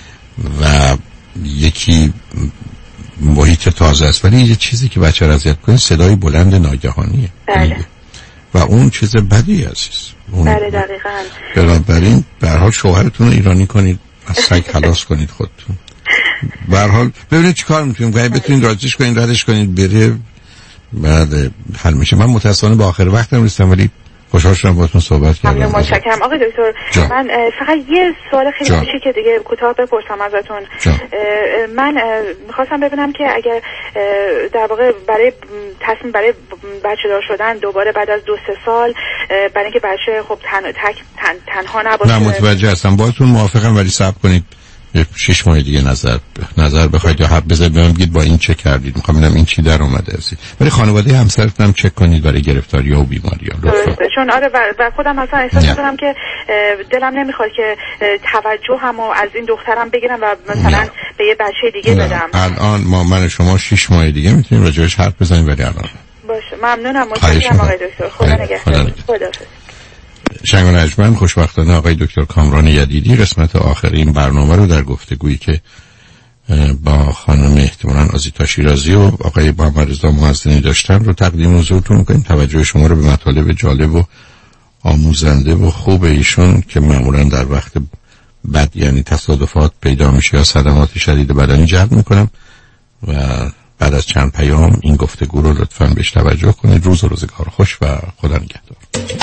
و یکی محیط تازه است، ولی یه چیزی که بچه را اذیت کنه صدای بلند ناگهانیه. بله. و اون چیز بدی عزیز. بله دقیقاً. بنابراین به هر حال شوهرتون رو ایرانی کنید، از سگ خلاص کنید خودتون. به هر حال ببینید چیکار می‌تونید. اگه بتونید راضیش کنید، ردش کنید بره، بعد حل میشه. من متأسفانه به آخر وقتم رسیدم، ولی خوشحال شدم باهاتون صحبت کردم. ممنون، متشکرم آقای دکتر. جا. من فقط یه سوال خیلی کوچیک دیگه کوتاه بپرسم ازتون. من میخواستم ببینم که اگر در واقع برای تصمیم برای بچه دار شدن دوباره بعد از دو سه سال برای اینکه بچه خب تن... تک... تن... تنها نباشه. نه متوجه هستم، باهاتون موافقم، ولی صبر کنید شش ماه دیگه نظر نظر بخواید یا حرف بزنید بهم بگید با این چه کردید، میخوام ببینم این چی در اومده است. ولی خانواده همسرتون هم چک کنید برای گرفتاری‌ها و بیماری‌ها لطفا. چون آره و خودم مثلا احساس می‌کنم که دلم نمیخواد که توجه همو از این دخترم بگیرم و مثلا نه. به یه بچه دیگه نه. بدم. الان ما من شما شش ماه دیگه میتونیم راجعش حرف بزنیم، ولی الان باشه. ممنونم، متشکرم آقای دکتر. خدا نگهدار. خداحافظ. شنگ و نجمن، خوشبختانه آقای دکتر کامران یدیدی قسمت آخر این برنامه رو در گفتگویی که با خانم احتمالاً آزیتا شیرازی و آقای محمد رضا محسنی داشتن رو تقدیم حضورتون می‌کنیم. توجه شما رو به مطالب جالب و آموزنده و خوب ایشون که معمولاً در وقت بد یعنی تصادفات پیدا میشه یا صدمات شدید بدنی جلب میکنم و بعد از چند پیام این گفتگو رو لطفاً بهش توجه کنید. روز و روزگار خوش و خدا نگهدار.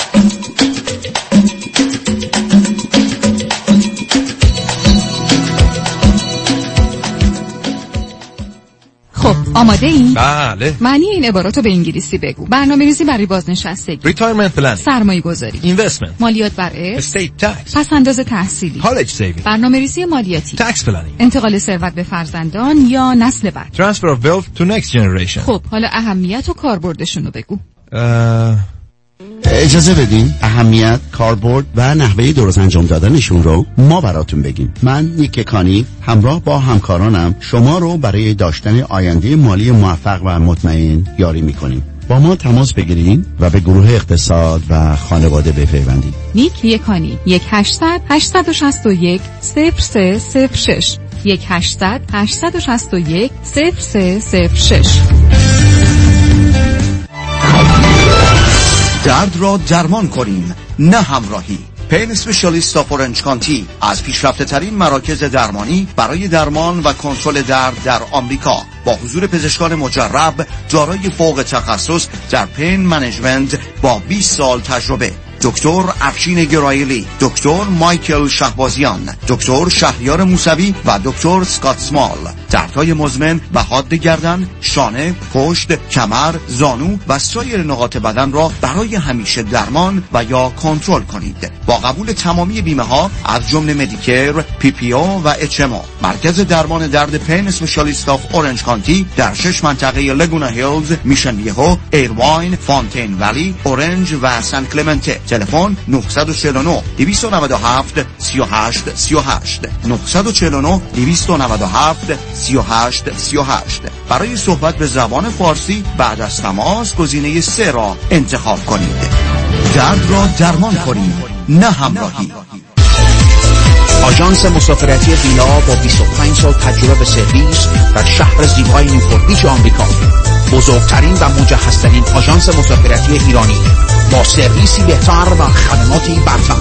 خب آماده این؟ بله. معنی این عبارات رو به انگلیسی بگو. برنامه‌ریزی برای بازنشستگی، retirement planning، سرمایه‌گذاری، investment، مالیات بر ارث، estate tax، پس‌انداز تحصیلی، college saving، برنامه‌ریزی مالیاتی، tax planning، انتقال ثروت به فرزندان یا نسل بعد، transfer of wealth to next generation. خب حالا اهمیت و کاربردشون رو بگو. اه... اجازه بدین اهمیت، کاربرد و نحوه درست انجام دادنشون رو ما براتون بگیم. من نیک کانی همراه با همکارانم شما رو برای داشتن آینده مالی موفق و مطمئن یاری میکنیم. با ما تماس بگیرین و به گروه اقتصاد و خانواده بپیوندید. نیک یکانی یک هشتصد هشتصد و شصت و یک صفر سه صفر شش یک هشتصد هشتصد و شصت و یک صفر سه صفر شش. درد را درمان کنیم، نه همراهی. پین اسپشیالیست آف اورنج کانتی از پیشرفته ترین مراکز درمانی برای درمان و کنترل درد در آمریکا با حضور پزشکان مجرب دارای فوق تخصص در پین منیجمنت با بیست سال تجربه. دکتر افشین گرایلی، دکتر مایکل شهبازیان، دکتر شهریار موسوی و دکتر سکات سمال. دردهای مزمن و حاد گردن، شانه، پشت، کمر، زانو و سایر نقاط بدن را برای همیشه درمان و یا کنترل کنید. با قبول تمامی بیمه ها از جمله مدیکر، پی پی او و اچ ام او. مرکز درمان درد پین اسپشیالیست آف اورنج کانتی در شش منطقه لگونا هیلز، میشن ویهو، ایرواین، فونتین ولی، اورنج و سان کلمنته. تلفن نه چهار نه دویست و نود و هفت سی و هشت سی و هشت نه چهار نه دویست و نود و هفت سی و هشت سی و هشت. برای صحبت به زبان فارسی بعد از تماس گزینه سه را انتخاب کنید. درد را درمان کنید، نه همراهی. آژانس مسافرتی ویلا با بیست و پنج سال تجربه به سرویس در شهر زیبای نیوپورت بیچ آمریکا، بزرگترین و مجهزترین آژانس مسافرتی ایرانی با سرویسی بهتر و خدماتی برتر.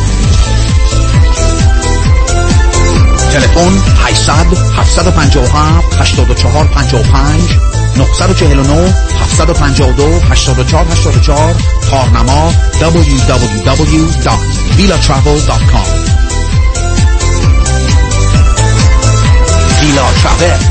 تلفن هشتصد هفتصد و پنجاه و هفت هشتاد و چهار پنجاه و پنج نه چهار نه هفتصد و پنجاه و دو هشتاد و چهار هشتاد و چهار. کارنما دبلیو دبلیو دبلیو دات ویلا ترافل دات کام. ویلا ترافل.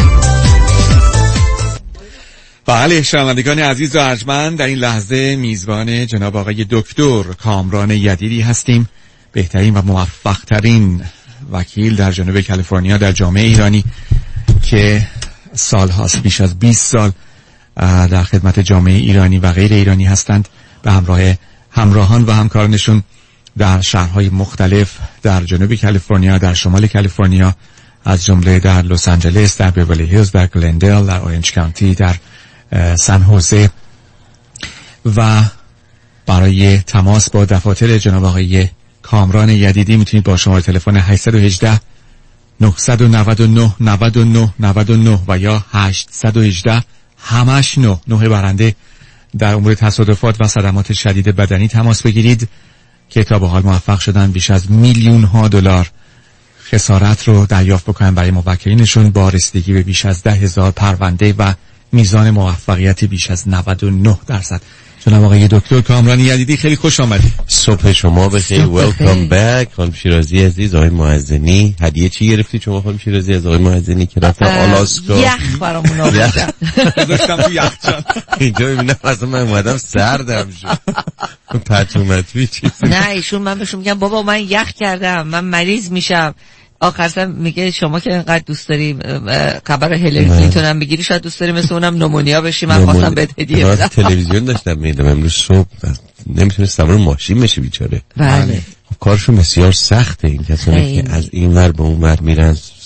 بله شنوندگان عزیز و ارجمند، در این لحظه میزبان جناب آقای دکتر کامران یدیدی هستیم، بهترین و موفق ترین وکیل در جنوب کالیفرنیا در جامعه ایرانی که سال هاست، بیش از بیست سال در خدمت جامعه ایرانی و غیر ایرانی هستند، به همراه همراهان و همکارانشون در شهرهای مختلف در جنوب کالیفرنیا، در شمال کالیفرنیا، از جمله در لس آنجلس، در بیولی هیلز، در گلندل، در اورنج کانتی، در سن هوزه. و برای تماس با دفاتر جناب آقای کامران یدیدی میتونید با شماره تلفن هشت یک هشت نه نه نه نه نه نه نه نه و یا هشت یک هشت همش نه نه برنده در امور تصادفات و صدمات شدید بدنی تماس بگیرید که تا به حال موفق شدن بیش از میلیون ها دلار خسارت رو دریافت بکنن برای موکلینشون با رسیدگی به بیش از ده هزار پرونده و میزان موفقیت بیش از نود و نه درصد. جناب آقای دکتر کامران یدیدی خیلی خوش آمدید. صبح شما بخیر. ویلکام بک. خانم شیرازی عزیز، آقای معزنی، هدیه چی گرفتی شما خانم شیرازی از آقای معزنی که رفتن آلاسکا؟ یخ برامون آوردن. گذاشتم تو یخچال. اینجا میبینم اصلا من اومدم سردم شد. پتومتوی چیزی. نه ایشون من بهشون میگم بابا من یخ کردم، من مریض میشم. آخرش میگه شما که اینقدر دوست داری خبر هیلری کلینتون هم بگیری، شاید دوست داری مثل اونم نمونیا بشی. من خواستم بهت هدیه بدم. تلویزیون داشتم میدم امروز صبح، نمیتونه سوار ماشین بشه بیچاره. بله. کارشون بسیار سخته این کسانی که از این ور به اون ور میرن،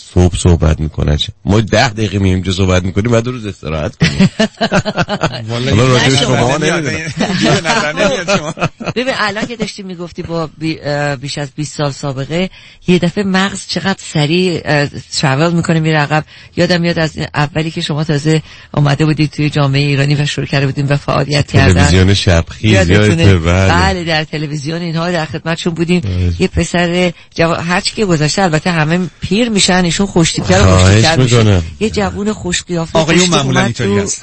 صبح صحبت میکنن، ما ده دقیقه میایم اینجا صحبت میکنیم بعد روز استراحت کنیم. حالا راجع شما نمیدونم. ببین الان که داشتی میگفتی با بیش از بیست سال سابقه، یه دفعه مغز چقدر سریع ترافل میکنه میره عقب. یادم میاد از اولی که شما تازه اومده بودید توی جامعه ایرانی و شروع کرده بودیم و فعالیت کردن، تلویزیون شبخیز یادته؟ بله در تلویزیون اینها در خدمتشون بودیم. یه پسر جوان هر چی که گذاشته، البته همه پیر میشن، ایشون خوشتیپ‌تر و خوشتیپ‌تر میشه. یه جوون خوش قیافه آقایون معمولا اینطوری هست.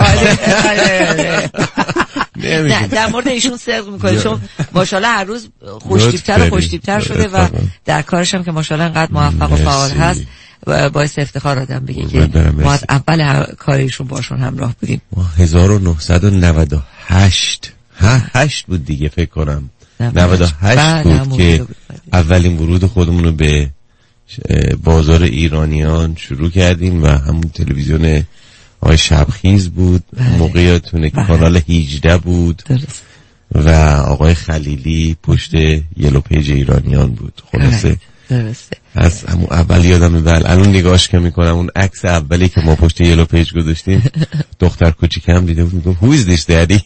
نه در مورد ایشون صدق میکنه، چون ماشاءالله هر روز خوشتیپ‌تر و خوشتیپ‌تر شده و در کارش هم که ماشاءالله انقدر موفق و فعال هست، باعث افتخار آدم بگه که ما از اول کارشون باشون همراه بودیم. هزار و نهصد و نود و هشت ها هشت بود دیگه فکر کنم، نود و هشت بود که اولین ورود خودمون رو به بازار ایرانیان شروع کردیم و همون تلویزیون آقای شبخیز بود. موقعیتونه کانال هجده بود درست. و آقای خلیلی پشت یلو پیج ایرانیان بود. خلاصه درسته از همون اول یادم میاد، الان نگاهش که میکنم اون عکس اولی که ما پشت یلو پیج گذاشتیم دختر کوچیکم دیده بود، میگم who is this daddy؟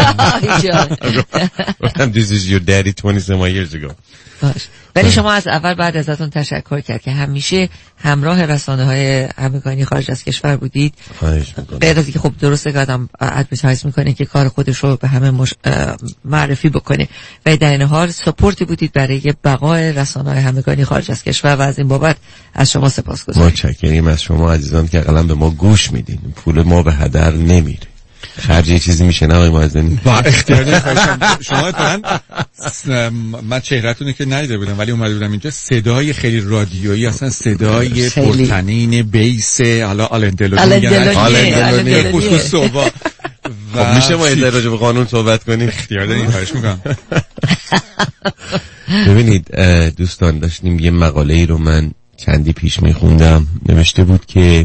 گفتم this is your daddy twenty-seven years ago. ولی شما از اول بعد ازتون تشکر کرد که همیشه همراه رسانه‌های همگانی خارج از کشور بودید. غیر از اینکه خب درسته که آدم ادورتایز میکنه که کار خودش رو به همه مش... معرفی بکنه، و در این حال سپورتی بودید برای بقای رسانه‌های همگانی خارج از کشور و از این بابت از شما سپاسگزاریم. متشکریم از شما عزیزان که حداقل به ما گوش میدین. پول ما به هدر نمیره، خرج یه چیزی میشه نه آقای معززنی؟ با اختیار نمیخواستم شما اتفاقا من چهرهتونه که ندیده بودم ولی اومده بودم اینجا، صدای خیلی رادیویی، اصلا صدای پرتنین بیس حالا آلندلونی آلندلونی خصوص صبح. خب میشه ما یه راجع به قانون صحبت کنیم؟ اختیار دارین، خواهش میکنم. ببینید دوستان، داشتیم یه مقاله ای رو من چندی پیش میخوندم، نوشته بود که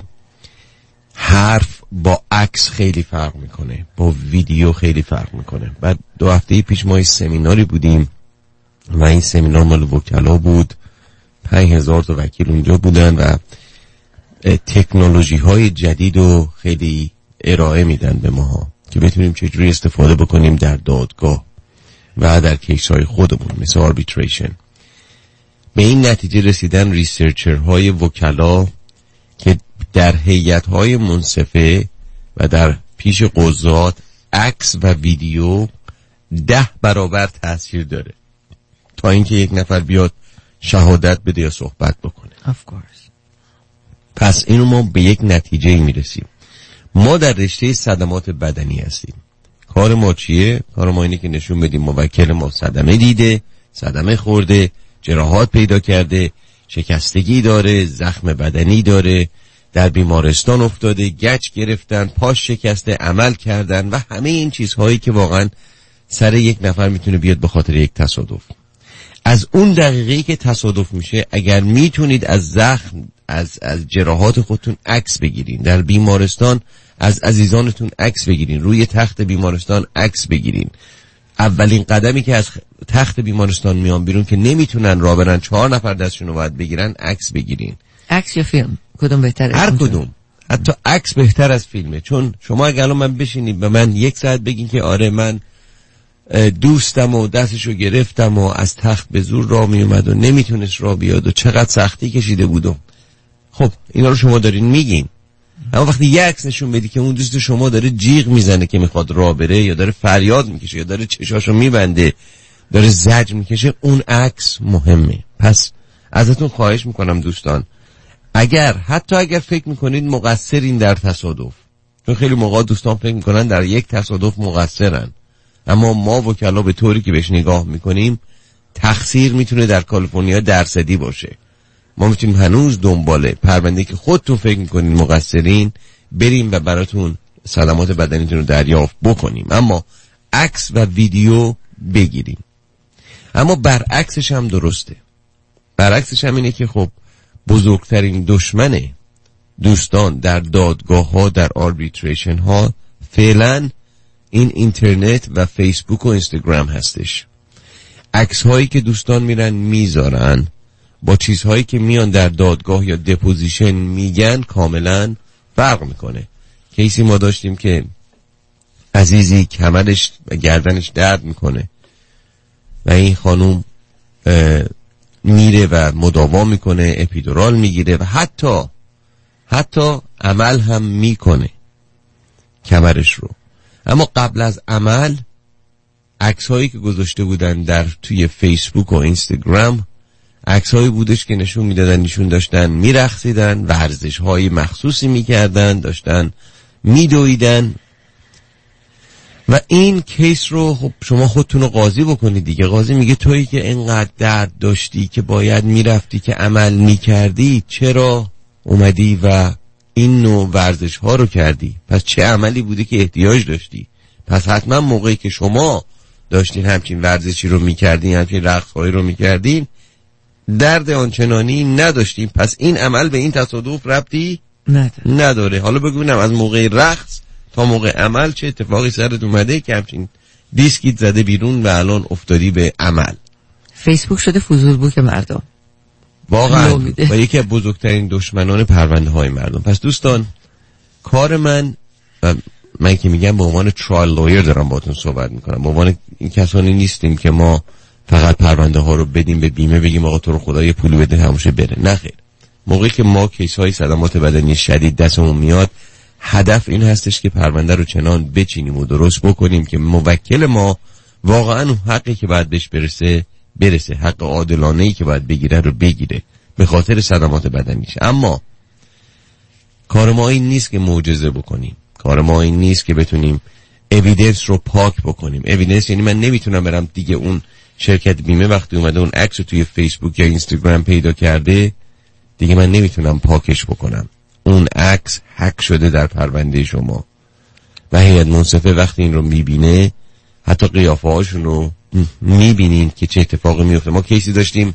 حرف با عکس خیلی فرق میکنه، با ویدیو خیلی فرق میکنه. بعد دو هفته پیش ما یه سمیناری بودیم و این سمینار مال وکلا بود، پنج هزار تا وکیل اونجا بودن و تکنولوژی های جدید رو خیلی ارائه میدن به ماها که بتونیم چجوری استفاده بکنیم در دادگاه و در کیس های خودمون مثل آربیتریشن. به این نتیجه رسیدن ریسرچرهای وکلا که در هیئت‌های منصفه و در پیش قضات عکس و ویدیو ده برابر تاثیر داره تا اینکه یک نفر بیاد شهادت بده یا صحبت بکنه. Of course. پس اینو ما به یک نتیجه میرسیم. ما در رشته صدمات بدنی هستیم. کار ما چیه؟ کار ما اینه که نشون بدیم موکل ما صدمه دیده، صدمه خورده، جراحات پیدا کرده، شکستگی داره، زخم بدنی داره، در بیمارستان افتاده، گچ گرفتن، پاش شکسته، عمل کردن و همه این چیزهایی که واقعا سر یک نفر میتونه بیاد به خاطر یک تصادف. از اون دقیقه‌ای که تصادف میشه اگر میتونید از زخم از از جراحات خودتون عکس بگیرین، در بیمارستان از عزیزانتون عکس بگیرین، روی تخت بیمارستان عکس بگیرین. اولین قدمی که از تخت بیمارستان میان بیرون که نمیتونن راه برن، چهار نفر دستشون رو باید بگیرن، عکس بگیرین. عکس یا فیلم کدوم بهتره؟ هر کدوم. حتی عکس بهتر از فیلمه، چون شما اگه الان من بشینید به من یک ساعت بگین که آره من دوستم و دستشو گرفتم و از تخت به زور راه می اومد و نمیتونست راه بیاد و چقدر سختی کشیده بودم، خب اینا رو شما دارین میگین. اما وقتی یه عکس نشون بدی که اون دوست شما داره جیغ میزنه که میخواد راه بره، یا داره فریاد میکشه، یا داره چشاشو میبنده، داره زجر میکشه، اون عکس مهمه. پس ازتون خواهش میکنم دوستان، اگر حتی اگر فکر میکنید مقصرین در تصادف، چون خیلی موقع دوستان فکر میکنن در یک تصادف مقصرن، اما ما وکلا به طوری که بهش نگاه میکنیم تقصیر میتونه در کالیفرنیا درصدی باشه. ما میتونیم هنوز دنباله پرونده که خودتون فکر میکنین مقصرین بریم و براتون صدمات بدنیتون رو دریافت بکنیم، اما عکس و ویدیو بگیریم. اما برعکسش هم درسته، برعکسش هم اینه که خب بزرگترین دشمن دوستان در دادگاه ها، در آربیتریشن ها فعلا این اینترنت و فیسبوک و اینستاگرام هستش. عکس هایی که دوستان میرن میذارن با چیزهایی که میان در دادگاه یا دپوزیشن میگن کاملا فرق میکنه. کیسی ما داشتیم که عزیزی کمرش و گردنش درد میکنه و این خانوم میره و مداوا میکنه، اپیدورال میگیره و حتی حتی عمل هم میکنه کمرش رو، اما قبل از عمل عکس‌هایی که گذاشته بودن در توی فیسبوک و اینستاگرام عکس‌هایی بودش که نشون میدادن نشون داشتن میرقصیدن، ورزش‌های مخصوصی میکردن، داشتن میدویدن و این کیس رو خب شما خودتون رو قاضی بکنید دیگه. قاضی میگه تویی که اینقدر درد داشتی که باید میرفتی که عمل میکردی، چرا اومدی و این نوع ورزش ها رو کردی؟ پس چه عملی بوده که احتیاج داشتی؟ پس حتما موقعی که شما داشتین همچین ورزشی رو میکردین، همچین رقص هایی رو میکردین، درد آنچنانی نداشتین. پس این عمل به این تصادف ربطی نداره. نداره. حالا بگوینم از موقع رقص تا موقع عمل چه اتفاقی سرت اومده که همچین دیسکیت زده بیرون و الان افتادی به عمل؟ فیسبوک شده فضول بوک مردم واقعا و یکی از بزرگترین دشمنان پرونده های مردم. پس دوستان کار من و من که میگم به عنوان ترایل لایر دارم باهاتون صحبت میکنم، به عنوان این کسانی نیستیم که ما فقط پرونده ها رو بدیم به بیمه بگیم آقا تو رو خدا یه پول بده هموشه بره. نه خیر. موقعی که ما کیس های صدمات بدنی شدید دستمون میاد، هدف این هستش که پرونده رو چنان بچینیم و درست بکنیم که موکل ما واقعا اون حقی که باید بهش برسه برسه، حق عادلانه‌ای که باید بگیره رو بگیره به خاطر صدمات بدنیش. اما کار ما این نیست که معجزه بکنیم، کار ما این نیست که بتونیم اویدنس رو پاک بکنیم. اویدنس یعنی من نمیتونم برم دیگه اون شرکت بیمه وقتی اومده اون عکس رو توی فیسبوک یا اینستاگرام پیدا کرده دیگه من نمیتونم پاکش بکنم. اون عکس هک شده در پرونده شما و هیئت منصفه وقتی این رو میبینه حتی قیافه هاشون رو میبینین که چه اتفاقی میفته. ما کیسی داشتیم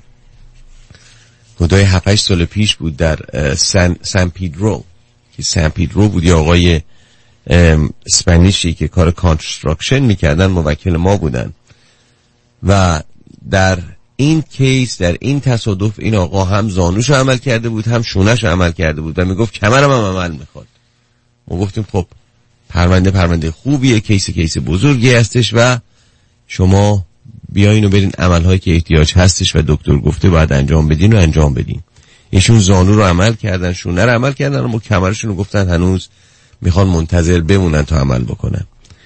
حدود هفت هشت سال پیش بود در سن, سن پیدرو که سن پیدرو بود، یا آقای اسپانیشی که کار کانستراکشن میکردن موکل ما بودن و در این کیس در این تصادف این آقا هم زانوش عمل کرده بود هم شونش عمل کرده بود و میگفت کمرم هم عمل میخواد. ما گفتیم خب پرونده پرونده خوبیه، کیس کیس بزرگی هستش و شما بیاین و برین عملهایی که احتیاج هستش و دکتر گفته باید انجام بدین و انجام بدین. ایشون زانو رو عمل کردن، شونه رو عمل کردن، اما کمرشون رو گفتن هنوز میخوان منتظر بمونن تا عمل بکنن.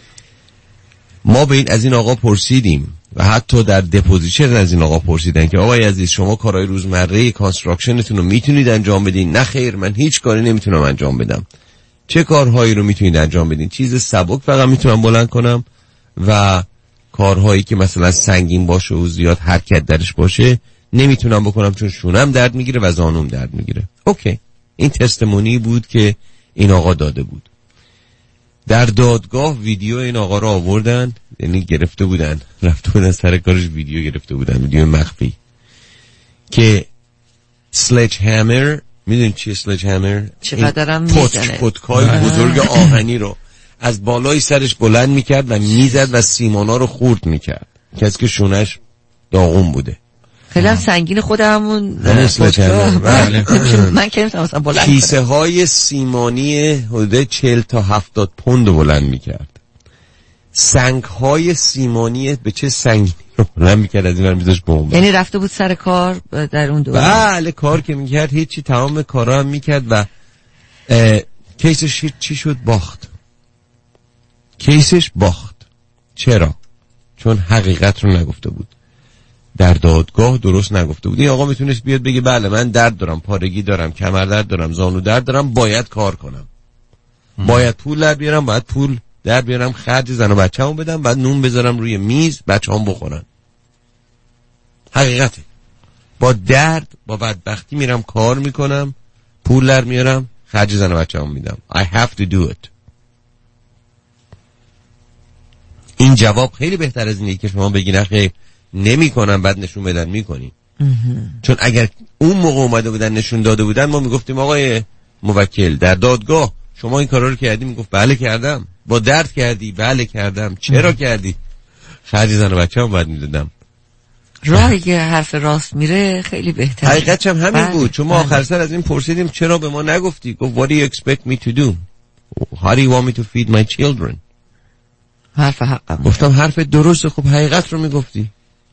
ما به این از این آقا پرسیدیم و حتی در دپوزیشن از این آقا پرسیدن که آقای عزیز شما کارهای روزمره کانستراکشنتون رو میتونید انجام بدین؟ نه خیر، من هیچ کاری نمیتونم انجام بدم. چه کارهایی رو میتونید انجام بدین؟ چیز سبک فقط میتونم بلند کنم و کارهایی که مثلا سنگین باشه و زیاد حرکت درش باشه نمیتونم بکنم چون شونم درد میگیره و زانوم درد میگیره. اوکی، این تستمونی بود که این آقا داده بود. در دادگاه ویدیو این آقا رو آوردن، یعنی گرفته بودن رفته بودن سر کارش ویدیو گرفته بودن، ویدیو مخفی که سلج هامر، میدونی چیه سلج هامر؟ چقدرم میزنه پتکای بزرگ آهنی رو از بالای سرش بلند میکرد و میزد و سیمانا رو خورد میکرد، کسی که شونش داغون بوده. خیلی هم سنگین خودمون من که نمیتونم مثلا بلند کیسه های سیمانی حدود چهل تا هفتاد پوند بلند میکرد. سنگ های سیمانی به چه سنگی رو بلند میکرد از این ور میذاش بمب. یعنی رفته بود سر کار در اون دوره؟ بله، کار که میکرد هیچی، تمام کارا هم میکرد و کیسش چی شد؟ باخت. کیسش باخت. چرا؟ چون حقیقت رو نگفته بود، در دادگاه درست نگفته بود. این آقا میتونست بیاد بگه بله من درد دارم، پارگی دارم، کمر درد دارم، زانو درد دارم، باید کار کنم، باید پول در بیارم، باید پول در بیارم خرج زن و بچه‌مو بدم، بعد نون بذارم روی میز بچه‌ام بخورن. حقیقته. با درد با بدبختی میرم کار میکنم، پول در میارم، خرج زن و بچه‌مو میدم. I have to do it. این جواب خیلی بهتر از اینه که شما بگین اخی نمی کنم بعد نشون بدن میکنیم. چون اگر اون موقع اومده بودن نشون داده بودن ما میگفتیم آقای موکل در دادگاه شما این کارا رو کردی؟ میگفت بله کردم. با درد کردی؟ بله کردم. چرا کردی؟ خرج زن و بچه‌ام باید میدادم. راهی که حرف راست میره خیلی بهتره. حقیقتش هم همین بله. بود. چون ما آخر سر از این پرسیدیم چرا به ما نگفتی؟ گفت what do you expect me to do? How do you want me to feed my children? حرف حقم. گفتم حرف درسته. خب حقیقت رو میگفتی.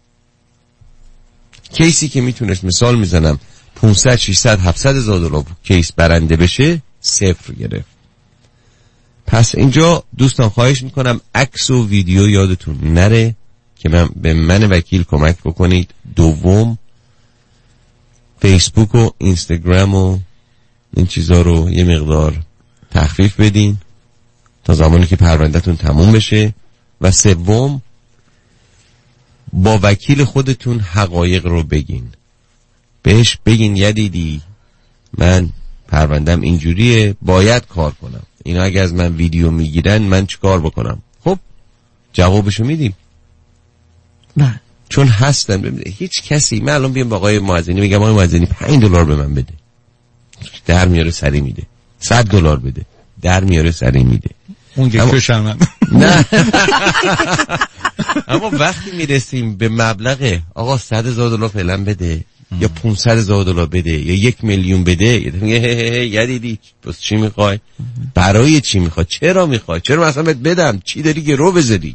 کیسی که میتونست مثال میزنم پانصد ششصد هفتصد هزار دلار کیس برنده بشه صفر گرفت. پس اینجا دوستان خواهش میکنم عکس و ویدیو یادتون نره که من به من وکیل کمک بکنید. دوم فیسبوک و اینستاگرام و این چیزا رو یه مقدار تخفیف بدین تا زمانی که پروندهتون تموم بشه. و سوم با وکیل خودتون حقایق رو بگین. بهش بگین یدیدی من پروندم اینجوریه، باید کار کنم، اینا اگه از من ویدیو میگیرن من چیکار بکنم؟ خب جوابشو میدیم. نه چون هستن. هیچ کسی، من الان بیام با آقای معزنی میگم آقای معزنی پنج دلار به من بده، در میاره سری میده. صد دلار بده، در میاره سری میده. اون گکش هم نه. اما وقتی میرسیم به مبلغ آقا صد هزار دلار فعلا بده یا پانصد هزار دلار بده یا یک میلیون بده، یا دیدی بس چی میخوای؟ برای چی میخوای؟ چرا میخوای؟ چرا مثلا بهت بدم؟ چی داری که رو بذاری؟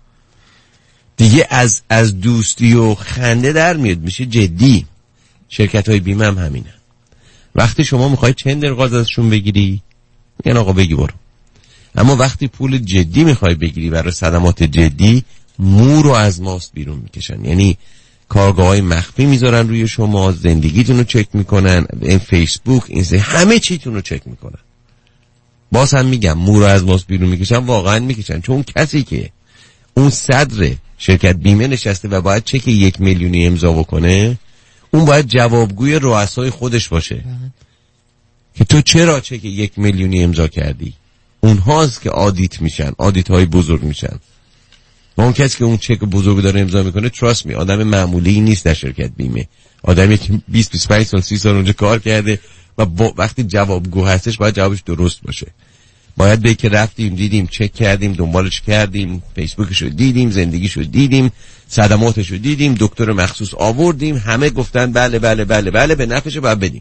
دیگه از از دوستی و خنده در میاد، میشه جدی. شرکت های بیمه هم همینه. وقتی شما میخوای چند قرض ازشون بگیری میگن آقا بگی برو. اما وقتی پول جدی میخوای بگیری برای صدمات جدی، مو رو از ماست بیرون میکشن. یعنی کارگاه‌های مخفی میذارن روی شما، زندگیتون رو چک میکنن، این فیسبوک این همه چیتون رو چک میکنن. باز هم میگم مو رو از ماست بیرون میکشن، واقعا میکشن. چون کسی که اون صدر شرکت بیمه نشسته و باید چک یک میلیونی امضا بکنه، اون باید جوابگوی رؤسای خودش باشه که تو چرا چک یک میلیونی امضا کردی. اونهاست که آدیت میشن، آدیت های بزرگ میشن. و اون کسی که اون چک بزرگ داره امضا میکنه تراست می آدم معمولی نیست در شرکت بیمه. آدمی که بیست بیست و پنج سال سی سال اونجا کار کرده و وقتی جوابگو هستش باید جوابش درست باشه. باید به که رفتیم دیدیم، چک کردیم، دنبالش کردیم، فیسبوکشو دیدیم، زندگیشو دیدیم، صدماتشو دیدیم، دکتر مخصوص آوردیم، همه گفتن بله بله بله بله به نفعشه باید بدیم.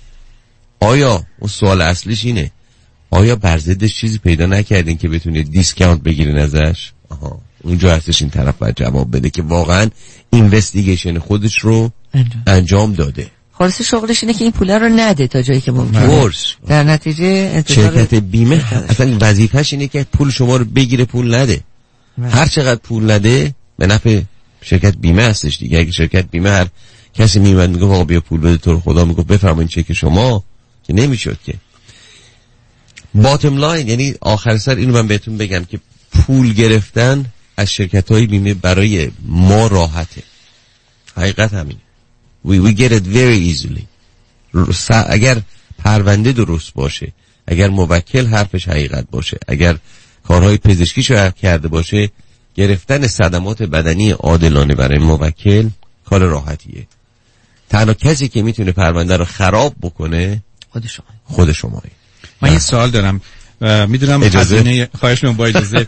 آیا اون سوال اصلیش اینه آیا بر ضدش چیزی پیدا نکردین که بتونید دیسکاونت بگیرین ازش؟ آها اونجا هستش این طرف باید جواب بده که واقعا اینوستیگیشن خودش رو انجام, انجام داده. خلاص شغلش اینه که این پوله رو نده تا جایی که ممکنه. در نتیجه شرکت بیمه اصلا وظیفه‌ش اینه که پول شما رو بگیره، پول نده. هر چقدر پول نده به نفع شرکت بیمه هستش دیگه. اگه شرکت بیمه هر کسی میومد میگه آقا بیا پول بده، تو رو خدا میگه بفرمایید چک شما، که نمیشد که. باتم لاین یعنی آخر سر اینو من بهتون بگم که پول گرفتن از شرکت های بیمه برای ما راحته. حقیقت همین. we, we get it very easily. اگر پرونده درست باشه، اگر موکل حرفش حقیقت باشه، اگر کارهای پزشکیشو کرده باشه، گرفتن صدمات بدنی عادلانه برای موکل کار راحتیه. تنها کسی که میتونه پرونده رو خراب بکنه خود شما خود شمایی. من یه سوال دارم. میدونم هزینه خواهش می‌کنم با اجازه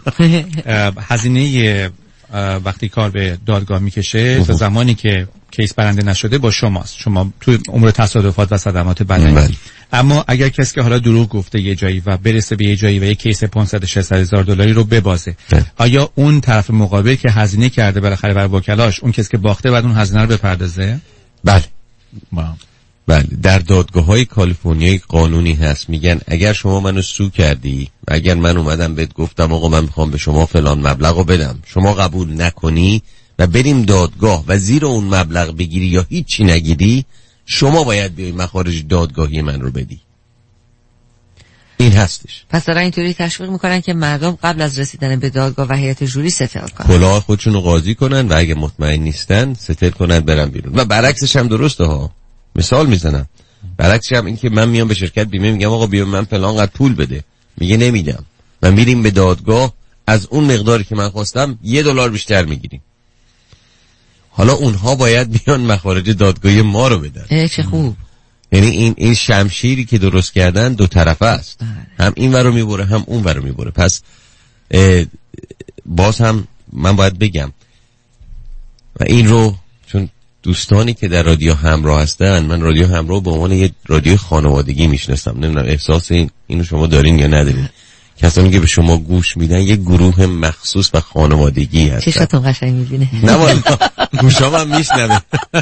هزینه وقتی کار به دادگاه میکشه تا زمانی که کیس برنده نشده با شماست، شما تو امور تصادفات و صدمات بدنی. اما اگر کسی که حالا دروغ گفته یه جایی و برسه به یه جایی و یه کیس پانصد ششصد هزار دلاری رو ببازه، آیا اون طرف مقابل که هزینه کرده بالاخره برای وکلاش، اون کسی که باخته بعد اون هزینه رو بپردازه؟ بله. بله در دادگاه‌های کالیفرنیایی قانونی هست، میگن اگر شما منو سو کردی و اگر من اومدم بهت گفتم آقا من میخوام به شما فلان مبلغو بدم، شما قبول نکنی و بریم دادگاه و زیر اون مبلغ بگیری یا هیچی نگیری، شما باید بیای مخارج دادگاهی من رو بدی. این هستش. پس دارن اینطوری تشویق میکنن که مردم قبل از رسیدن به دادگاه و هیئت جوری ستل کنن، کلاه خودشون رو قاضی کنن و اگه مطمئن نیستن ستل کنن برن بیرون. و برعکسش هم درسته ها. مثال میزنم، برعکسش هم این که من میام به شرکت بیمه میگم آقا بیا من فلان قد پول بده، میگه نمیدم، و میریم به دادگاه از اون مقداری که من خواستم یه دلار بیشتر میگیریم. حالا اونها باید بیان مخارج دادگاهی ما رو بدن. چه خوب. یعنی این این شمشیری که درست کردن دو طرفه است، هم این ور رو میبره هم اون ور رو میبره. پس باز هم من باید بگم و این رو چون دوستانی که در رادیو همراه هستن، من رادیو همراه به عنوان یه رادیو خانوادگی میشناسم. نمیدونم احساس این اینو شما دارین یا ندارین؟ کسانی که به شما گوش میدن یه گروه مخصوص و خانوادگی هستن. چشاتون قشنگ میبینه. نه والا گوشام هم میشنوه.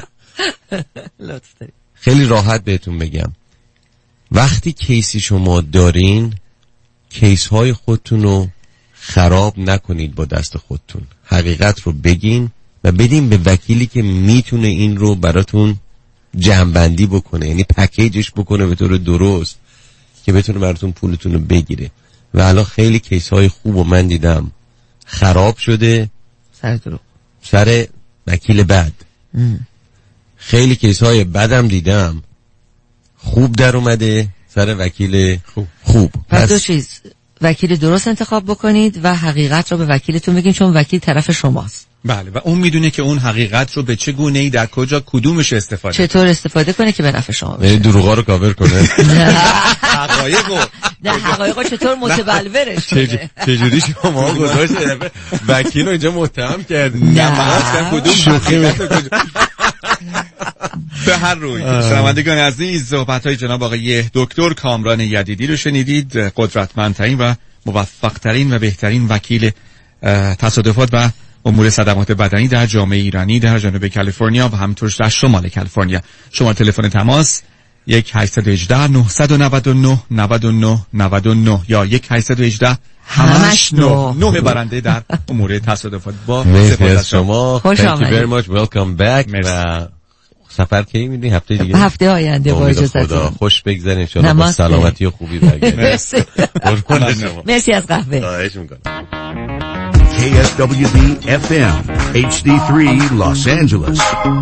خیلی راحت بهتون بگم، وقتی کیسی شما دارین، کیس های خودتون رو خراب نکنید با دست خودتون. حقیقت رو بگین و بدین به وکیلی که میتونه این رو براتون جمع‌بندی بکنه، یعنی پکیجش بکنه به طور درست که بتونه براتون پولتون رو بگیره. و الان خیلی کیس های خوب و من دیدم خراب شده سر درو سر وکیل بد. ام. خیلی کیس های بدم دیدم خوب در اومده سر وکیل خوب. خوب. پس, پس دو چیز، وکیل درست انتخاب بکنید و حقیقت رو به وکیلتون بگین، چون وکیل طرف شماست. بله، و اون میدونه که اون حقیقت رو به چه گونه‌ای در کجا کدومش استفاده چطور استفاده کنه که به نفع شما بشه. یعنی دروغا رو کاور کنه. حقایقو نه حقایقو چطور متبلورش کنه. چجوری شما گذاشت وکیل رو اینجا متهم کرد؟ نه من کدوم شوخی به هر روی. شنوندگان عزیز، صحبت‌های جناب آقای دکتر کامران یدیدی رو شنیدید، قدرتمندترین و موفق‌ترین و بهترین وکیل تصادفات و امور صدمات بدنی در جامعه ایرانی در جنوب کالیفرنیا و همینطور در شمال کالیفرنیا. شما تلفن تماس یک هشت یک هشت نه نه نه نه نه نه نه یا یک هشت یک هشت همش نه نه برنده در امور تصادفات. با سپاس از شما. Thank you very much. Welcome back. و سفر کی می‌رین؟ هفته دیگه؟ هفته آینده با اجازهتون. خوش بگذرین ان شاء الله با سلامتی و خوبی برگردید. مرسی از قهوه. خواهش می‌کنم. کی اس دبلیو دی اف ام اچ دی سه Los Angeles.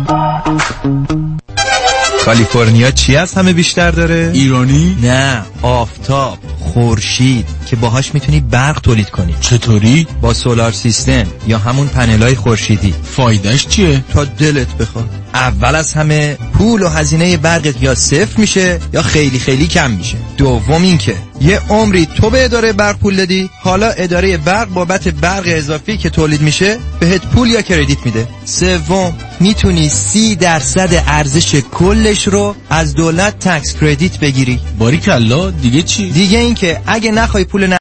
کالیفرنیا چی از همه بیشتر داره؟ ایرانی؟ نه، آفتاب، خورشید که باهاش میتونی برق تولید کنی. چطوری؟ با سولار سیستم یا همون پنلای خورشیدی. فایدهش چیه؟ تا دلت بخواد. اول از همه پول و هزینه برقت یا صفر میشه یا خیلی خیلی کم میشه. دوم این که یه عمری تو به اداره برق پول دادی، حالا اداره برق بابت برق اضافی که تولید میشه بهت پول یا کردیت میده. سوم میتونی سی درصد ارزش کلش رو از دولت تکس کردیت بگیری. باریکلا. دیگه چی؟ دیگه این که اگه نخوای پول